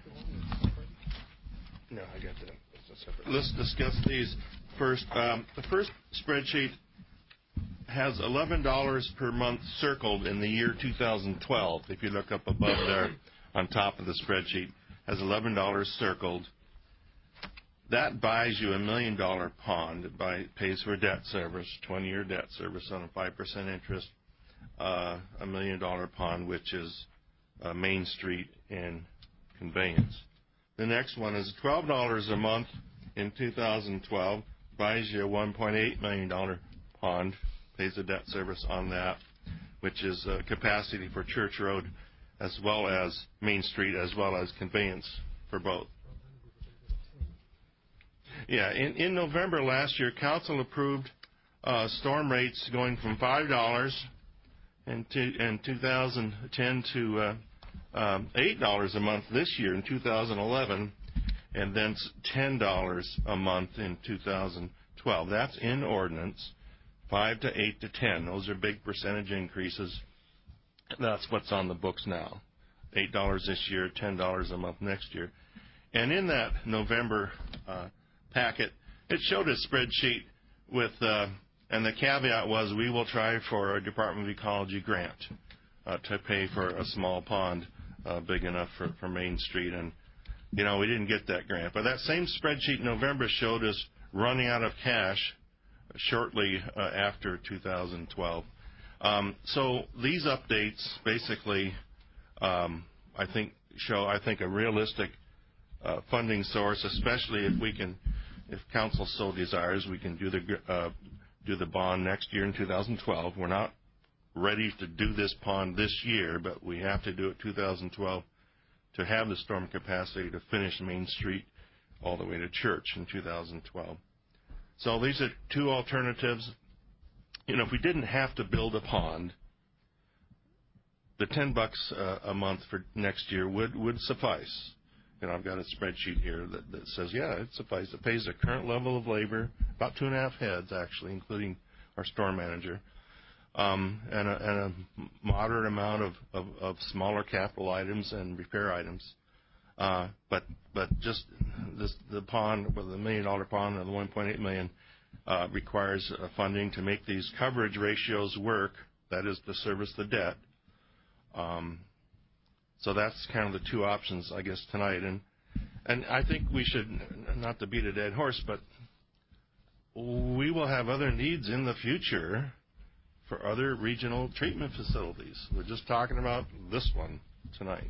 No, I got that. It's a separate. Let's discuss these first. Um, the first spreadsheet has eleven dollars per month circled in the year two thousand twelve. If you look up above there, on top of the spreadsheet, has eleven dollars circled. That buys you a million dollar pond. It buy, pays for debt service, twenty year debt service on a five percent interest. Uh, a million dollar pond, which is uh, Main Street and conveyance. The next one is twelve dollars a month in two thousand twelve. Buys you a one point eight million dollar pond. Pays the debt service on that, which is uh, capacity for Church Road as well as Main Street, as well as conveyance for both. Yeah, in, in November last year, Council approved uh, storm rates going from five dollars in, in two thousand ten to uh, um, eight dollars a month this year in two thousand eleven, and then ten dollars a month in two thousand twelve. That's in ordinance, five to eight to ten. Those are big percentage increases. That's what's on the books now. eight dollars this year, ten dollars a month next year. And in that November uh, packet, it showed a spreadsheet with, uh, and the caveat was we will try for a Department of Ecology grant uh, to pay for a small pond uh, big enough for, for Main Street. And, you know, we didn't get that grant. But that same spreadsheet in November showed us running out of cash shortly uh, after two thousand twelve. Um, so these updates basically, um, I think, show, I think, a realistic uh, funding source, especially if we can, if council so desires, we can do the uh, do the bond next year in two thousand twelve. We're not ready to do this pond this year, but we have to do it two thousand twelve to have the storm capacity to finish Main Street all the way to Church in two thousand twelve. So these are two alternatives. You know, if we didn't have to build a pond, the ten bucks uh, a month for next year would, would suffice. You know, I've got a spreadsheet here that, that says, yeah, it suffices. It pays the current level of labor, about two and a half heads, actually, including our store manager, um, and, a, and a moderate amount of, of, of smaller capital items and repair items. Uh, but but just this, the pond, with the million dollar pond and the one point eight million, uh, requires uh, funding to make these coverage ratios work. That is to service the debt. Um, so that's kind of the two options, I guess, tonight. And and I think we should, not to beat a dead horse, but we will have other needs in the future for other regional treatment facilities. We're just talking about this one tonight.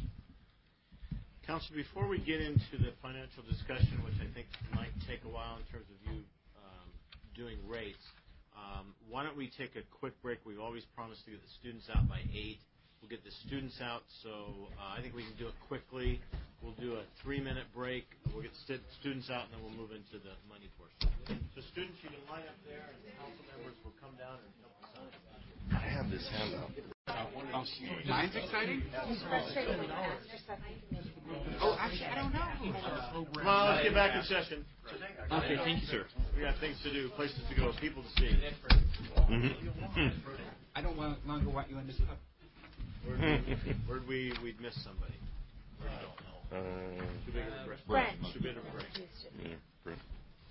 Council, before we get into the financial discussion, which I think might take a while in terms of you um, doing rates, um, why don't we take a quick break? We've always promised to get the students out by eight. We'll get the students out, so uh, I think we can do it quickly. We'll do a three-minute break. We'll get st- students out, and then we'll move into the money portion. So students, you can line up there, and the council members will come down and help us out. I have this handout. Mine's exciting? Oh, actually, I don't know. Come on, let's get back in session. Okay, thank you, sir. We got things to do, places to go, people to see. Mm-hmm. I don't want to go what you understood. Where'd we, where'd we we'd miss somebody? Uh, Too big of a break. Brent. Too big of a break. Yeah, Brent.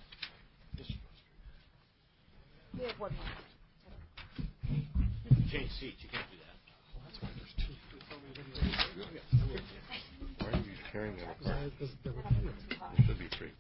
We have one more. Change seats. You can't do that. Well, that's why there's two. Why are you tearing that apart? Because there were There should be three.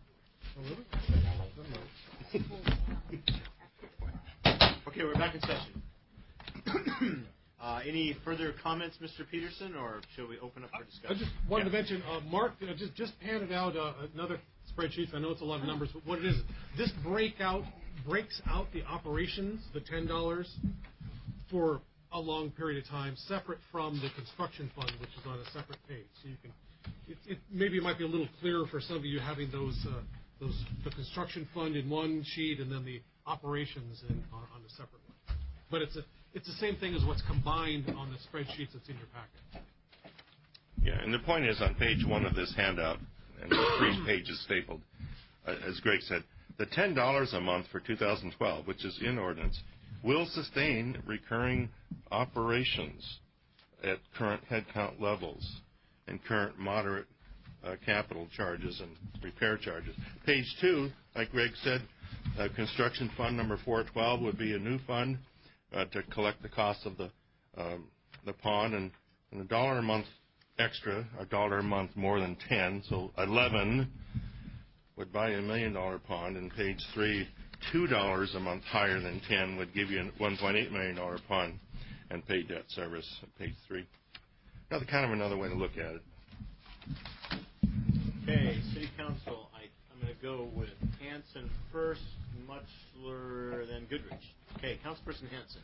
Okay, we're back in session. uh, any further comments, Mister Peterson, or shall we open up for discussion? I just wanted yeah. to mention, uh, Mark uh, just just handed out uh, another spreadsheet. I know it's a lot of numbers, but what it is, this breakout breaks out the operations, the ten dollars, for a long period of time, separate from the construction fund, which is on a separate page. So you can, it, it maybe it might be a little clearer for some of you having those uh, those the construction fund in one sheet and then the operations in on, on a separate one. But it's a it's the same thing as what's combined on the spreadsheets that's in your packet. Yeah, and the point is on page one of this handout, and the three pages stapled, uh, as Greg said, the ten dollars a month for two thousand twelve, which is in ordinance, will sustain recurring operations at current headcount levels and current moderate uh, capital charges and repair charges. Page two, like Greg said, uh, construction fund number four twelve would be a new fund uh, to collect the cost of the um, the pond, and, and a dollar a month extra, a dollar a month more than ten, so eleven would buy you a million dollar pond. And page three, two dollars a month higher than ten would give you a one point eight million dollar pond and pay debt service at page three. Another kind of another way to look at it. Okay, City Council, I, I'm going to go with Hanson first, Mutchler, then Goodrich. Okay, Councilperson Hanson.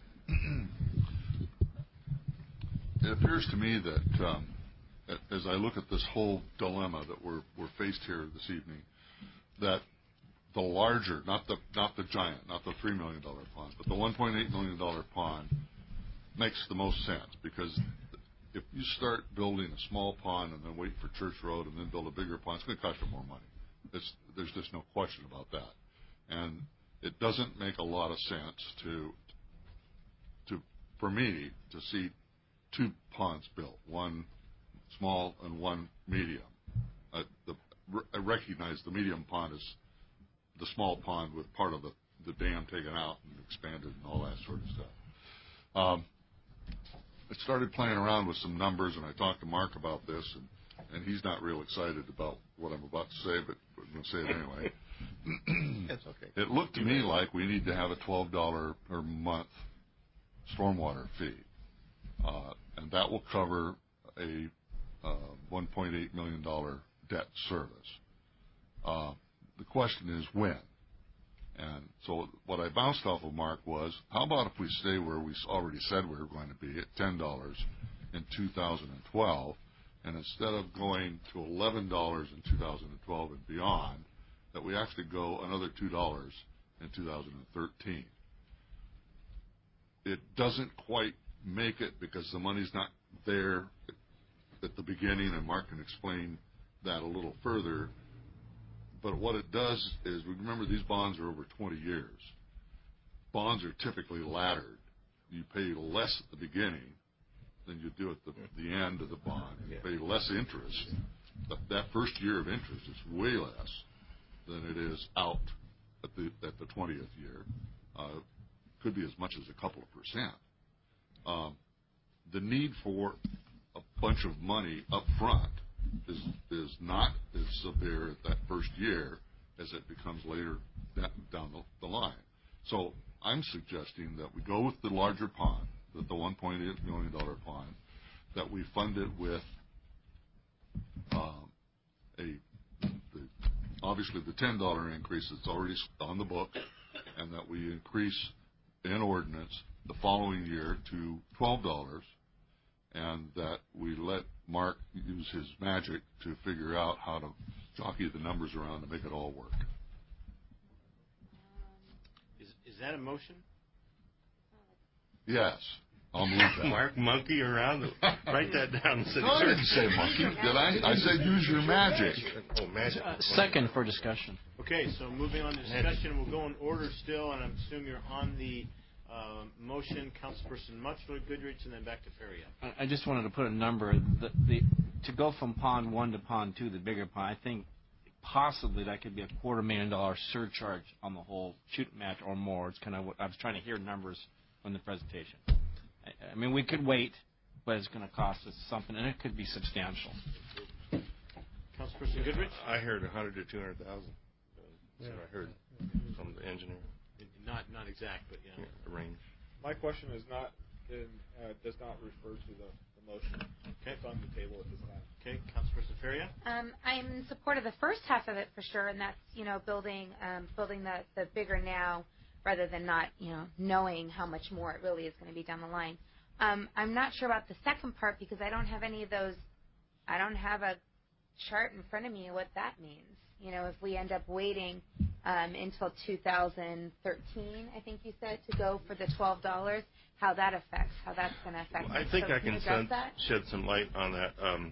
It appears to me that um, as I look at this whole dilemma that we're we're faced here this evening, that the larger, not the not the giant, not the three million dollar pond, but the one point eight million dollar pond makes the most sense, because if you start building a small pond and then wait for Church Road and then build a bigger pond, it's going to cost you more money. It's, there's just no question about that, and it doesn't make a lot of sense to to for me to see two ponds built, one small and one medium. Uh, the, I recognize the medium pond is the small pond with part of the, the dam taken out and expanded and all that sort of stuff. Um, I started playing around with some numbers, and I talked to Mark about this, and, and he's not real excited about what I'm about to say, but I'm going to say it anyway. That's okay. It looked to me like we need to have a twelve dollars per month stormwater fee, uh, and that will cover a uh, one point eight million dollars debt service. Uh, the question is when. And so what I bounced off of Mark was, how about if we stay where we already said we were going to be at ten dollars in two thousand twelve, and instead of going to eleven dollars in two thousand twelve and beyond, that we actually go another two dollars in two thousand thirteen. It doesn't quite make it because the money's not there at the beginning, and Mark can explain that a little further. But what it does is, remember, these bonds are over twenty years. Bonds are typically laddered. You pay less at the beginning than you do at the, the end of the bond. You pay less interest. But that first year of interest is way less than it is out at the at the twentieth year. Uh, could be as much as a couple of percent. Um, the need for a bunch of money up front is is not as severe at that first year as it becomes later down the, the line. So I'm suggesting that we go with the larger pond, the, the one point eight million dollars pond, that we fund it with um, a the, obviously the ten dollars increase that's already on the book, and that we increase in ordinance the following year to twelve dollars, and that we let Mark use his magic to figure out how to jockey the numbers around to make it all work. Is is that a motion? Yes. I'll move that. Mark, monkey around. The, write that down. No, I didn't say monkey. Did I? I said use your magic. Oh, magic. Uh, second for discussion. Okay, so moving on to discussion, we'll go in order still, and I assume you're on the uh, motion, Councilperson Mutchler, Goodrich, and then back to Feria. I just wanted to put a number. The, the to go from pond one to pond two, the bigger pond, I think possibly that could be a quarter million dollar surcharge on the whole shoot match or more. It's kind of what I was trying to hear numbers from the presentation. I, I mean, we could wait, but it's going to cost us something, and it could be substantial. Councilperson Goodrich? I heard one hundred to two hundred thousand. That's what I heard from the engineer. Not not exact, but yeah. yeah range. My question is not in, uh, does not refer to the, the motion. Okay. It's on the table at this time. Okay, Councilperson Feria? Um, I'm in support of the first half of it for sure, and that's, you know, building um, building the, the bigger now rather than not, you know, knowing how much more it really is going to be down the line. Um, I'm not sure about the second part because I don't have any of those. I don't have a chart in front of me what that means. You know, if we end up waiting um, until two thousand thirteen, I think you said, to go for the twelve dollars, how that affects, how that's going to affect. Well, I think so I can, can send, shed some light on that. Um,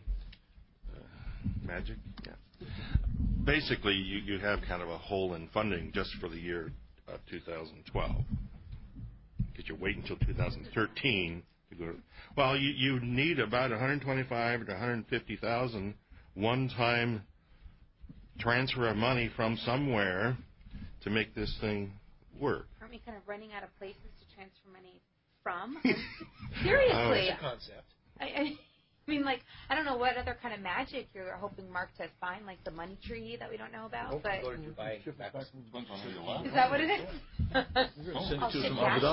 uh, magic? Yeah. Basically, you, you have kind of a hole in funding just for the year uh, two thousand twelve. Because you wait until two thousand thirteen to go. Well, you, you need about one hundred twenty-five to one hundred fifty thousand one-time transfer of money from somewhere to make this thing work. Aren't we kind of running out of places to transfer money from? Seriously. Oh, it's a concept. I, I mean, like, I don't know what other kind of magic you're hoping Mark to find, like the money tree that we don't know about. Nope, but go to Dubai. Is that what it is? Send it to some Abu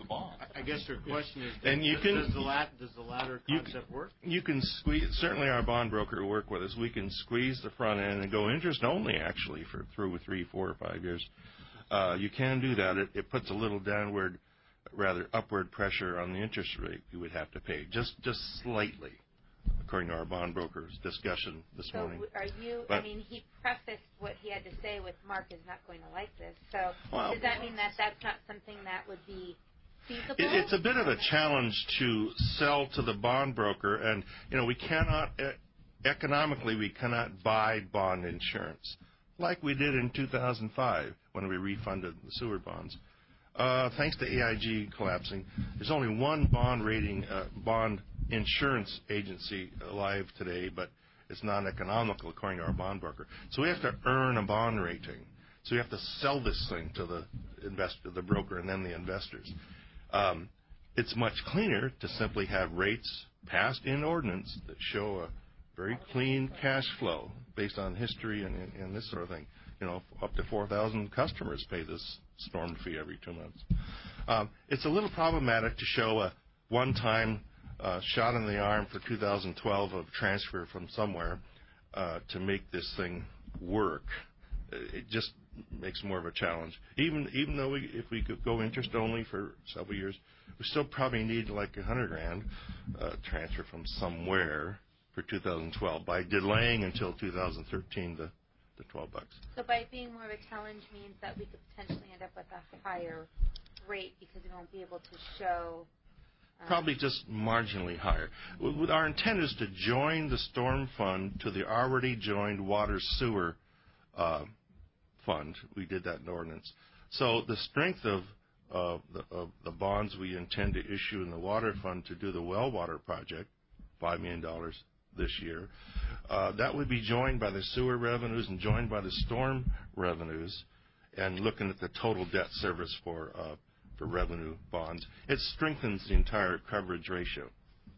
I guess your question is, and you does, can, does, the lat, does the latter concept you, work? You can squeeze, certainly our bond broker will work with us. We can squeeze the front end and go interest only, actually, for through three, four, or five years. Uh, you can do that. It, it puts a little downward, rather upward pressure on the interest rate you would have to pay, just just slightly, according to our bond broker's discussion this so morning. Are you, but, I mean, he prefaced what he had to say with Mark is not going to like this. So well, does that mean that that's not something that would be feasible? It, it's a bit of a challenge to sell to the bond broker, and, you know, we cannot, economically, we cannot buy bond insurance like we did in two thousand five when we refunded the sewer bonds. Uh, thanks to A I G collapsing, there's only one bond rating, uh, bond insurance agency alive today, but it's non-economical according to our bond broker. So we have to earn a bond rating. So we have to sell this thing to the investor, the broker, and then the investors. Um, it's much cleaner to simply have rates passed in ordinance that show a very clean cash flow based on history and, and, and this sort of thing. You know, up to four thousand customers pay this storm fee every two months. Um, it's a little problematic to show a one-time uh, shot in the arm for two thousand twelve of transfer from somewhere uh, to make this thing work. It just makes more of a challenge. Even even though we, if we could go interest only for several years, we still probably need like a hundred grand uh, transfer from somewhere for two thousand twelve by delaying until two thousand thirteen the, the twelve bucks. So by being more of a challenge means that we could potentially end up with a higher rate because we won't be able to show. Um, Probably just marginally higher. Our intent is to join the storm fund to the already joined water sewer uh, fund. We did that in ordinance. So the strength of, uh, the, of the bonds we intend to issue in the water fund to do the well water project, five million dollars this year, uh, that would be joined by the sewer revenues and joined by the storm revenues, and looking at the total debt service for uh, for revenue bonds. It strengthens the entire coverage ratio.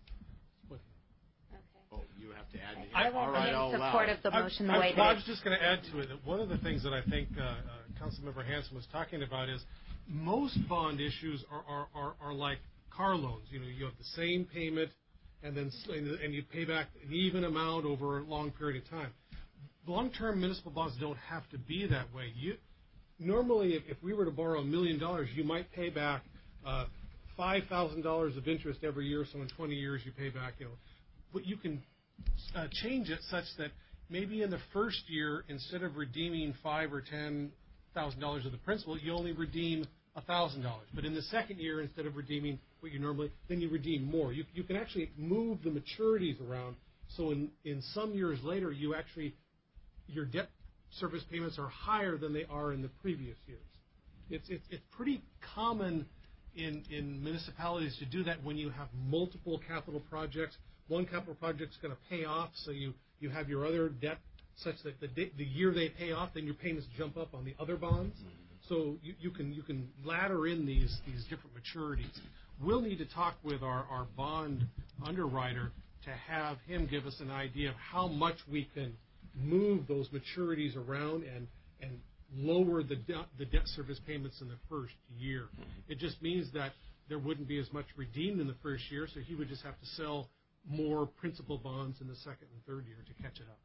Oh, you have to add to I it. won't All be right, in all support loud. of the motion I, the I, way well, I that was just going to add to it that one of the things that I think uh, uh, Councilmember Hanson was talking about is most bond issues are, are, are, are like car loans. You know, you have the same payment, and then and you pay back an even amount over a long period of time. Long-term municipal bonds don't have to be that way. You normally, if, if we were to borrow a million dollars, you might pay back uh, five thousand dollars of interest every year. So in twenty years, you pay back. You know, but you can uh, change it such that maybe in the first year, instead of redeeming five or ten thousand dollars of the principal, you only redeem a thousand dollars. But in the second year, instead of redeeming what you normally, then you redeem more. You, you can actually move the maturities around. So in, in some years later, you actually, your debt service payments are higher than they are in the previous years. It's, it's, it's pretty common in, in municipalities to do that when you have multiple capital projects. One capital project's going to pay off, so you, you have your other debt such that the, the year they pay off, then your payments jump up on the other bonds. Mm-hmm. So you, you can you can ladder in these these different maturities. We'll need to talk with our, our bond underwriter to have him give us an idea of how much we can move those maturities around and and lower the debt, the debt service payments in the first year. Mm-hmm. It just means that there wouldn't be as much redeemed in the first year, so he would just have to sell more principal bonds in the second and third year to catch it up.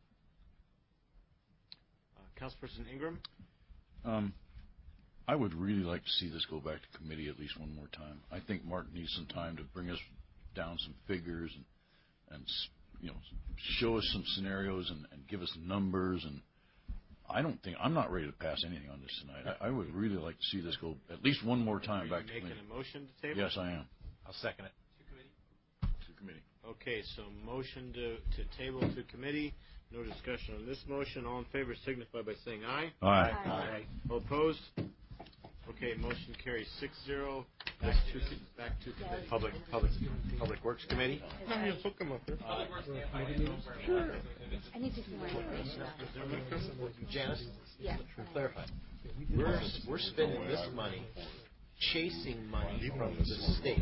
Uh, Councilperson Ingram? Um, I would really like to see this go back to committee at least one more time. I think Mark needs some time to bring us down some figures and, and you know, show us some scenarios and, and give us numbers. And I don't think, I'm not ready to pass anything on this tonight. I, I would really like to see this go at least one more time back to committee. Are you making a motion to table? Yes, I am. I'll second it. To committee? To committee. Okay, so motion to, to table to committee. No discussion on this motion. All in favor signify by saying aye. Aye. Aye. Aye. All opposed? Okay, motion carries six zero. Back to back to committee. Public Public Public Works Committee. Hook them up there. Sure. I need to see more information. Janice. Yes. Clarify. We're we're spending this money chasing money from the state.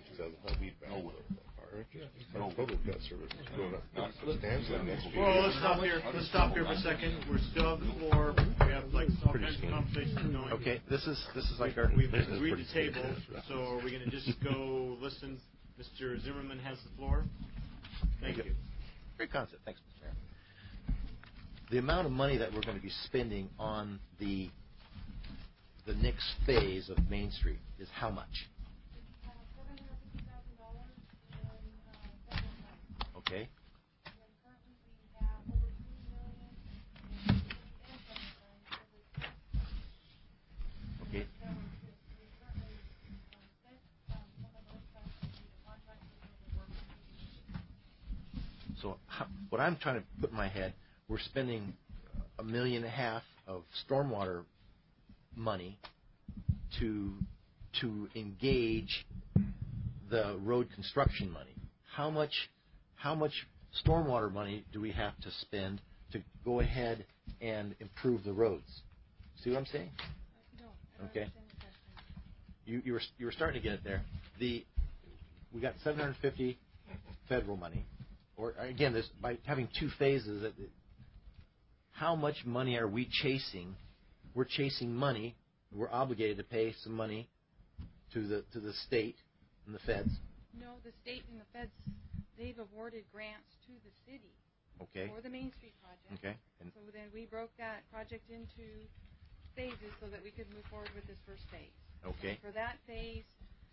Total debt service is going up, not substantially next year. Well, let's stop here. Let's stop here for a second. We're still on the floor. We have like all kinds of conversations going. Okay, this is this is like our. We've agreed to table. So are we going to just go listen? Mister Zimmerman has the floor. Thank you. Great concept. Thanks, Mister Mayor. The amount of money that we're going to be spending on the the next phase of Main Street is how much? Okay. Okay. So how, what I'm trying to put in my head, we're spending a million and a half of stormwater money to to engage the road construction money. How much how much stormwater money do we have to spend to go ahead and improve the roads? See what I'm saying? No. Okay. You you were you were starting to get it there. The we got seven hundred fifty federal money, or again, this by having two phases. That how much money are we chasing? We're chasing money. We're obligated to pay some money to the to the state and the feds. No, the state and the feds, they've awarded grants to the city. Okay. For the Main Street project. Okay. And so then we broke that project into phases so that we could move forward with this first phase. Okay. And for that phase,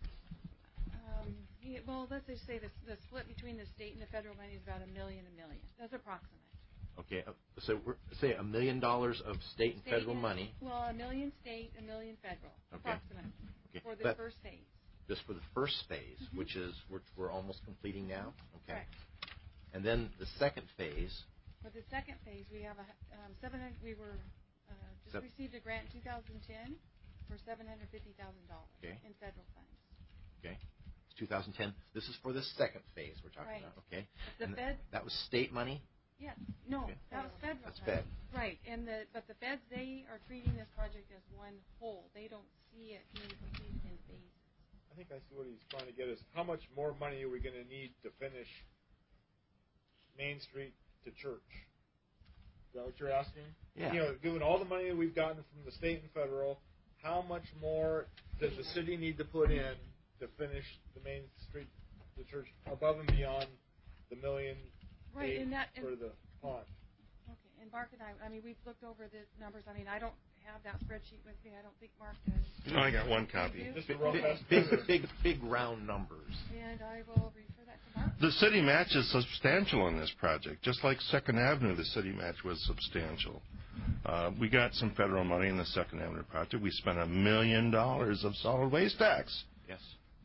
um, yeah, well, let's just say the, the split between the state and the federal money is about a million, a million. That's approximate. Okay, uh, so we're, say a million dollars of state and State federal and, money. Well, a million state, a million federal, Okay. approximately, Okay. for the But first phase. just for the first phase, Mm-hmm. which is which we're almost completing now. Okay. Correct. And then the second phase. For the second phase, we have a um, seven hundred. We were uh, just Sep- received a grant in two thousand ten for seven hundred fifty thousand dollars Okay. in federal funds. Okay. It's two thousand ten. This is for the second phase we're talking Right. about. Okay. The and Fed. that was state money. Yes. No, Okay. that was federal. That's funds. Fed. Right. And the but the feds, they are treating this project as one whole. They don't see it being completed in phases. I think I see what he's trying to get is how much more money are we going to need to finish Main Street to Church? Is that what you're asking? Yeah. You know, given all the money we've gotten from the state and federal, how much more does the city need to put in to finish the Main Street to Church above and beyond the million Right, eight and that- and- for the pond? Okay. And Mark and I, I mean, we've looked over the numbers. I mean, I don't have that spreadsheet with me. I don't think Mark does. No, I got one copy. You do? Just a rough Big, estimate. big, big, big round numbers. And I will refer that to Mark. The city match is substantial on this project. Just like Second Avenue, the city match was substantial. Uh, we got some federal money in the Second Avenue project. We spent a million dollars of solid waste tax. Yes.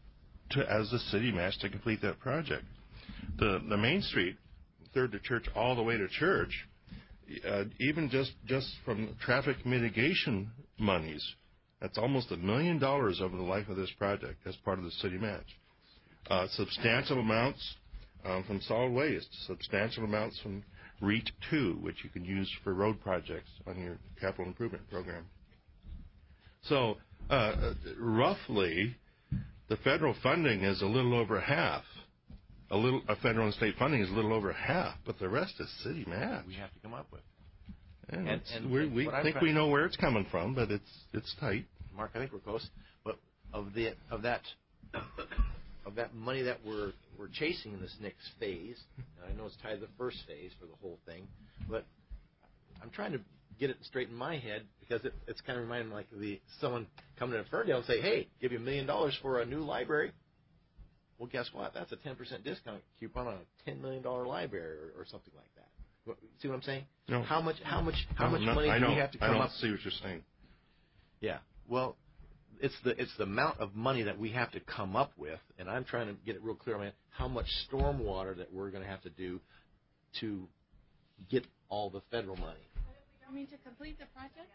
to as the city match to complete that project. The the Main Street, Third to Church, all the way to Church, uh, even just just from traffic mitigation monies, that's almost a million dollars over the life of this project as part of the city match. Uh, substantial amounts um, from solid waste, substantial amounts from REAT two, which you can use for road projects on your capital improvement program. So uh, roughly, the federal funding is a little over half. A little, a federal and state funding is a little over half, but the rest is city match. We have to come up with. And, And- it's- and we we what I'm think trying- we know where it's coming from, but it's it's tight. Mark, I think we're close. But of the of that of that money that we're we're chasing in this next phase, and I know it's tied to the first phase for the whole thing, but I'm trying to get it straight in my head because it, it's kind of reminding me like the someone coming to Ferndale and say, "Hey, give you a million dollars for a new library." Well, guess what? That's a ten percent discount coupon on a ten million dollar library or, or something like that. What, see what I'm saying? No. How much? How much? How No, much no, money I do we don't- have to I come don't up? see what you're saying. Yeah. Well, it's the it's the amount of money that we have to come up with, and I'm trying to get it real clear on how much stormwater that we're going to have to do to get all the federal money. I mean, to complete the project?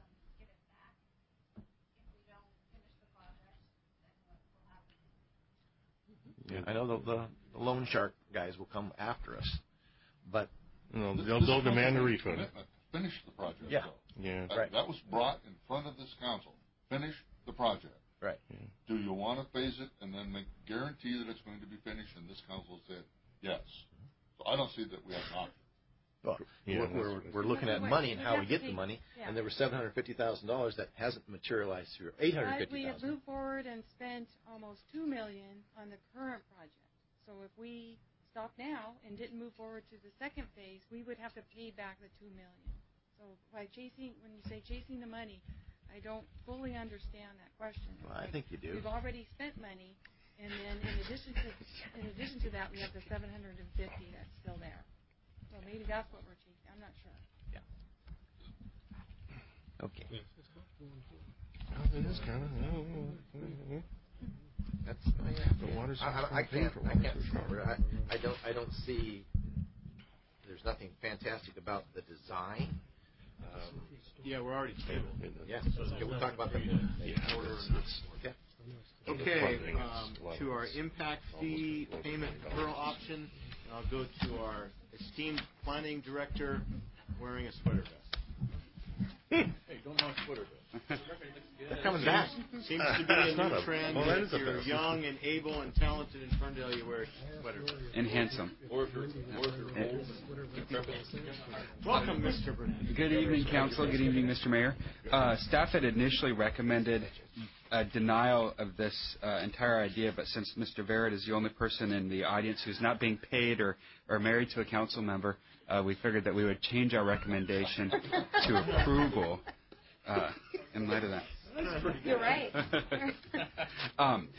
Yeah, I know the, the, the loan shark guys will come after us, but you know, This- they'll, this they'll is demand a not refund. commitment. Finish the project. Yeah. though. Yeah. That, Right. that was brought in front of this council. Finish the project. Right. Do you want to phase it and then make guarantee that it's going to be finished? And this council said yes. So I don't see that we have an option. Well, Yeah, we're, we're, that's- we're looking at Wait, money and we how have we to get the take- money, yeah. and there was seven hundred fifty thousand dollars that hasn't materialized through eight hundred But fifty we have thousand. moved forward and spent almost two million on the current project. So if we stop now and didn't move forward to the second phase, we would have to pay back the two million. So by chasing, when you say chasing the money, I don't fully understand that question. Well, I think you do. We've already spent money, and then in addition to in addition to that, we have the seven hundred fifty that's still there. So maybe that's what we're chasing. I'm not sure. Okay. Oh, it is kind of. That's oh, yeah. The water's I, I, I paying can't. for I water can't. source. Robert, I, I don't. I don't see. There's nothing fantastic about the design. Um, Yeah, we're already tabled. yeah. Okay, we'll talk about that. Okay. Okay, um, to our impact fee payment deferral option, I'll go to our esteemed planning director wearing a sweater vest. Hey, don't knock Twitter. They're coming back. Seems to be a It's not new a- trend. well, that If is a you're vest. young and able and talented in Ferndale, you wear a sweater vest. And handsome. Or if you're, or if you're old and decrepit. Welcome, Mister Burnett. Good evening, Council. Good evening, Mister Mayor. Uh, staff had initially recommended a denial of this uh, entire idea, but since Mister Barrett is the only person in the audience who's not being paid or, or married to a council member, uh, we figured that we would change our recommendation to approval uh, in light of that. You're right. um,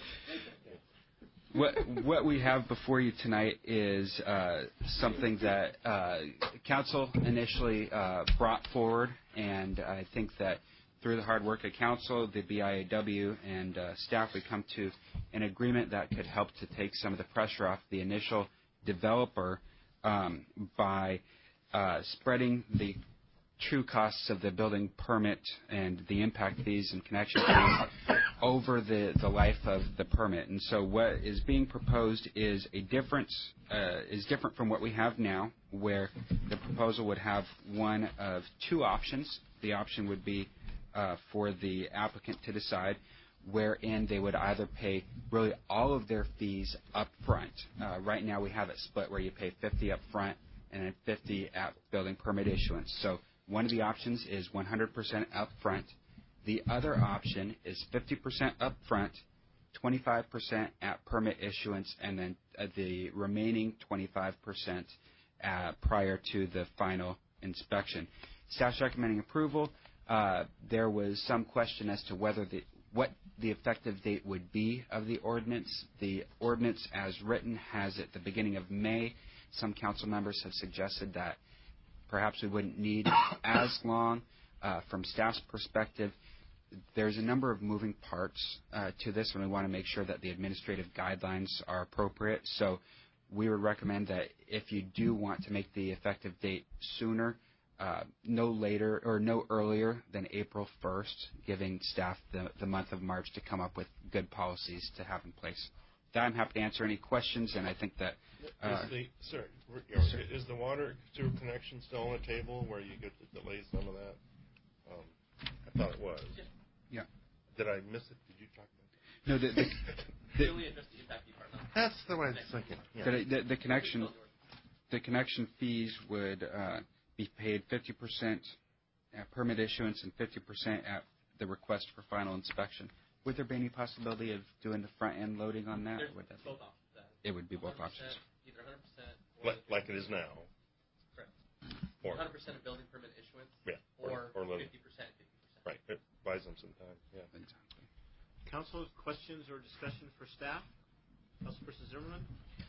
what what we have before you tonight is uh, something that uh, council initially uh, brought forward, and I think that through the hard work of council, the B I A W, and uh, staff, we come to an agreement that could help to take some of the pressure off the initial developer um, by uh, spreading the true costs of the building permit and the impact fees and connection fees over the, the life of the permit. And so what is being proposed is a difference, uh, is different from what we have now, where the proposal would have one of two options. The option would be uh, for the applicant to decide, wherein they would either pay really all of their fees up front. Uh, right now we have it split where you pay fifty up front and then fifty at building permit issuance. So one of the options is one hundred percent up front. The other option is fifty percent up front, twenty-five percent at permit issuance, and then uh, the remaining twenty-five percent uh, prior to the final inspection. Staff's recommending approval. Uh, there was some question as to whether the what the effective date would be of the ordinance. The ordinance as written has it the beginning of May. Some council members have suggested that perhaps we wouldn't need as long. Uh, from staff's perspective, there's a number of moving parts uh, to this, and we want to make sure that the administrative guidelines are appropriate. So we would recommend that if you do want to make the effective date sooner, uh, no later or no earlier than April first, giving staff the, the month of March to come up with good policies to have in place. That I'm happy to answer any questions, and I think that... Uh, is the, sorry, you know, sir. Is the water sewer connection still on the table where you get to delay some of that? Um, I thought it was. Yeah. Did I miss it? Did you talk about it? No, the... the, the Really address the impact department. That's the way I was thinking. Yeah. The, the, the connection, the connection fees would uh, be paid fifty percent at permit issuance and fifty percent at the request for final inspection. Would there be any possibility of doing the front end loading on that? There's Or would that both be? options. It would be both options. Either one hundred percent Like, like it is now. Correct. Or, one hundred percent of building permit issuance. Yeah. Or, or, or fifty percent, fifty percent. Right. It buys them some time. Yeah. Exactly. Council, questions or discussion for staff? Councilperson Zimmerman?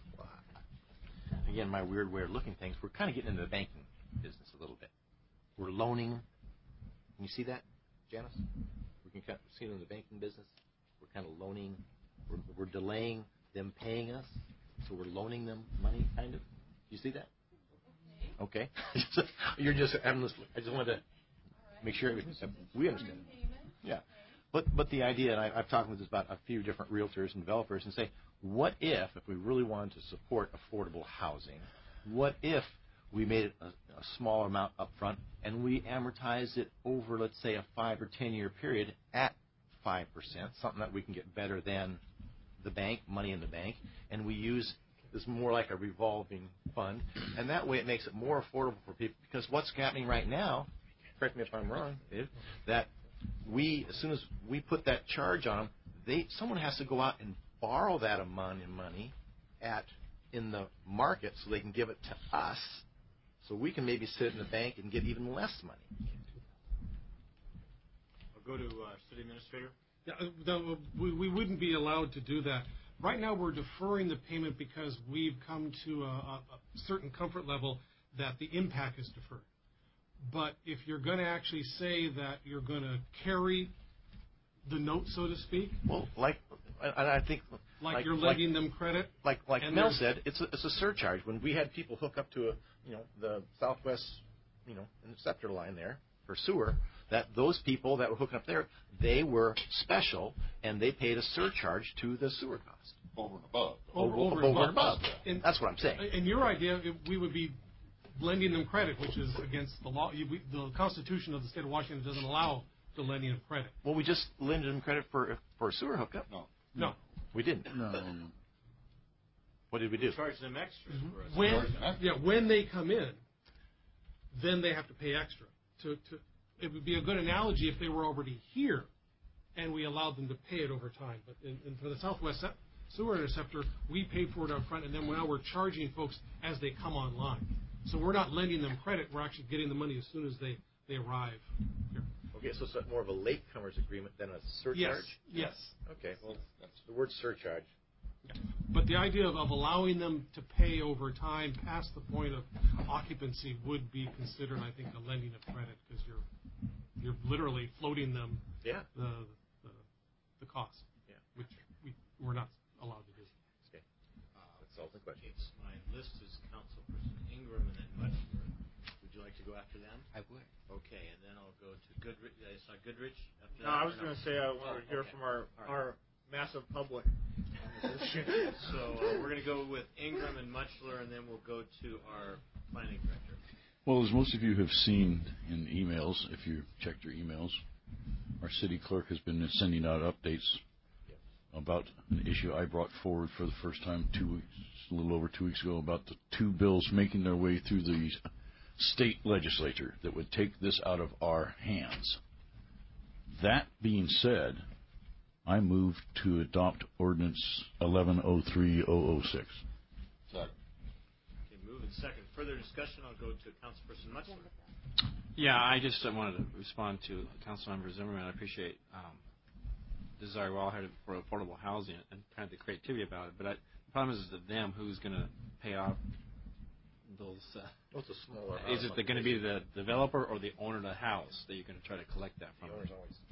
Again, my weird way of looking at things, we're kind of getting into the banking business a little bit. We're loaning. Can you see that, Janice? We can kind of see it in the banking business. We're kind of loaning. We're, we're delaying them paying us, so we're loaning them money, kind of. You see that? Okay. You're just having this. I just wanted to make sure we understand. Yeah. But but the idea, and I, I've talked with this about a few different realtors and developers, and say, what if, if we really wanted to support affordable housing, what if we made it a, a small amount up front and we amortize it over, let's say, a five or ten year period at five percent, something that we can get better than the bank, money in the bank, and we use this more like a revolving fund, and that way it makes it more affordable for people, because what's happening right now, correct me if I'm wrong, Dave, that we, as soon as we put that charge on them, they, someone has to go out and borrow that amount of money at in the market so they can give it to us, so we can maybe sit in the bank and get even less money. I'll go to uh, City Administrator. Yeah, the, we, we wouldn't be allowed to do that. Right now we're deferring the payment because we've come to a, a, a certain comfort level that the impact is deferred. But if you're going to actually say that you're going to carry the note, so to speak. Well, like, and I think... Like, like you're lending like, them credit? Like like Mel said, it's a, it's a surcharge. When we had people hook up to, a, you know, the Southwest, you know, Scepter line there for sewer, that those people that were hooking up there, they were special, and they paid a surcharge to the sewer cost. Over and above. Over, over, over, over and above. above. And that's what I'm saying. And your idea, we would be lending them credit, which is against the law. We, the Constitution of the state of Washington doesn't allow the lending of credit. Well, we just lended them credit for for a sewer hookup. No. No. We didn't. No. What did we do? We charged them extra. Mm-hmm. For us. When, yeah, when they come in, then they have to pay extra. To, to, it would be a good analogy if they were already here and we allowed them to pay it over time. But in, in, for the Southwest Sewer Interceptor, we paid for it up front, and then now we're charging folks as they come online. So we're not lending them credit. We're actually getting the money as soon as they, they arrive here. Okay, so it's more of a latecomers agreement than a surcharge? Yes. Yes. Okay, well, that's the word surcharge. Yeah. But the idea of, of allowing them to pay over time past the point of occupancy would be considered, I think, a lending of credit, because you're you're literally floating them yeah. the, the the cost, yeah. which we we're not allowed to do. Okay, uh, that solves the question. My list is Councilperson Ingram and then Muchler. Would you like to go after them? I would. Okay, and then I'll go to Goodrich. I saw Goodrich. After no, that, I was no? going to say I wanted oh, to hear okay. from our right. our massive public. So uh, we're going to go with Ingram and Muchler, and then we'll go to our planning director. Well, as most of you have seen in emails, if you checked your emails, our city clerk has been sending out updates about an issue I brought forward for the first time two weeks, a little over two weeks ago, about the two bills making their way through the state legislature that would take this out of our hands. That being said, I move to adopt ordinance eleven oh three oh oh six. Second. Okay, move and second. Further discussion, I'll go to Councilperson Muchler. Yeah, I just wanted to respond to Councilmember Zimmerman. I appreciate um, the desire we all had for affordable housing and kind of the creativity about it. But I, the problem is, is that them who's going to pay off those. Uh, What's a smaller is it going to be the developer or the owner of the house that you're going to try to collect that from? The owner's always.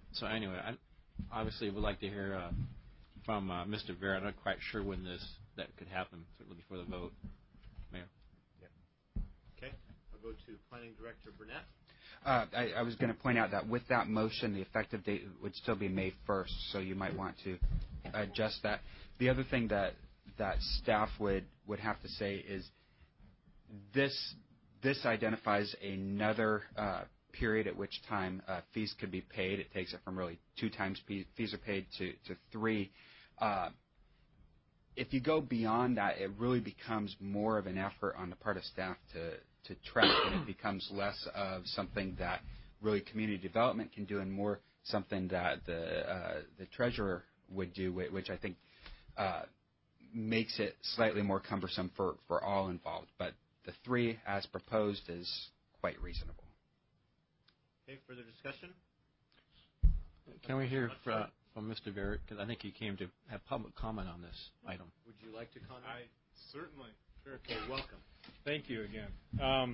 So anyway, I obviously would like to hear uh, from uh, Mister Vera. I'm not quite sure when this that could happen, certainly before the vote. Mayor. Yeah. Okay. I'll go to Planning Director Burnett. Uh, I, I was going to point out that with that motion, the effective date would still be May first, so you might want to adjust that. The other thing that that staff would, would have to say is this this identifies another uh, period at which time uh, fees could be paid. It takes it from really two times fees are paid to, to three. Uh, if you go beyond that, it really becomes more of an effort on the part of staff to, to track, and it becomes less of something that really community development can do and more something that the, uh, the treasurer would do, which I think uh, makes it slightly more cumbersome for, for all involved. But the three, as proposed, is quite reasonable. Okay, further discussion? Can we hear from, from Mister Barrett? Because I think he came to have public comment on this item. Would you like to comment? I certainly. Sure. Okay, welcome. Thank you again. Um,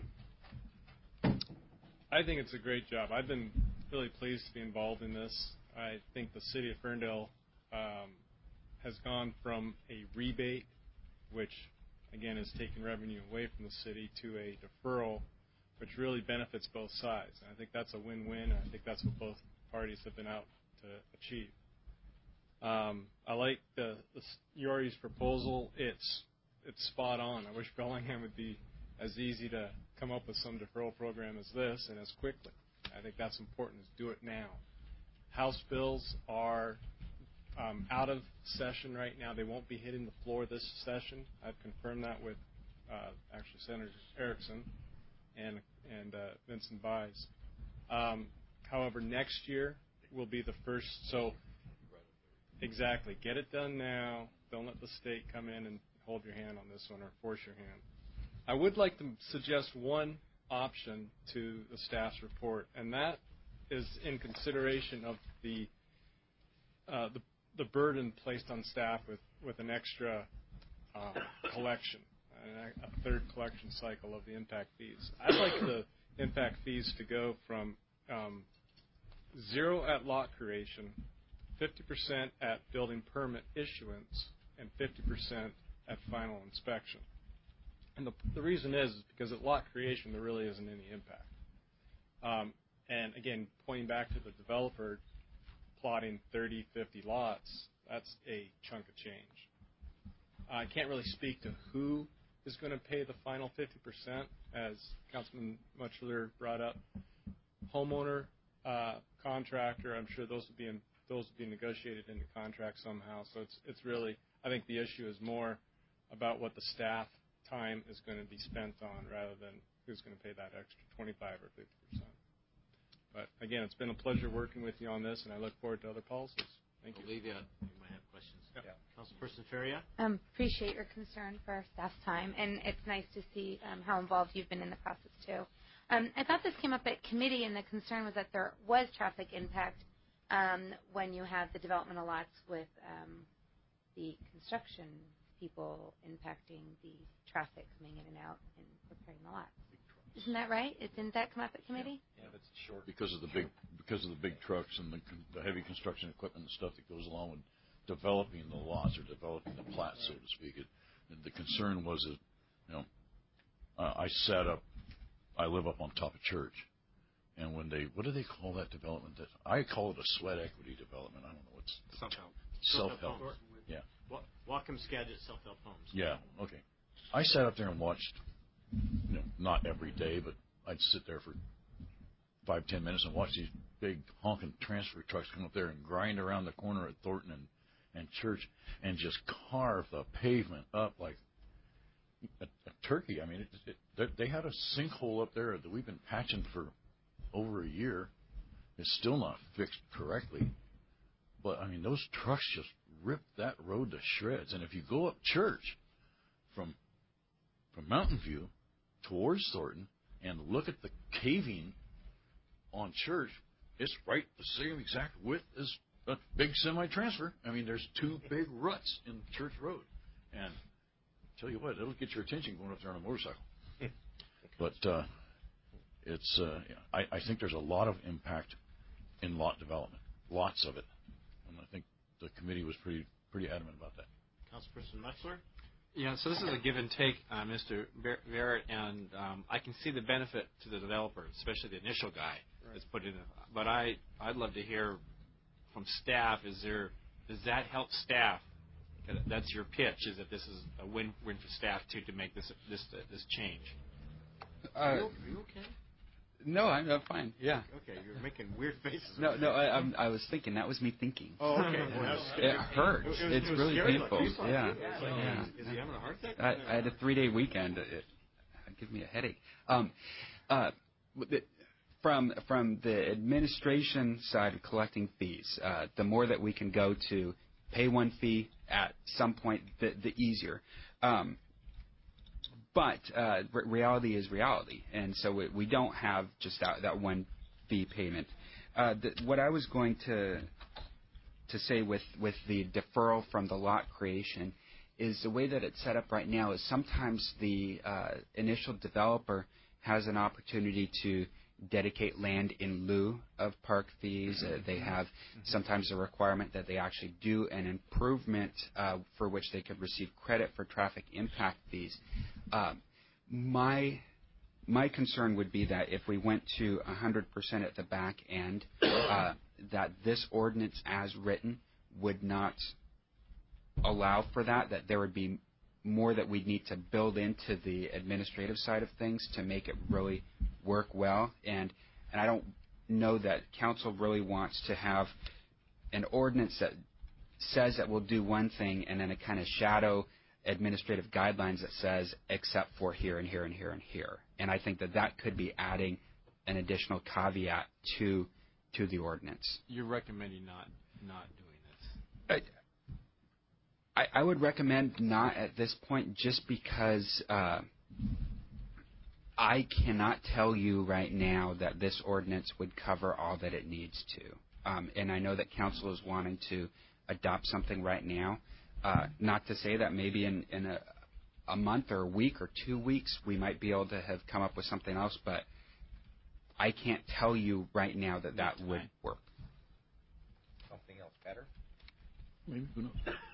I think it's a great job. I've been really pleased to be involved in this. I think the city of Ferndale um, has gone from a rebate, which again is taking revenue away from the city, to a deferral, which really benefits both sides. And I think that's a win-win, and I think that's what both parties have been out to achieve. Um, I like the, the U R E's proposal. It's it's spot on. I wish Bellingham would be as easy to come up with some deferral program as this and as quickly. I think that's important, is do it now. House bills are um, out of session right now. They won't be hitting the floor this session. I've confirmed that with uh, actually Senator Erickson and and uh, Vincent Bies. Um, however, next year will be the first. So exactly, get it done now. Don't let the state come in and hold your hand on this one or force your hand. I would like to suggest one option to the staff's report, and that is in consideration of the uh, the, the burden placed on staff with, with an extra uh, collection, a, a third collection cycle of the impact fees. I'd like the impact fees to go from um, zero at lot creation, fifty percent at building permit issuance, and fifty percent at final inspection. And the, the reason is, is because at lot creation there really isn't any impact. Um, and again, pointing back to the developer plotting thirty, fifty lots, that's a chunk of change. I can't really speak to who is going to pay the final fifty percent, as Councilman Mutchler brought up. Homeowner, uh, contractor, I'm sure those will be in, those will be negotiated into contract somehow. So it's it's really, I think the issue is more about what the staff time is going to be spent on rather than who's going to pay that extra twenty-five or fifty percent. But again, it's been a pleasure working with you on this, and I look forward to other policies. Thank you. Olivia, you might have questions. Yeah. Councilperson Feria? Um, appreciate your concern for our staff's time, and it's nice to see um, how involved you've been in the process, too. Um, I thought this came up at committee, and the concern was that there was traffic impact um, when you have the developmental lots with um, the construction people impacting the traffic coming in and out and preparing the lots. Isn't that right? It, didn't that come up at committee? Yeah, that's short. Because of the big, because of the big trucks and the, the heavy construction equipment and stuff that goes along with developing the lots or developing the plat, so to speak. It, the concern was that, you know, uh, I sat up, I live up on top of church, and when they, what do they call that development? That I call it a sweat equity development. I don't know what's self-help. Self-help. Yeah. Wacom Skagit Self-Help Homes. Yeah. Okay. I sat up there and watched. You know, not every day, but I'd sit there for five, ten minutes and watch these big honking transfer trucks come up there and grind around the corner at Thornton and, and Church and just carve the pavement up like a, a turkey. I mean, it, it, they had a sinkhole up there that we've been patching for over a year. It's still not fixed correctly. But, I mean, those trucks just ripped that road to shreds. And if you go up Church from from Mountain View towards Thornton and look at the caving on Church, it's right the same exact width as a big semi-transfer. I mean, there's two big ruts in Church Road. And tell you what, it'll get your attention going up there on a motorcycle. But uh, it's, uh, I, I think there's a lot of impact in lot development. lots of it. And I think the committee was pretty pretty adamant about that. Councilperson Muchler? Yeah, so this is a give and take, uh, Mister Barrett, and um, I can see the benefit to the developer, especially the initial guy right. that's put in. A, but I, I'd love to hear from staff. Is there does that help staff? That's your pitch. Is that this is a win-win for staff too to make this this uh, this change? Uh, are, you, are you okay? No, I'm, I'm fine. Yeah. Okay, you're making weird faces. No, no, I, I'm, I was thinking. That was me thinking. Oh, okay. Well, it hurts. It was, it's it was really scary, painful. like, yeah. Like, yeah. Is he having a heart attack? I, I had a three-day weekend. It, it gave me a headache. Um, uh, from from the administration side of collecting fees, uh, the more that we can go to pay one fee at some point, the, the easier. Um, But uh, re- reality is reality, and so we, we don't have just that, that one fee payment. Uh, the, what I was going to to say with, with the deferral from the lot creation is the way that it's set up right now is sometimes the uh, initial developer has an opportunity to dedicate land in lieu of park fees. Uh, they have sometimes a requirement that they actually do an improvement uh, for which they could receive credit for traffic impact fees. Uh, my my concern would be that if we went to one hundred percent at the back end, uh, that this ordinance as written would not allow for that, that there would be more that we'd need to build into the administrative side of things to make it really work well. And, and I don't know that council really wants to have an ordinance that says that we'll do one thing and then a kind of shadow administrative guidelines that says except for here and here and here and here. And I think that that could be adding an additional caveat to to the ordinance. You're recommending not not doing this? I, I, I would recommend not at this point just because uh, I cannot tell you right now that this ordinance would cover all that it needs to. Um, and I know that council is wanting to adopt something right now. Uh, not to say that maybe in, in a, a month or a week or two weeks we might be able to have come up with something else, but I can't tell you right now that that would work. Something else better? Maybe, who knows?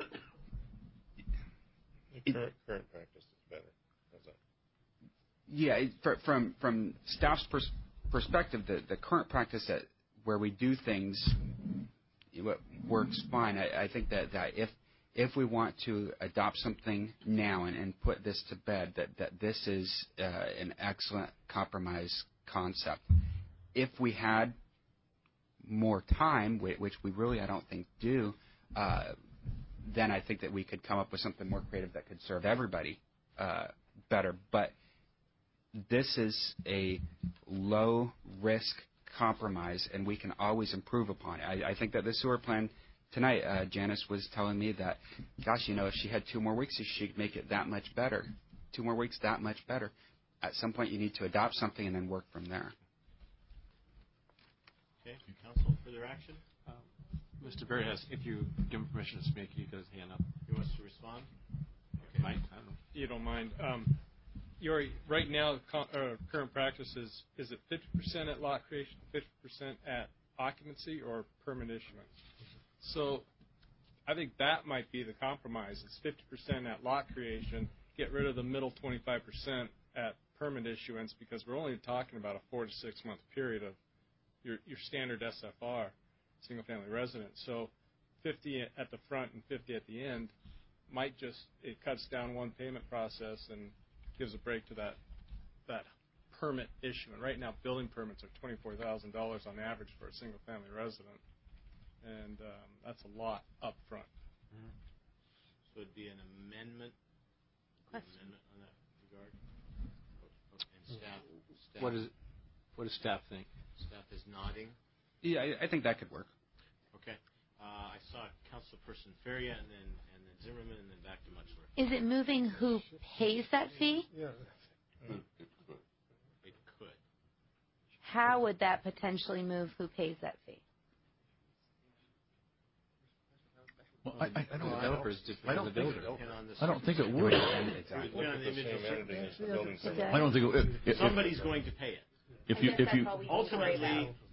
The current, current practice is better. How's that? Yeah, it, for, from from staff's pers- perspective, the, the current practice that where we do things works fine. I, I think that, that if if we want to adopt something now and, and put this to bed, that, that this is uh, an excellent compromise concept. If we had more time, which we really I don't think do, uh, then I think that we could come up with something more creative that could serve everybody uh, better. But this is a low-risk compromise, and we can always improve upon it. I, I think that the sewer plan tonight, uh, Janice was telling me that, gosh, you know, if she had two more weeks, she'd make it that much better. Two more weeks, that much better. At some point, you need to adopt something and then work from there. Okay, council, further action? Um, Mister Berry has, if you give him permission to speak, he got his hand up. He wants to respond? Okay. Mike, I don't know. You don't mind. Um, your right now, uh, current practice is is it fifty percent at lot creation, fifty percent at occupancy, or permit issuance? So, I think that might be the compromise. It's fifty percent at lot creation. Get rid of the middle twenty-five percent at permit issuance, because we're only talking about a four to six month period of your your standard S F R, single family residence. So, fifty at the front and fifty at the end might just it cuts down one payment process and gives a break to that that permit issuance. Right now, building permits are twenty-four thousand dollars on average for a single family resident, and um, that's a lot up front. Mm-hmm. So it'd be an amendment, an amendment on that regard. And staff, staff, what is what does staff think? Staff is nodding. Yeah, I, I think that could work. Okay. Uh, I saw Councilperson Feria, and then and then Zimmerman, and then back to Muchler. Is it moving who pays that fee? Yeah. It could. It could. How would that potentially move who pays that fee? Well, I, I, I don't. I don't, I don't think it I don't think it would. Exactly. I don't think it, it, somebody's it, going to pay it. If you if you ultimately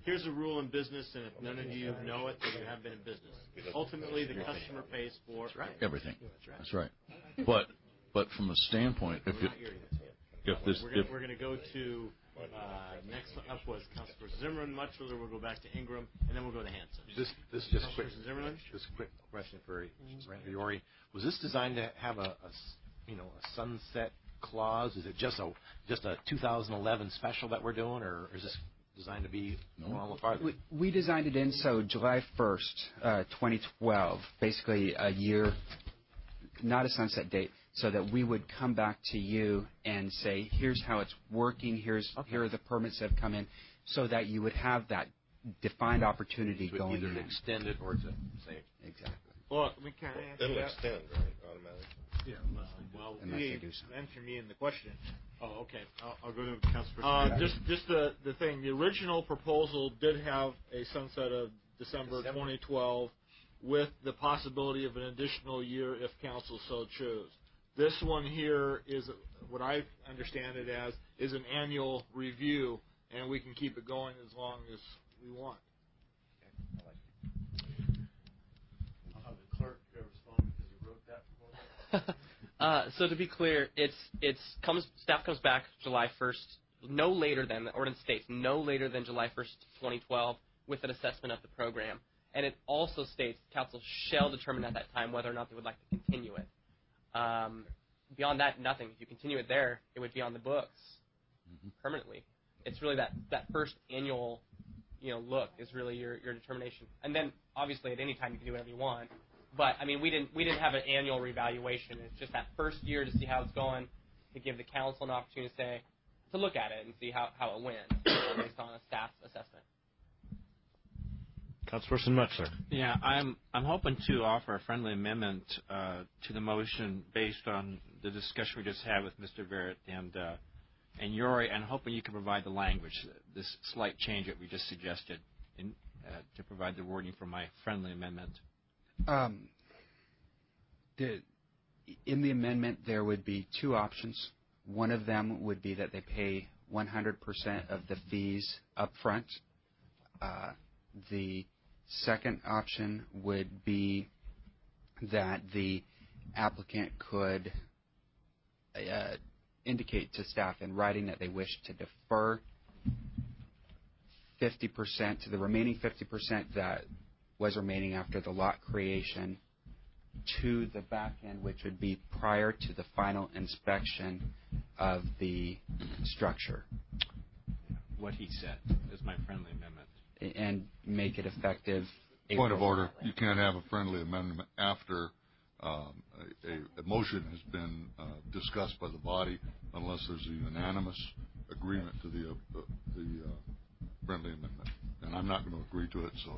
here's a rule in business, and if none of you know it, then you haven't been in business. Ultimately, the customer pays for everything. That's right. But but from a standpoint, if it, if this we're if gonna, we're going to go to uh, next up was Councilperson Zimmerman. Much further, we'll go back to Ingram, and then we'll go to Hanson. This this just quick. Councilperson Zimmerman. Just a quick question for Randy Ori. Was this designed to have a, a s- you know a sunset clause? Is it just a just a two thousand eleven special that we're doing, or is this designed to be no. a little farther? We, we designed it in so July first, uh, twenty twelve, basically a year, not a sunset date, so that we would come back to you and say, here's how it's working, here's okay. here are the permits that have come in, so that you would have that defined opportunity to going either in. to extend it or to say exactly. Well, we can't answer It'll that. extend, right, automatically. Yeah. Well, Unless you they do something. answer me in the question. Oh, okay. I'll, I'll go to Councilperson. Uh, just, just the the thing. The original proposal did have a sunset of December, December twenty twelve, with the possibility of an additional year if council so chose. This one here is what I understand it as is an annual review, and we can keep it going as long as we want. Okay. I like it. I'll have the clerk uh, respond because he wrote that proposal. Uh, so to be clear, it's it's comes staff comes back July first, no later than the ordinance states, no later than July first, twenty twelve, with an assessment of the program. And it also states council shall determine at that time whether or not they would like to continue it. Um, beyond that, nothing. If you continue it there, it would be on the books mm-hmm. permanently. It's really that, that first annual, you know, look is really your, your determination. And then obviously at any time you can do whatever you want. But I mean, we didn't we didn't have an annual revaluation. It's just that first year to see how it's going, to give the council an opportunity to say, to look at it and see how, how it went uh, based on a staff assessment. Councilperson Mutchler. Yeah, I'm I'm hoping to offer a friendly amendment uh, to the motion based on the discussion we just had with Mister Verrett and uh, and Yori, and hoping you can provide the language, this slight change that we just suggested, in, uh, to provide the wording for my friendly amendment. Um, the, in the amendment, there would be two options. One of them would be that they pay one hundred percent of the fees up front. Uh, the second option would be that the applicant could uh, indicate to staff in writing that they wish to defer fifty percent to the remaining fifty percent that was remaining after the lot creation to the back end, which would be prior to the final inspection of the structure. What he said is my friendly amendment. And make it effective. April. Point of order. You can't have a friendly amendment after um, a, a motion has been uh, discussed by the body unless there's a unanimous agreement to the, uh, the uh, friendly amendment. And I'm not going to agree to it, so...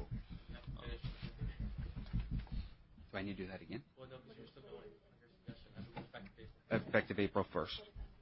Do I need to do that again? Well, no, because you're still going. Your suggestion. That would be effective. Effective April first.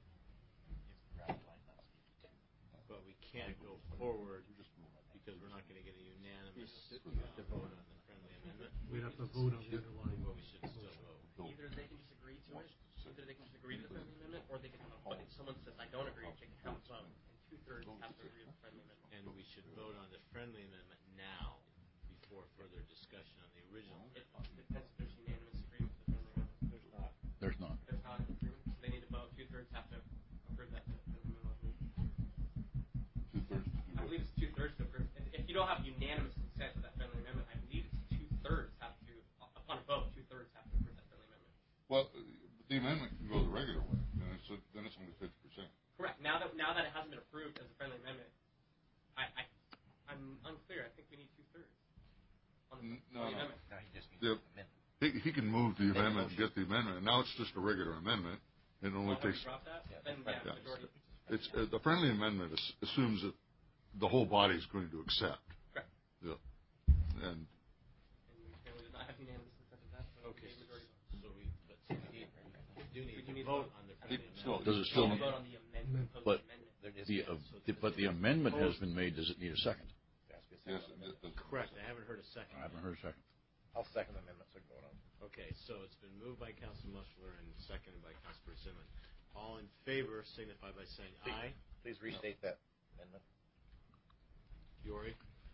But we can't go forward because we're not going to get a unanimous to vote on the friendly amendment. We'd have to vote on the underlying. But we should still vote. Either they can just agree to it, either they can just agree to the friendly amendment, or they can have a vote. If someone says, I don't agree, they can have a vote. And two-thirds have to agree with the friendly amendment. And we should vote on the friendly amendment now before further discussion on the original. It depends if there's unanimous agreement with the friendly amendment. There's not. There's not. There's not an agreement. So they need to vote. Two-thirds have to approve that friendly amendment. Two-thirds. I believe it's two-thirds to approve. If you don't have unanimous consent to that friendly amendment, I believe it's two-thirds have to, upon a vote, two-thirds have to approve that friendly amendment. Well, the amendment can go the regular way, then it's, then it's only fifty percent. Correct. Now that now that it hasn't been approved as a friendly amendment, I, I I'm unclear. I think we need two-thirds on the, no, on the no. amendment. No, he just needs the, an amendment. He, he can move the amendment and get the amendment, and now it's just a regular amendment. It only Well, takes. drop that? Yeah, Then, yeah, Yeah. majority. It's uh, the friendly amendment is, assumes that the whole body is going to accept. Correct. Yeah. And And we apparently did not have unanimous consent to that, so Okay. we need majority vote. So we, but so we need, we do need We do to need vote vote. on the friendly It- amendment. Does it still? We'll vote on the amendment. But amendment. There is- the, uh, the but the amendment has been made. Does it need a second? yes, it, it, Correct. I haven't heard a second. I haven't heard a second. I'll second the amendment, so go on. Okay, so it's been moved by Councilor Mushler and seconded by Councilor Simmons. All in favor signify by saying Please, aye. please restate that amendment. Yori?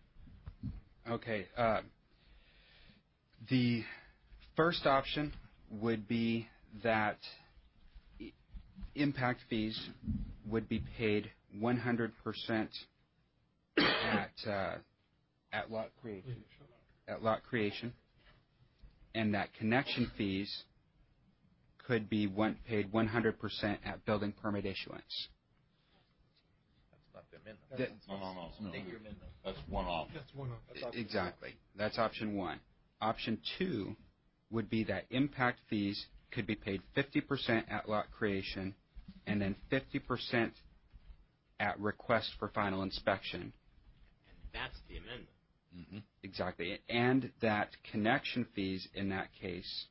Okay. Uh, the first option would be that impact fees would be paid one hundred percent at uh, at lot creation, at lot creation, and that connection fees could be one, paid one hundred percent at building permit issuance. That's not the amendment. That, No, no, no. State your amendment. That's one option. That's one option. Exactly. That's option one. Option two would be that impact fees could be paid fifty percent at lot creation and then fifty percent at request for final inspection. And that's the amendment. Mm-hmm. Exactly. And that connection fees in that case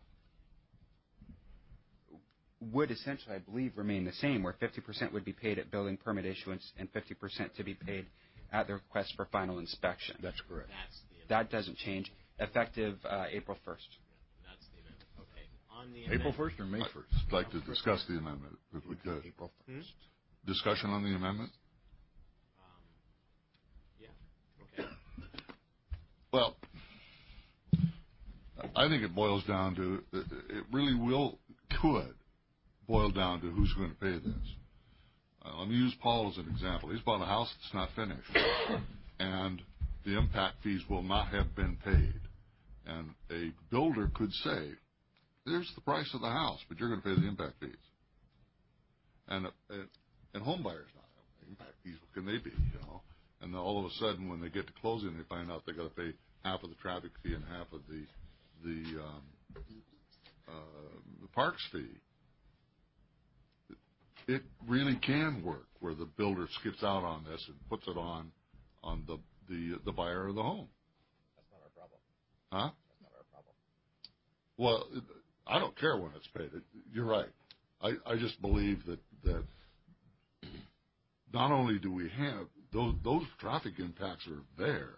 would essentially, I believe, remain the same, where fifty percent would be paid at building permit issuance and fifty percent to be paid at the request for final inspection. That's correct. That's the amendment. That doesn't change. Effective uh, April first. That's the amendment. Okay. On the April amendment, first or May first? I'd like to discuss the amendment, if we could. April first. Discussion on the amendment? Um, yeah. Okay. Well, I think it boils down to, it really will, could boil down to who's going to pay this. Uh, let me use Paul as an example. He's bought a house that's not finished, and the impact fees will not have been paid. And a builder could say, there's the price of the house, but you're going to pay the impact fees. And, uh, and home buyers not impact fees, what can they be, you know? And then all of a sudden, when they get to closing, they find out they got to pay half of the traffic fee and half of the the, um, uh, the parks fee. It really can work where the builder skips out on this and puts it on on the the the buyer of the home. That's not our problem. Huh? That's not our problem. Well, it, I don't care when it's paid. It, you're right. I, I just believe that that not only do we have those those traffic impacts are there,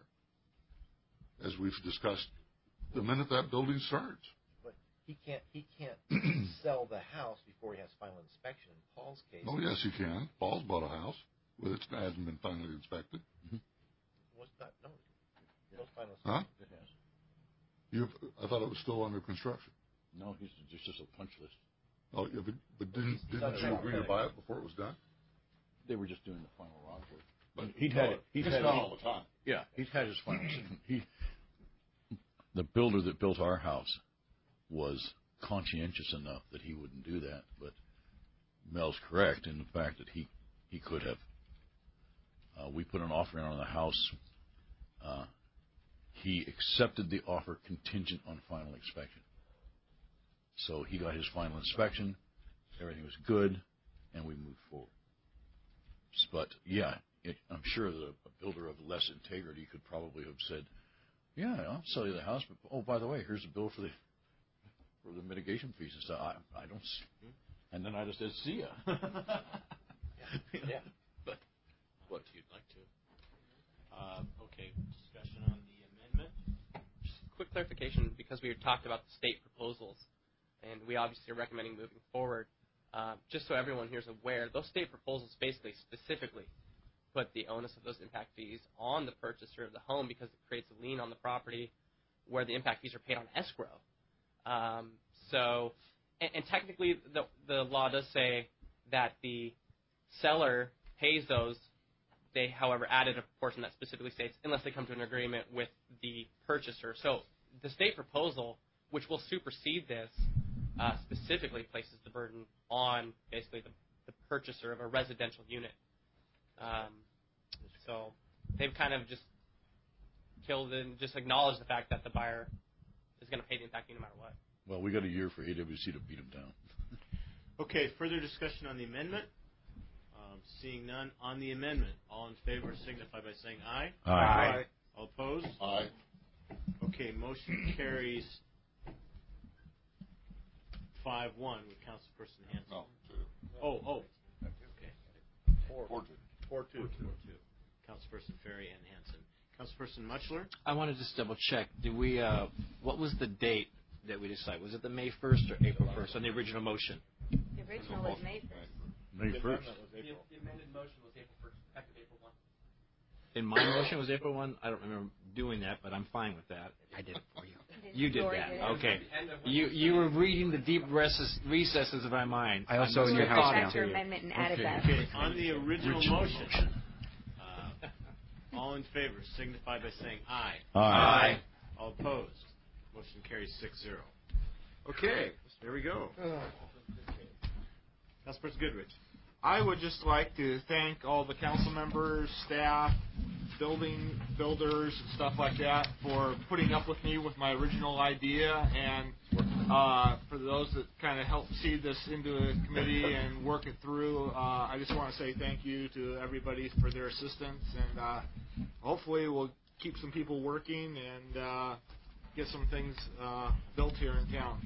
as we've discussed, the minute that building starts. But he can't he can't sell the house before he has final inspection. In Paul's case. Oh yes, he can. Paul's bought a house with it hasn't been finally inspected. Mm-hmm. Was not no. No final Huh? inspection. It has. You, I thought it was still under construction. No, he's just, just a punch list. Oh, yeah, but, but didn't He's didn't done you it agree all. to buy it before it was done? They were just doing the final rock work. But He'd had it. He'd it's had done it. all the time. Yeah, he's had his final. he, the builder that built our house was conscientious enough that he wouldn't do that, but Mel's correct in the fact that he, he could have. Uh, we put an offer in on the house. Uh, he accepted the offer contingent on final inspection. So he got his final inspection, everything was good, and we moved forward. But, yeah, it, I'm sure that a builder of less integrity could probably have said, yeah, I'll sell you the house, but, oh, by the way, here's the bill for the for the mitigation fees and stuff. I, I don't, and then I just said, see ya. yeah. Yeah. But what you'd like to. Uh, okay, discussion on the amendment. Just a quick clarification, because we talked about the state proposals, and we obviously are recommending moving forward. Uh, just so everyone here is aware, those state proposals basically specifically put the onus of those impact fees on the purchaser of the home because it creates a lien on the property where the impact fees are paid on escrow. Um, so, and, and technically the, the law does say that the seller pays those. They, however, added a portion that specifically states unless they come to an agreement with the purchaser. So the state proposal, which will supersede this, uh, specifically places the burden on basically the, the purchaser of a residential unit. Um, so they've kind of just killed and just acknowledged the fact that the buyer is going to pay the impact fee no matter what. Well, we got a year for A W C to beat them down. Okay, further discussion on the amendment. Um, seeing none on the amendment, all in favor signify by saying aye. Aye. Aye. All opposed? Aye. Okay, motion carries five one with Councilperson Hanson. No, two. Oh, oh. Okay. Four, Four, two. Four two. Four two. Councilperson Ferry and Hanson. Councilperson Mutchler? I want to just double check. Did we? Uh, what was the date that we decided? Was it the May first or April first on the original motion? The original was May first. May first. The, the amended motion was April first, effective April first. In my motion was April first. I don't remember. doing that, but I'm fine with that. I did it for you. You did Lori that. did it. Okay. You you were reading the deep recesses, recesses of my mind. I also must in your have house thought now. it to you. amendment and added Okay. that. Okay, on the original motion, uh, all in favor signify by saying aye. Aye. All opposed. Motion carries six zero. Okay, there we go. Councilperson Goodrich. I would just like to thank all the council members, staff, building builders, and stuff like that for putting up with me with my original idea, and uh, for those that kind of helped see this into a committee and work it through. Uh, I just want to say thank you to everybody for their assistance, and uh, hopefully we'll keep some people working and uh, get some things uh, built here in town.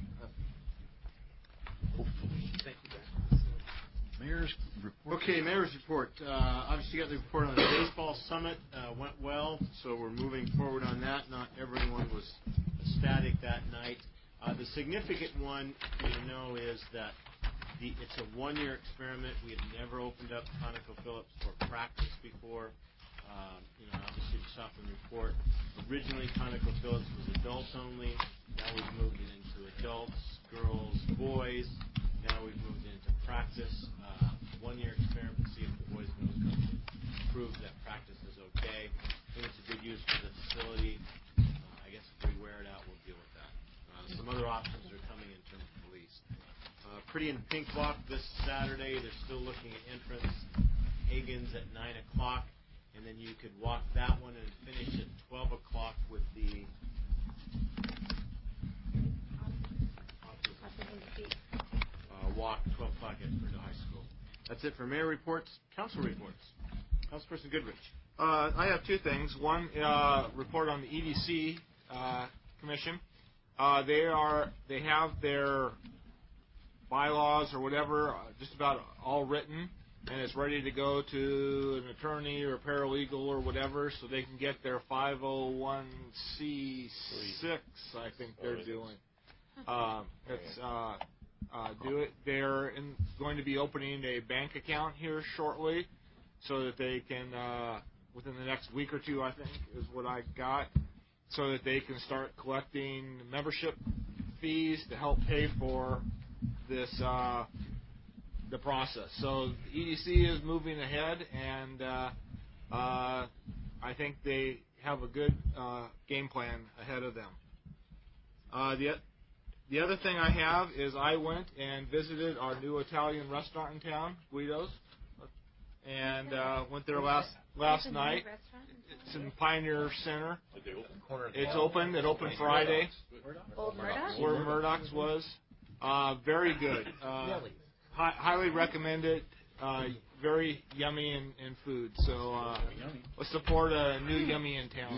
Thank you, guys. Mayor's report. Okay, Mayor's report. Uh, obviously, you got the report on the baseball summit. Uh, went well, so we're moving forward on that. Not everyone was ecstatic that night. Uh, the significant one, you know, is that the, it's a one-year experiment. We had never opened up ConocoPhillips for practice before. Um, you know, obviously, you saw from the report. Originally, ConocoPhillips was adults only. Now we've moved it into adults, girls, boys. Now we've moved it into practice. Uh, one-year experiment to see if the Boys and Girls Club can prove that practice is okay. I think it's a good use for the facility. Uh, I guess if we wear it out, we'll deal with that. Uh, some other options are coming in terms of police. Uh, Pretty in Pink Walk this Saturday. They're still looking at entrance. Hagen's at nine o'clock. And then you could walk that one and finish at twelve o'clock with the uh, walk, twelve o'clock at Ferndale High School. That's it for mayor reports. Council reports. Councilperson Goodrich. Uh, I have two things. One, uh, report on the E D C uh, commission. Uh, they are they have their bylaws or whatever uh, just about all written, and it's ready to go to an attorney or paralegal or whatever, so they can get their five oh one c six. I think they're doing. Um, it's uh, uh, do it. They're in, going to be opening a bank account here shortly, so that they can uh, within the next week or two, I think, is what I got, so that they can start collecting membership fees to help pay for this uh, the process. So the E D C is moving ahead, and uh, uh, I think they have a good uh, game plan ahead of them. Uh, the the other thing I have is I went and visited our new Italian restaurant in town, Guido's, and uh, went there last last night. It's in Pioneer Center. It's open. It opened Friday. Old Murdoch? Where Murdoch's was. Uh, very good. Uh, hi- highly recommend it. Uh, very yummy in, in food. So uh, let's support a new yummy in town.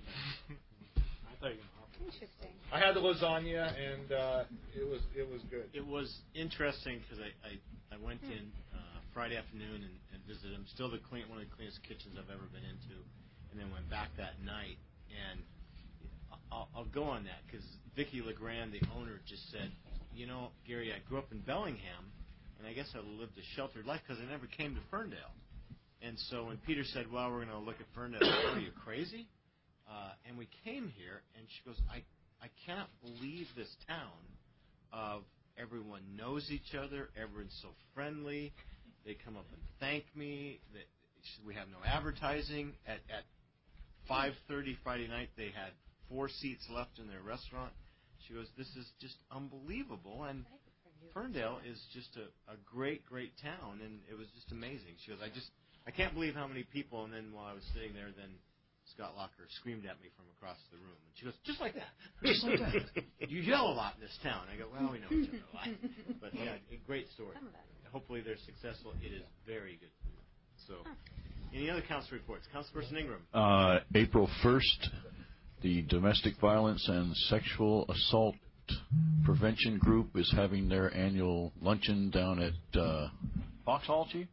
I thought you were Interesting. I had the lasagna, and uh, it was it was good. It was interesting because I, I, I went in uh, Friday afternoon and, and visited them. Still the clean, one of the cleanest kitchens I've ever been into. And then went back that night. And I'll, I'll go on that because Vicki LeGrand, the owner, just said, you know, Gary, I grew up in Bellingham, and I guess I lived a sheltered life because I never came to Ferndale. And so when Peter said, well, we're going to look at Ferndale, I said, are you crazy? Uh, and we came here, and she goes, I, I can't believe this town of everyone knows each other, everyone's so friendly, they come up and thank me, that we have no advertising. At, at five thirty Friday night, they had four seats left in their restaurant. She goes, this is just unbelievable, and Ferndale is just a, a great, great town, and it was just amazing. She goes, I just, I can't believe how many people, and then while I was sitting there, then Scott Locker screamed at me from across the room. And she goes, just like that. Just like that. You yell a lot in this town. I go, well, we know each other a lot. But, yeah, a great story. Hopefully they're successful. It is very good food. So, any other council reports? Councilperson Ingram. Uh, April first, the Domestic Violence and Sexual Assault Prevention Group is having their annual luncheon down at uh, Foxhall, Chief?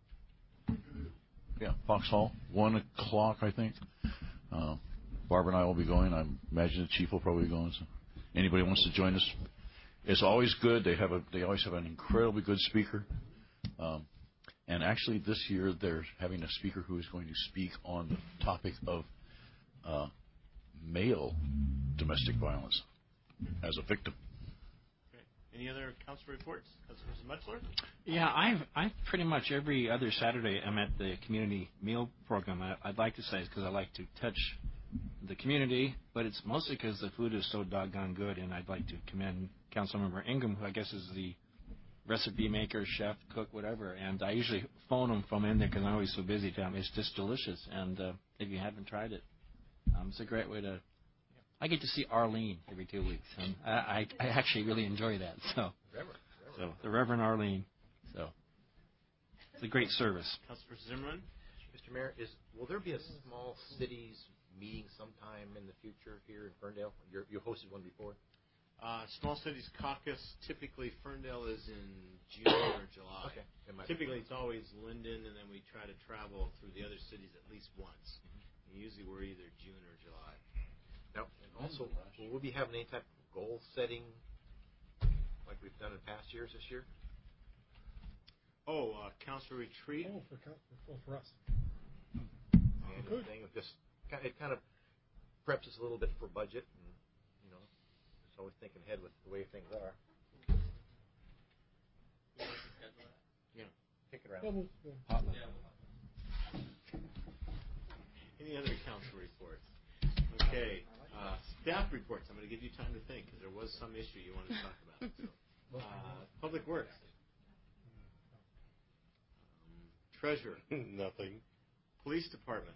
Yeah, Foxhall, one o'clock, I think. Uh, Barbara and I will be going. I imagine the chief will probably be going. So anybody wants to join us, it's always good. They have a they always have an incredibly good speaker. Um, and actually, this year they're having a speaker who is going to speak on the topic of uh, male domestic violence as a victim. Okay. Any other council reports? Councilman Mutzler? Yeah, I've, I've pretty much every other Saturday I'm at the community meal program. I, I'd like to say it's because I like to touch the community, but it's mostly because the food is so doggone good, and I'd like to commend Councilmember Ingham, who I guess is the recipe maker, chef, cook, whatever, and I usually phone him from in there because I'm always so busy. It's just delicious, and uh, if you haven't tried it, um, it's a great way to. I get to see Arlene every two weeks, and I, I, I actually really enjoy that. So, Reverend, so the Reverend Arlene, so it's a great service. Councilor Zimmerman, Mister Mayor, is will there be a small cities meeting sometime in the future here in Ferndale? You're, you hosted one before. Uh, Small Cities Caucus, typically Ferndale is in June or July. Okay. Typically it's always Linden, and then we try to travel through the other cities at least once. Mm-hmm. And usually we're either June or July. Now, and also, will we be having any type of goal setting like we've done in past years this year? Oh, uh, council retreat? Oh, for, oh, for us. Annual thing of just, it kind of preps us a little bit for budget, and, you know, just always thinking ahead with the way things are. Yeah. Kick it around. Yeah, we'll, yeah. Any other council reports? Okay. Uh, staff reports. I'm going to give you time to think because there was some issue you wanted to talk about. So, uh, Public Works. Um, Treasurer. Nothing. Police Department.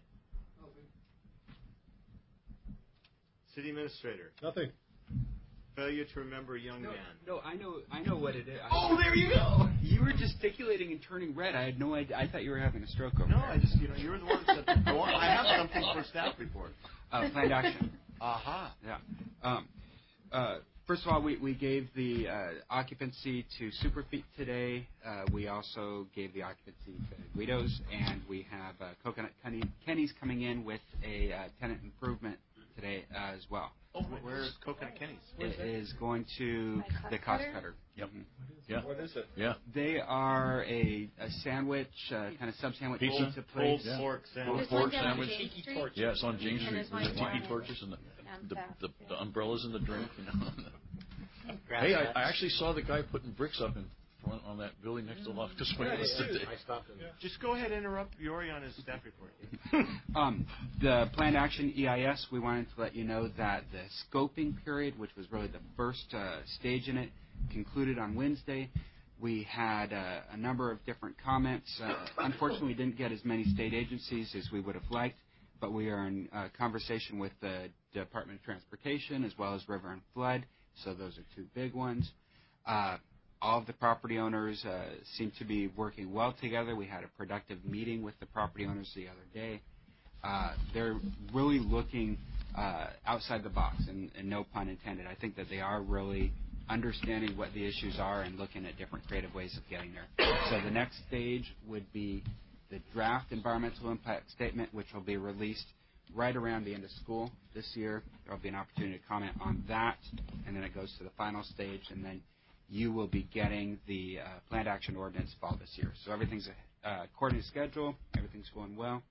City Administrator. Nothing. Failure to remember young no, man. No, I know, I know what it is. Oh, there you go. You were gesticulating and turning red. I had no idea. I thought you were having a stroke over no, there. I just, you know, you were the one that said, go on. I have something for staff report. Uh, planned action. Aha. Yeah. Um, uh, first of all, we, we gave the uh, occupancy to Superfeet today. Uh, we also gave the occupancy to Guido's, and we have uh, Coconut Kenny, Kenny's coming in with a uh, tenant improvement today uh, as well. Oh, where's Coconut Kenny's? It is going to Cost the Cost Cutter? Cutter. Yep. Mm-hmm. Yeah. What is it? Yeah. They are a, a sandwich, uh, kind of sub sandwich Pizza? pizza place. Pulled pork Pulled sandwich. pork There's one down on sandwich. James Street. Yeah, it's on James And Street there's with the one tiki down torches and the, down the, south. the, the umbrellas and the drink. You know. Hey, I, I actually saw the guy putting bricks up in front on that building next to Loftus Wales today. I stopped and Just go ahead and interrupt Yori on his staff report. Um, the planned action E I S, we wanted to let you know that the scoping period, which was really the first uh, stage in it, concluded on Wednesday. We had uh, a number of different comments. Uh, unfortunately, we didn't get as many state agencies as we would have liked, but we are in uh, conversation with the Department of Transportation as well as River and Flood, so those are two big ones. Uh, all of the property owners uh, seem to be working well together. We had a productive meeting with the property owners the other day. Uh, they're really looking uh, outside the box, and, and no pun intended. I think that they are really understanding what the issues are and looking at different creative ways of getting there. So the next stage would be the draft environmental impact statement, which will be released right around the end of school this year. There will be an opportunity to comment on that, and then it goes to the final stage, and then you will be getting the uh, planned action ordinance fall this year. So everything's uh, according to schedule. Everything's going well.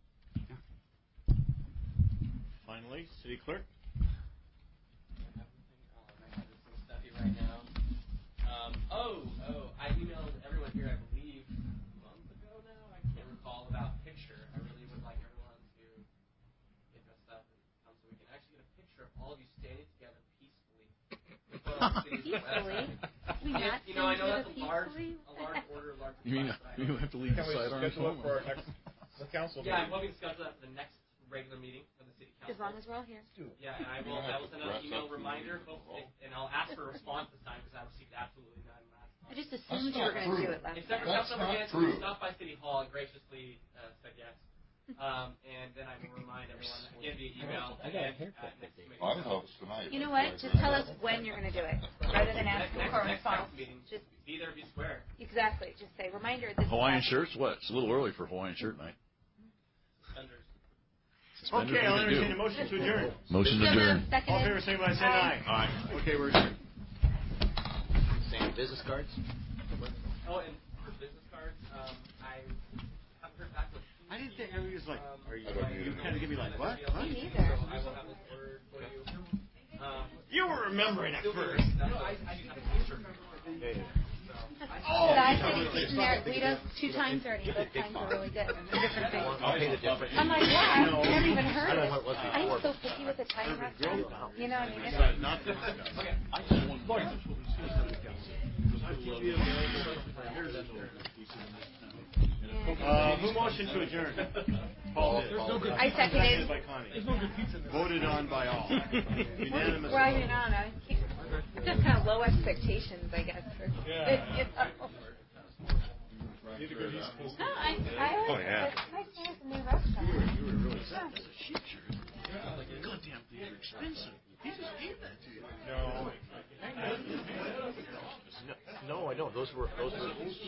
Yeah. Finally, City Clerk. Right now. Um, oh, oh, I emailed everyone here, I believe, a month ago now. I can't recall about picture. I really would like everyone to get dressed up and come so we can actually get a picture of all of you standing together peacefully. Peacefully? We Yeah, not you know, I know stand that's a together large, a large order, a large You mean request, but I you know- have to leave Can the we sidearms schedule it home? for our next the council Yeah, meeting? I'm hoping to schedule that for the next regular meeting of the city council. As long as we're all here. Yeah, and I will, I will send out an email reminder, folks, and I'll ask for a response this time because I received absolutely none last time. I just assumed you were going to do it last Except for time. Councilmember Hanson, who stopped by City Hall and graciously uh, said yes. Um, and then I will remind everyone again via email and uh, next committee. I don't know if it's tonight. You know what? Just tell us when you're going to do it, rather than asking Next, for a next response. council meeting, Just be there, be square. exactly. Just say reminder. This is Hawaiian happening. shirts? What? It's a little early for Hawaiian shirt night. Suspenders. Suspenders, Okay, what I'll do you entertain a do? motion to adjourn. Motion to adjourn. Seconded. All in favor, say by saying aye. Aye. Okay, we're adjourned. same business cards. Oh, and for business cards, um, I haven't heard back with who I didn't think everybody was like, are you, I don't need you it. kind of give me like, what? what? Me neither. You were remembering at first. Oh, but I said he's sitting there at Guido's two times already. Those times are really good. Different things. I'll pay the difference. I'm like, yeah, I've never even I heard don't it. know what it was I'm before. so picky with the time restaurant. You know what I mean? But not this Uh, who motioned to adjourn? Paul did. I seconded. By Connie. Voted on by all. Unanimous. Well, you know, I can't- just kind of low expectations, I guess. For, Yeah. you know. No, I, I always, Oh, yeah. it's nice to have a new restaurant. You were really Yeah. That's a cheap shirt. Goddamn, these are expensive. He just gave that to you. No. No, no, I know. Those were those were